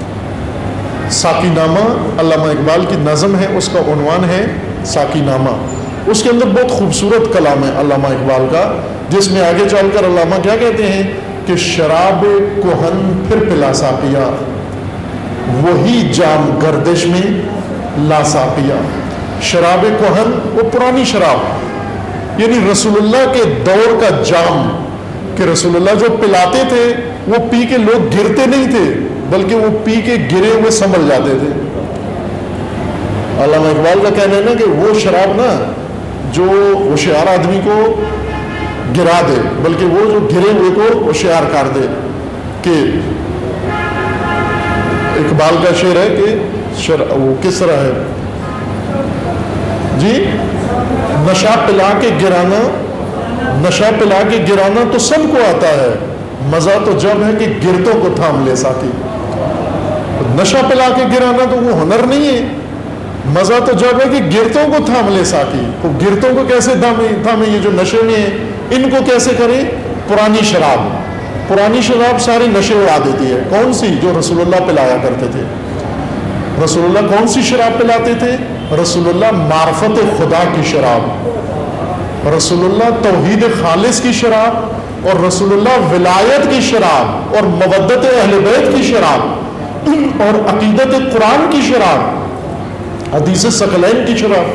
ساقی نامہ علامہ اقبال کی نظم ہے، اس کا عنوان ہے ساقی نامہ۔ اس کے اندر بہت خوبصورت کلام ہے علامہ اقبال کا، جس میں آگے چل کر علامہ کیا کہتے ہیں کہ شراب کہن پھر پلا ساقیا، وہی جام گردش میں لا ساقیا۔ شراب کہن وہ پرانی شراب، یعنی رسول اللہ کے دور کا جام، کہ رسول اللہ جو پلاتے تھے وہ پی کے لوگ گرتے نہیں تھے بلکہ وہ پی کے گرے ہوئے سنبھل جاتے تھے۔ علامہ اقبال کا کہنا ہے نا کہ وہ شراب نا جو ہوشیار آدمی کو گرا دے، بلکہ وہ جو گرے ہوئے کو ہوشیار کر دے۔ کہ اقبال کا شعر ہے کہ شر... وہ کس طرح ہے جی، نشہ پلا کے گرانا، نشہ پلا کے گرانا تو سب کو آتا ہے، مزہ تو جب ہے کہ گرتوں کو تھام لے ساقی۔ نشہ پلا کے گرانا تو وہ ہنر نہیں ہے، مزہ تو جب ہے کہ گرتوں کو تھام لے ساقی۔ تو گرتوں کو کیسے تھامے تھامے یہ جو نشے میں ہیں ان کو کیسے کریں؟ پرانی شراب، پرانی شراب سارے نشے اڑا دیتی ہے۔ کون سی؟ جو رسول اللہ پلایا کرتے تھے۔ رسول اللہ کون سی شراب پلاتے تھے؟ رسول اللہ معرفت خدا کی شراب، رسول اللہ توحید خالص کی شراب، اور رسول اللہ ولایت کی شراب، اور مودت اہل بیت کی شراب، اور عقیدت قرآن کی شراب، حدیث ثقلین کی شراب۔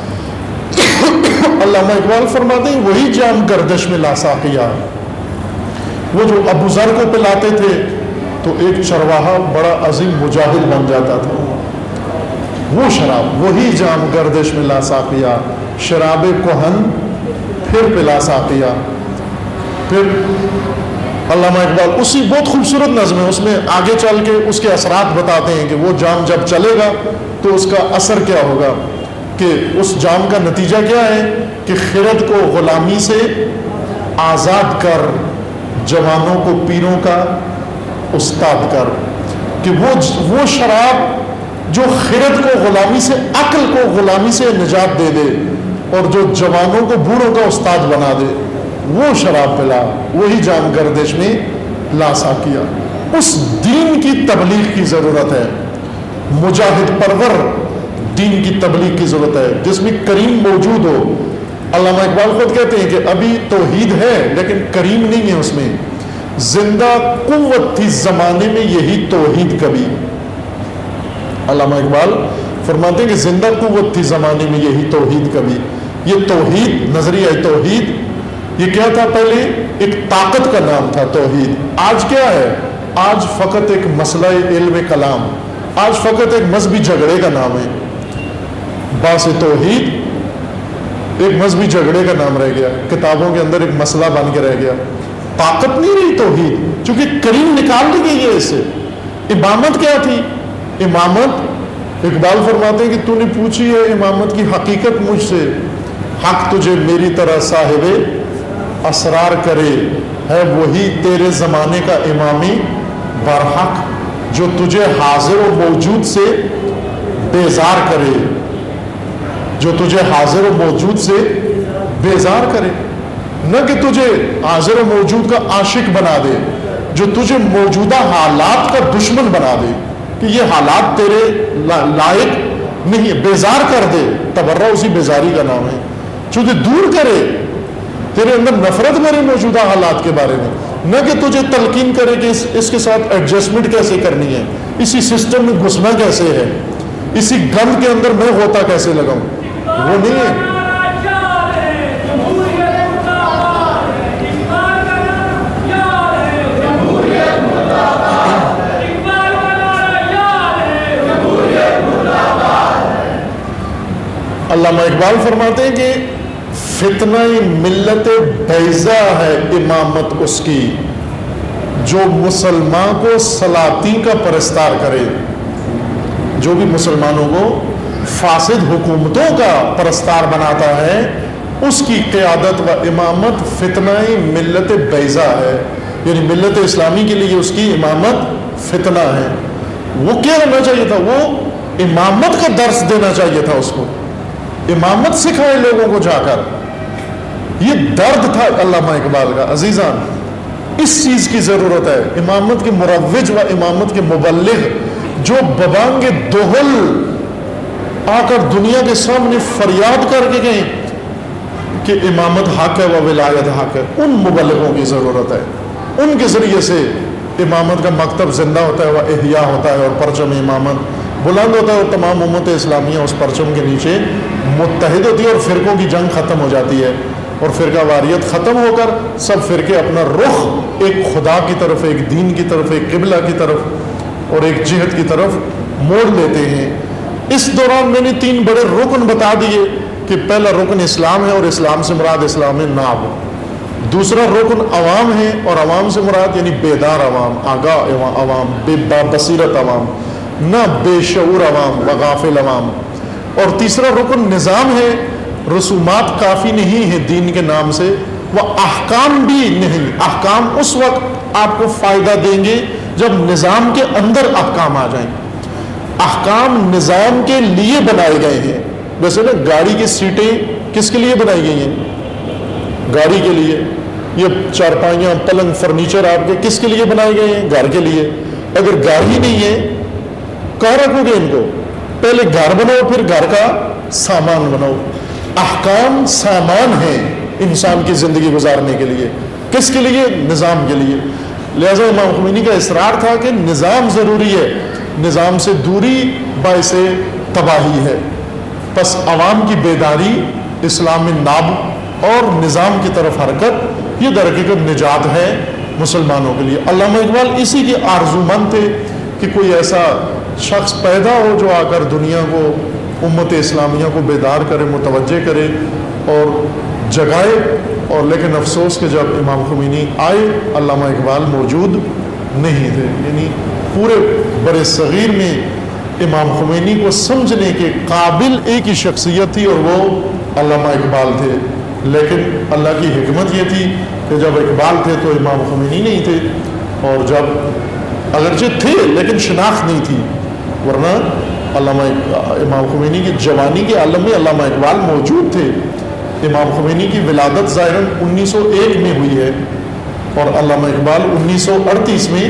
علامہ اقبال فرماتے ہیں وہی جام گردش میں لا ساقیا۔ وہ جو ابو ذر کو پلاتے تھے تو ایک چرواہا بڑا عظیم مجاہد بن جاتا تھا، وہ شراب، وہی جام گردش میں لا ساقیا، شراب کہن پھر پلا ساقیا۔ پھر علامہ اقبال اسی بہت خوبصورت نظم ہے، اس میں آگے چل کے اس کے اثرات بتاتے ہیں کہ وہ جام جب چلے گا تو اس کا اثر کیا ہوگا، کہ اس جام کا نتیجہ کیا ہے کہ خرد کو غلامی سے آزاد کر، جوانوں کو پیروں کا استاد کر۔ کہ وہ وہ شراب جو خرد کو غلامی سے، عقل کو غلامی سے نجات دے دے، اور جو جوانوں کو بوڑھوں کا استاد بنا دے، وہ شراب پلا، وہی جام گردش میں لا ساقیا۔ اس دین کی تبلیغ کی ضرورت ہے، مجاہد پرور دین کی تبلیغ کی ضرورت ہے جس میں کریم موجود ہو۔ علامہ اقبال خود کہتے ہیں کہ ابھی توحید ہے لیکن کریم نہیں ہے، اس میں زندہ قوت تھی زمانے میں یہی توحید کبھی۔ علامہ اقبال فرماتے ہیں کہ زندہ قوت تھی زمانے میں یہی توحید کا بھی. یہ توحید، نظریہ توحید، یہ کیا تھا؟ پہلے ایک طاقت کا نام تھا توحید. آج کیا ہے؟ آج فقط ایک مسئلہ علم کلام، آج فقط ایک مذہبی جھگڑے کا نام ہے. باس توحید ایک مذہبی جھگڑے کا نام رہ گیا، کتابوں کے اندر ایک مسئلہ بن کے رہ گیا. طاقت نہیں رہی توحید، چونکہ کریم نکال دی گئی ہے اس سے. امامت کیا تھی؟ امامت، اقبال فرماتے ہیں کہ تو نے پوچھی ہے امامت کی حقیقت مجھ سے، حق تجھے میری طرح صاحب اسرار کرے، ہے وہی تیرے زمانے کا امامی برحق، جو تجھے حاضر و موجود سے بیزار کرے، جو تجھے حاضر و موجود سے بیزار کرے. نہ کہ تجھے حاضر و موجود کا عاشق بنا دے، جو تجھے موجودہ حالات کا دشمن بنا دے کہ یہ حالات تیرے لائق نہیں، بیزار کر دے. تبرہ اسی بیزاری کا نام ہے. چونکہ دور کرے، تیرے اندر نفرت کرے موجودہ حالات کے بارے میں، نہ کہ تجھے تلقین کرے کہ اس, اس کے ساتھ ایڈجسٹمنٹ کیسے کرنی ہے، اسی سسٹم میں گھسنا کیسے ہے، اسی گند کے اندر میں ہوتا کیسے لگاؤں. وہ نہیں ہے. علامہ اقبال فرماتے ہیں کہ فتنہ ملت بیضا ہے امامت اس کی، جو مسلمان کو سلاطین کا پرستار کرے. جو بھی مسلمانوں کو فاسد حکومتوں کا پرستار بناتا ہے، اس کی قیادت و امامت فتنہ ملت بیضا ہے. یعنی ملت اسلامی کے لیے اس کی امامت فتنہ ہے. وہ کیا ہونا چاہیے تھا؟ وہ امامت کا درس دینا چاہیے تھا اس کو، امامت سکھائے لوگوں کو جا کر. یہ درد تھا علامہ اقبال کا. عزیزان، اس چیز کی ضرورت ہے. امامت کے مروج و امامت کے مبلغ جو ببانگ دہل آ کر دنیا کے سامنے فریاد کر کے گئے کہ امامت حق ہے و ولایت حق ہے، ان مبلغوں کی ضرورت ہے. ان کے ذریعے سے امامت کا مکتب زندہ ہوتا ہے و احیاء ہوتا ہے، اور پرچم امامت بلند ہوتا ہے، اور تمام امت اسلامیہ اس پرچم کے نیچے متحد ہوتی ہے، اور فرقوں کی جنگ ختم ہو جاتی ہے، اور فرقہ واریت ختم ہو کر سب فرقے اپنا رخ ایک خدا کی طرف، ایک دین کی طرف، ایک قبلہ کی طرف اور ایک جہت کی طرف موڑ لیتے ہیں. اس دوران میں نے تین بڑے رکن بتا دیے کہ پہلا رکن اسلام ہے، اور اسلام سے مراد اسلام ناب. دوسرا رکن عوام ہے، اور عوام سے مراد یعنی بیدار عوام، آگاہ عوام، بے بصیرت عوام، نہ بے شعور عوام و غافل عوام. اور تیسرا رکن نظام ہے. رسومات کافی نہیں ہے دین کے نام سے، وہ احکام بھی نہیں. احکام اس وقت آپ کو فائدہ دیں گے جب نظام کے اندر احکام آ جائیں. احکام نظام کے لیے بنائے گئے ہیں. ویسے نا گاڑی کی سیٹیں کس کے لیے بنائی گئی ہیں؟ گاڑی کے لیے. یہ چارپائیاں، پلنگ، فرنیچر آپ کے کس کے لیے بنائے گئے ہیں؟ گھر کے لیے. اگر گھر ہی نہیں ہے کہاں رکھو گے ان کو؟ پہلے گھر بناؤ، پھر گھر کا سامان بناؤ. احکام سامان ہیں انسان کی زندگی گزارنے کے لیے. کس کے لیے؟ نظام کے لیے. لہذا امام خمینی کا اصرار تھا کہ نظام ضروری ہے، نظام سے دوری باعث تباہی ہے. پس عوام کی بیداری، اسلام ناب اور نظام کی طرف حرکت، یہ در حقیقت نجات ہے مسلمانوں کے لیے. علامہ اقبال اسی کے آرزومند تھے کہ کوئی ایسا شخص پیدا ہو جو آ کر دنیا کو، امت اسلامیہ کو بیدار کرے، متوجہ کرے اور جگائے. اور لیکن افسوس کہ جب امام خمینی آئے، علامہ اقبال موجود نہیں تھے. یعنی پورے بر صغیر میں امام خمینی کو سمجھنے کے قابل ایک ہی شخصیت تھی، اور وہ علامہ اقبال تھے. لیکن اللہ کی حکمت یہ تھی کہ جب اقبال تھے تو امام خمینی نہیں تھے، اور جب اگرچہ تھے لیکن شناخت نہیں تھی. ورنہ علامہ امام خمینی کی جوانی کے عالم میں علامہ اقبال موجود تھے. امام خمینی کی ولادت ظاہراً انیس سو ایک میں ہوئی ہے، اور علامہ اقبال انیس سو اڑتیس میں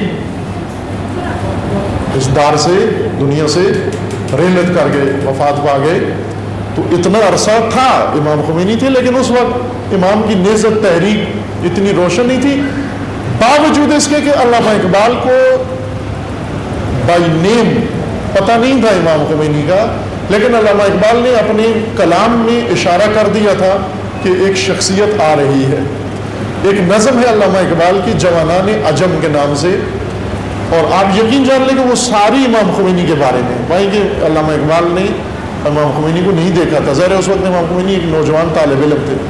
اس دار سے، دنیا سے رحلت کر گئے، وفات پا گئے. تو اتنا عرصہ تھا امام خمینی تھے، لیکن اس وقت امام کی نہضت تحریک اتنی روشن نہیں تھی. باوجود اس کے کہ علامہ اقبال کو بائی نیم پتہ نہیں تھا امام خمینی کا، لیکن علامہ اقبال نے اپنے کلام میں اشارہ کر دیا تھا کہ ایک شخصیت آ رہی ہے. ایک نظم ہے علامہ اقبال کی جوانان عجم کے نام سے, اور آپ یقین جان لیں کہ وہ ساری امام خمینی کے بارے میں. بھائی کہ علامہ اقبال نے امام خمینی کو نہیں دیکھا تھا, ظاہر ہے اس وقت امام خمینی ایک نوجوان طالب علم تھے.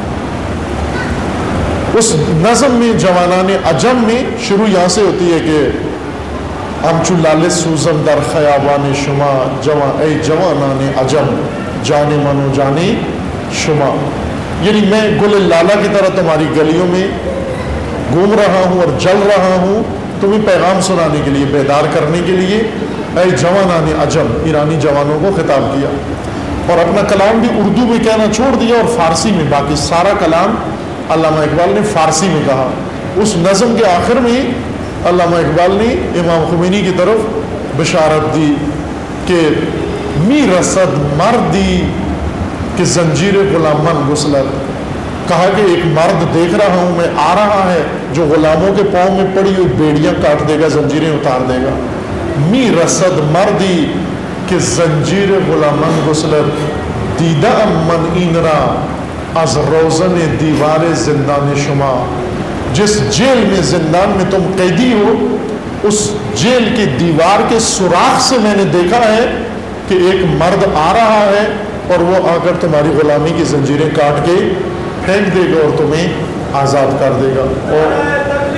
اس نظم میں جوانان عجم میں شروع یہاں سے ہوتی ہے کہ ہمچو لال سوزم در خیابان شما جوان اے جوانان عجم جانے منو جانے شما, یعنی میں گل لالا کی طرح تمہاری گلیوں میں گھوم رہا ہوں اور جل رہا ہوں تمہیں پیغام سنانے کے لیے, بیدار کرنے کے لیے. اے جوانان عجم, ایرانی جوانوں کو خطاب کیا, اور اپنا کلام بھی اردو میں کہنا چھوڑ دیا اور فارسی میں. باقی سارا کلام علامہ اقبال نے فارسی میں کہا. اس نظم کے آخر میں علامہ اقبال نے امام خمینی کی طرف بشارت دی کہ می رسد مردی کہ زنجیر غلامن گسلت, کہا کہ ایک مرد دیکھ رہا ہوں میں, آ رہا ہے جو غلاموں کے پاؤں میں پڑی ہوئی بیڑیاں کاٹ دے گا, زنجیریں اتار دے گا. می رسد مردی کہ زنجیر غلامن گسلت دیدہ من این را از روزن دیوار زندان شما, جس جیل میں زندان میں تم قیدی ہو اس جیل کی دیوار کے سوراخ سے میں نے دیکھا ہے کہ ایک مرد آ رہا ہے اور وہ آ کر تمہاری غلامی کی زنجیریں کاٹ کے پھینک دے گا اور تمہیں آزاد کر دے گا. اور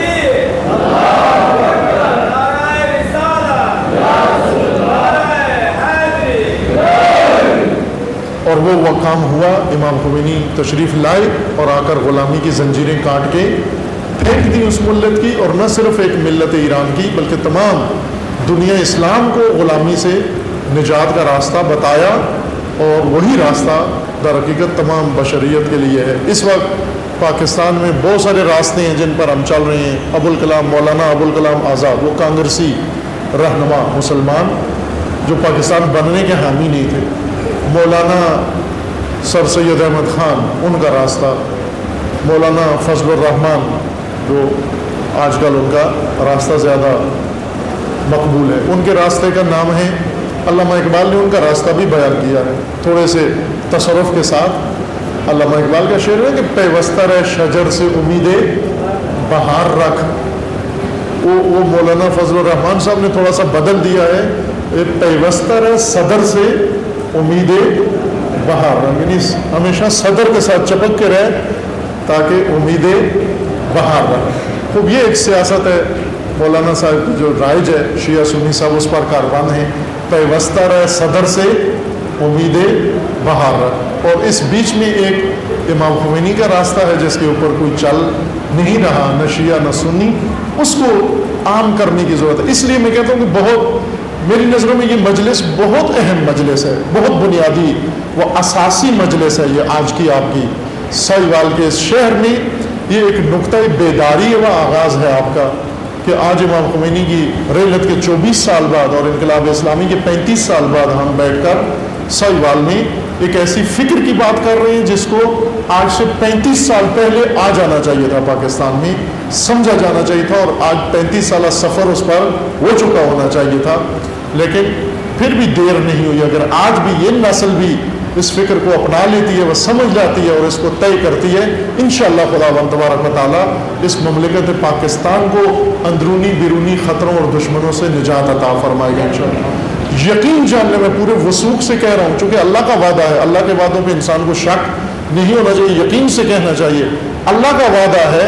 اور وہ وہ کام ہوا, امام خمینی تشریف لائے اور آ کر غلامی کی زنجیریں کاٹ کے پھینک دی اس ملت کی, اور نہ صرف ایک ملت ایران کی بلکہ تمام دنیا اسلام کو غلامی سے نجات کا راستہ بتایا, اور وہی راستہ در حقیقت تمام بشریت کے لیے ہے. اس وقت پاکستان میں بہت سارے راستے ہیں جن پر ہم چل رہے ہیں. ابوالکلام مولانا ابوالکلام آزاد, وہ کانگریسی رہنما مسلمان جو پاکستان بننے کے حامی نہیں تھے. مولانا سر سید احمد خان, ان کا راستہ. مولانا فضل الرحمان جو آج کل ان کا راستہ زیادہ مقبول ہے, ان کے راستے کا نام ہے. علامہ اقبال نے ان کا راستہ بھی بیان کیا ہے تھوڑے سے تصرف کے ساتھ. علامہ اقبال کا شعر ہے کہ پیوستہ رہ شجر سے امید بہار رکھ. وہ وہ مولانا فضل الرحمان صاحب نے تھوڑا سا بدل دیا ہے, پیوستہ رہ صدر سے امید بہار رکھ, یعنی ہمیشہ صدر کے ساتھ چپک کے رہے تاکہ امید بہار رکھ. خوب یہ ایک سیاست ہے مولانا صاحب کی جو رائج ہے, شیعہ سنی صاحب اس پر کاروان ہے. پیوستہ رہ صدر سے امید بہار رکھ. اور اس بیچ میں ایک امام خمینی کا راستہ ہے جس کے اوپر کوئی چل نہیں رہا, نہ شیعہ نہ سنی, اس کو عام کرنے کی ضرورت ہے. اس لیے میں کہتا ہوں کہ بہت میری نظروں میں یہ مجلس بہت اہم مجلس ہے, بہت بنیادی و اساسی مجلس ہے یہ آج کی آپ کی سائیوال کے اس شہر میں. یہ ایک نقطۂ بیداری و آغاز ہے آپ کا کہ آج امام خمینی کی رحلت کے چوبیس سال بعد اور انقلاب اسلامی کے پینتیس سال بعد ہم بیٹھ کر سائیوال میں ایک ایسی فکر کی بات کر رہے ہیں جس کو آج سے پینتیس سال پہلے آ جانا چاہیے تھا, پاکستان میں سمجھا جانا چاہیے تھا, اور آج پینتیس سالہ سفر اس پر ہو چکا ہونا چاہیے تھا. لیکن پھر بھی دیر نہیں ہوئی. اگر آج بھی یہ نسل بھی اس فکر کو اپنا لیتی ہے, وہ سمجھ جاتی ہے اور اس کو طے کرتی ہے, انشاءاللہ خداوند تبارک و تعالیٰ اس مملکت پاکستان کو اندرونی بیرونی خطروں اور دشمنوں سے نجات عطا فرمائے گا انشاءاللہ. یقین جاننے میں پورے وثوق سے کہہ رہا ہوں, چونکہ اللہ کا وعدہ ہے, اللہ کے وعدوں پہ انسان کو شک نہیں ہونا چاہیے, یقین سے کہنا چاہیے. اللہ کا وعدہ ہے,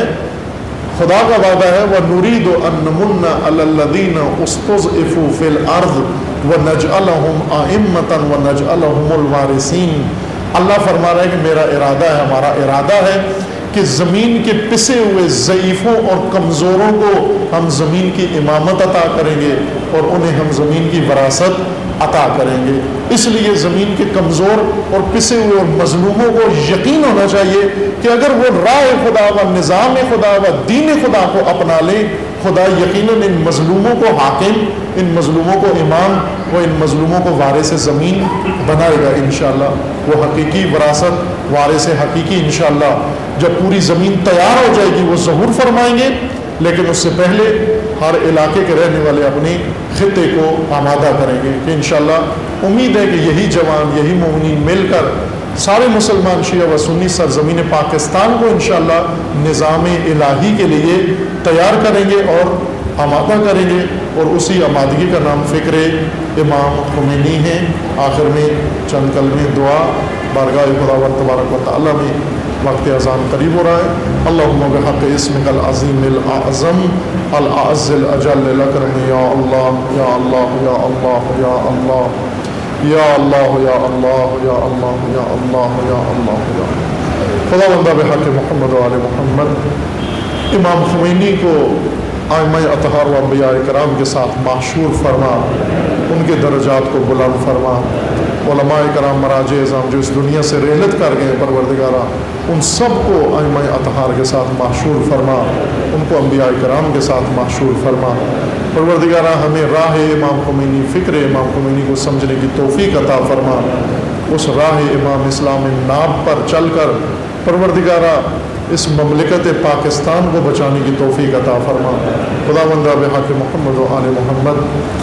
خدا کا وعدہ ہے, وَنُرِيدُ أَن نَّمُنَّ عَلَى الَّذِينَ اسْتُضْعِفُوا فِي الْأَرْضِ وَنَجْعَلَهُمْ أَئِمَّةً وَنَجْعَلَهُمُ الْوَارِثِينَ. اللہ فرما رہا ہے کہ میرا ارادہ ہے, ہمارا ارادہ ہے کہ زمین کے پسے ہوئے ضعیفوں اور کمزوروں کو ہم زمین کی امامت عطا کریں گے اور انہیں ہم زمین کی وراثت عطا کریں گے. اس لیے زمین کے کمزور اور پسے ہوئے اور مظلوموں کو یقین ہونا چاہیے کہ اگر وہ راہ خدا و نظام خدا و دین خدا کو اپنا لیں, خدا یقیناً ان مظلوموں کو حاکم, ان مظلوموں کو امام و ان مظلوموں کو وارث زمین بنائے گا انشاءاللہ. وہ حقیقی وراثت وارث حقیقی انشاءاللہ جب پوری زمین تیار ہو جائے گی وہ ظہور فرمائیں گے. لیکن اس سے پہلے ہر علاقے کے رہنے والے اپنی خطے کو آمادہ کریں گے کہ انشاءاللہ امید ہے کہ یہی جوان یہی مومنین مل کر سارے مسلمان شیعہ و سنی سرزمین پاکستان کو انشاءاللہ نظام الہی کے لیے تیار کریں گے اور آمادہ کریں گے، اور اسی آمادگی کا نام فکر امام خمینی ہے۔ آخر میں چند کلمے دعا بارگاہ خداوند تبارک و تعالیٰ میں، وقت اذان قریب ہو رہا ہے۔ اللہم بحق اسمک العظیم الاعظم الاعز الاجل الاکرم یا اللہ یا اللہ یا اللہ یا اللہ یا اللہ یا اللہ یا اللہ یا اللہ یا اللہ یا خداوند بحق محمد و آل محمد امام خمینی کو ائمہ اطہار و انبیاء کرام کے ساتھ محشور فرما، ان کے درجات کو بلند فرما۔ علماء کرام مراجع اعظام جو اس دنیا سے رحلت کر گئے پروردگارہ، ان سب کو ائمہ اطہار کے ساتھ محشور فرما، ان کو انبیاء کرام کے ساتھ محشور فرما۔ پروردگارہ ہمیں راہ امام خمینی، فکر امام خمینی کو سمجھنے کی توفیق عطا فرما، اس راہ امام اسلام ناب پر چل کر پروردگارہ اس مملکت پاکستان کو بچانے کی توفیق عطا فرما۔ خداوند بحق محمد و آل محمد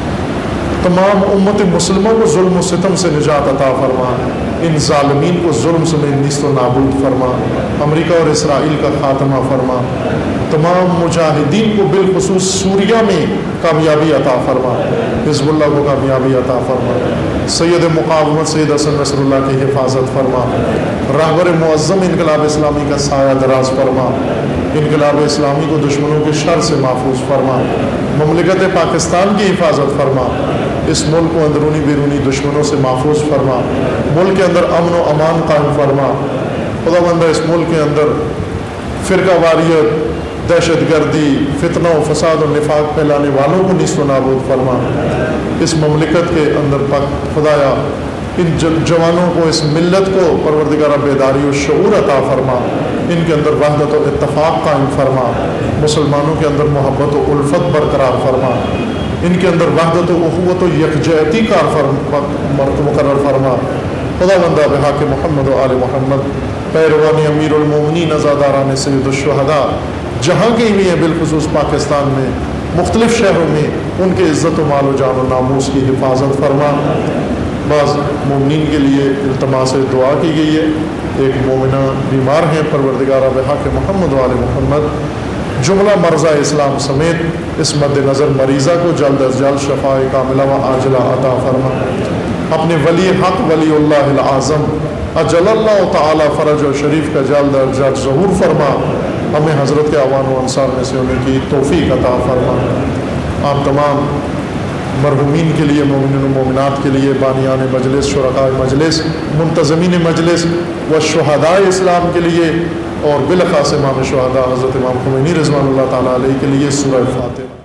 تمام امت مسلموں کو ظلم و ستم سے نجات عطا فرما، ان ظالمین کو ظلم سے نیست و نابود فرما، امریکہ اور اسرائیل کا خاتمہ فرما، تمام مجاہدین کو بالخصوص سوریہ میں کامیابی عطا فرما، حزب اللہ کو کامیابی عطا فرما، سید مقاومت سید حسن نصر اللہ کی حفاظت فرما، رہبر معظم انقلاب اسلامی کا سایہ دراز فرما، انقلاب اسلامی کو دشمنوں کے شر سے محفوظ فرما، مملکت پاکستان کی حفاظت فرما، اس ملک کو اندرونی بیرونی دشمنوں سے محفوظ فرما، ملک کے اندر امن و امان قائم فرما۔ خداوند اس ملک کے اندر فرقہ واریت، دہشت گردی، فتنہ و فساد و نفاق پھیلانے والوں کو نیست و نابود فرما۔ اس مملکت کے اندر خدایا ان جوانوں کو، اس ملت کو پروردگارہ بیداری و شعور عطا فرما، ان کے اندر وحدت و اتفاق قائم فرما، مسلمانوں کے اندر محبت و الفت برقرار فرما، ان کے اندر وحدت و اخوت و یکجہتی کا مقرر فرما۔ خداوند بحق محمد و آل محمد پیروان امیر المومنین عزاداران سید الشہداء جہاں کے بھی ہیں، بالخصوص پاکستان میں مختلف شہروں میں، ان کے عزت و مال و جان و ناموس کی حفاظت فرما۔ بعض مومنین کے لیے التماس دعا کی گئی ہے، ایک مومنہ بیمار ہیں، پروردگارہ بحق محمد و آل محمد جملہ مرضى اسلام سمیت اس مد نظر مریضہ کو جلد از جلد شفاء کاملہ و عاجلہ عطا فرما، اپنے ولی حق ولی اللہ العظم اجل اللہ تعالی فرج و شریف کا جلد از جلد ظہور فرما، ہمیں حضرت کے اعوان و انصار میں سے ہونے کی توفیق عطا فرما۔ آپ تمام مرحومین کے لیے، مومنین و مومنات کے لیے، بانیان مجلس، شرکاء مجلس، منتظمین مجلس و شہداء اسلام کے لیے، اور بالخاص امام شہداء حضرت امام خمینی رضوان اللہ تعالیٰ علیہ کے لیے سورہ فاتحہ۔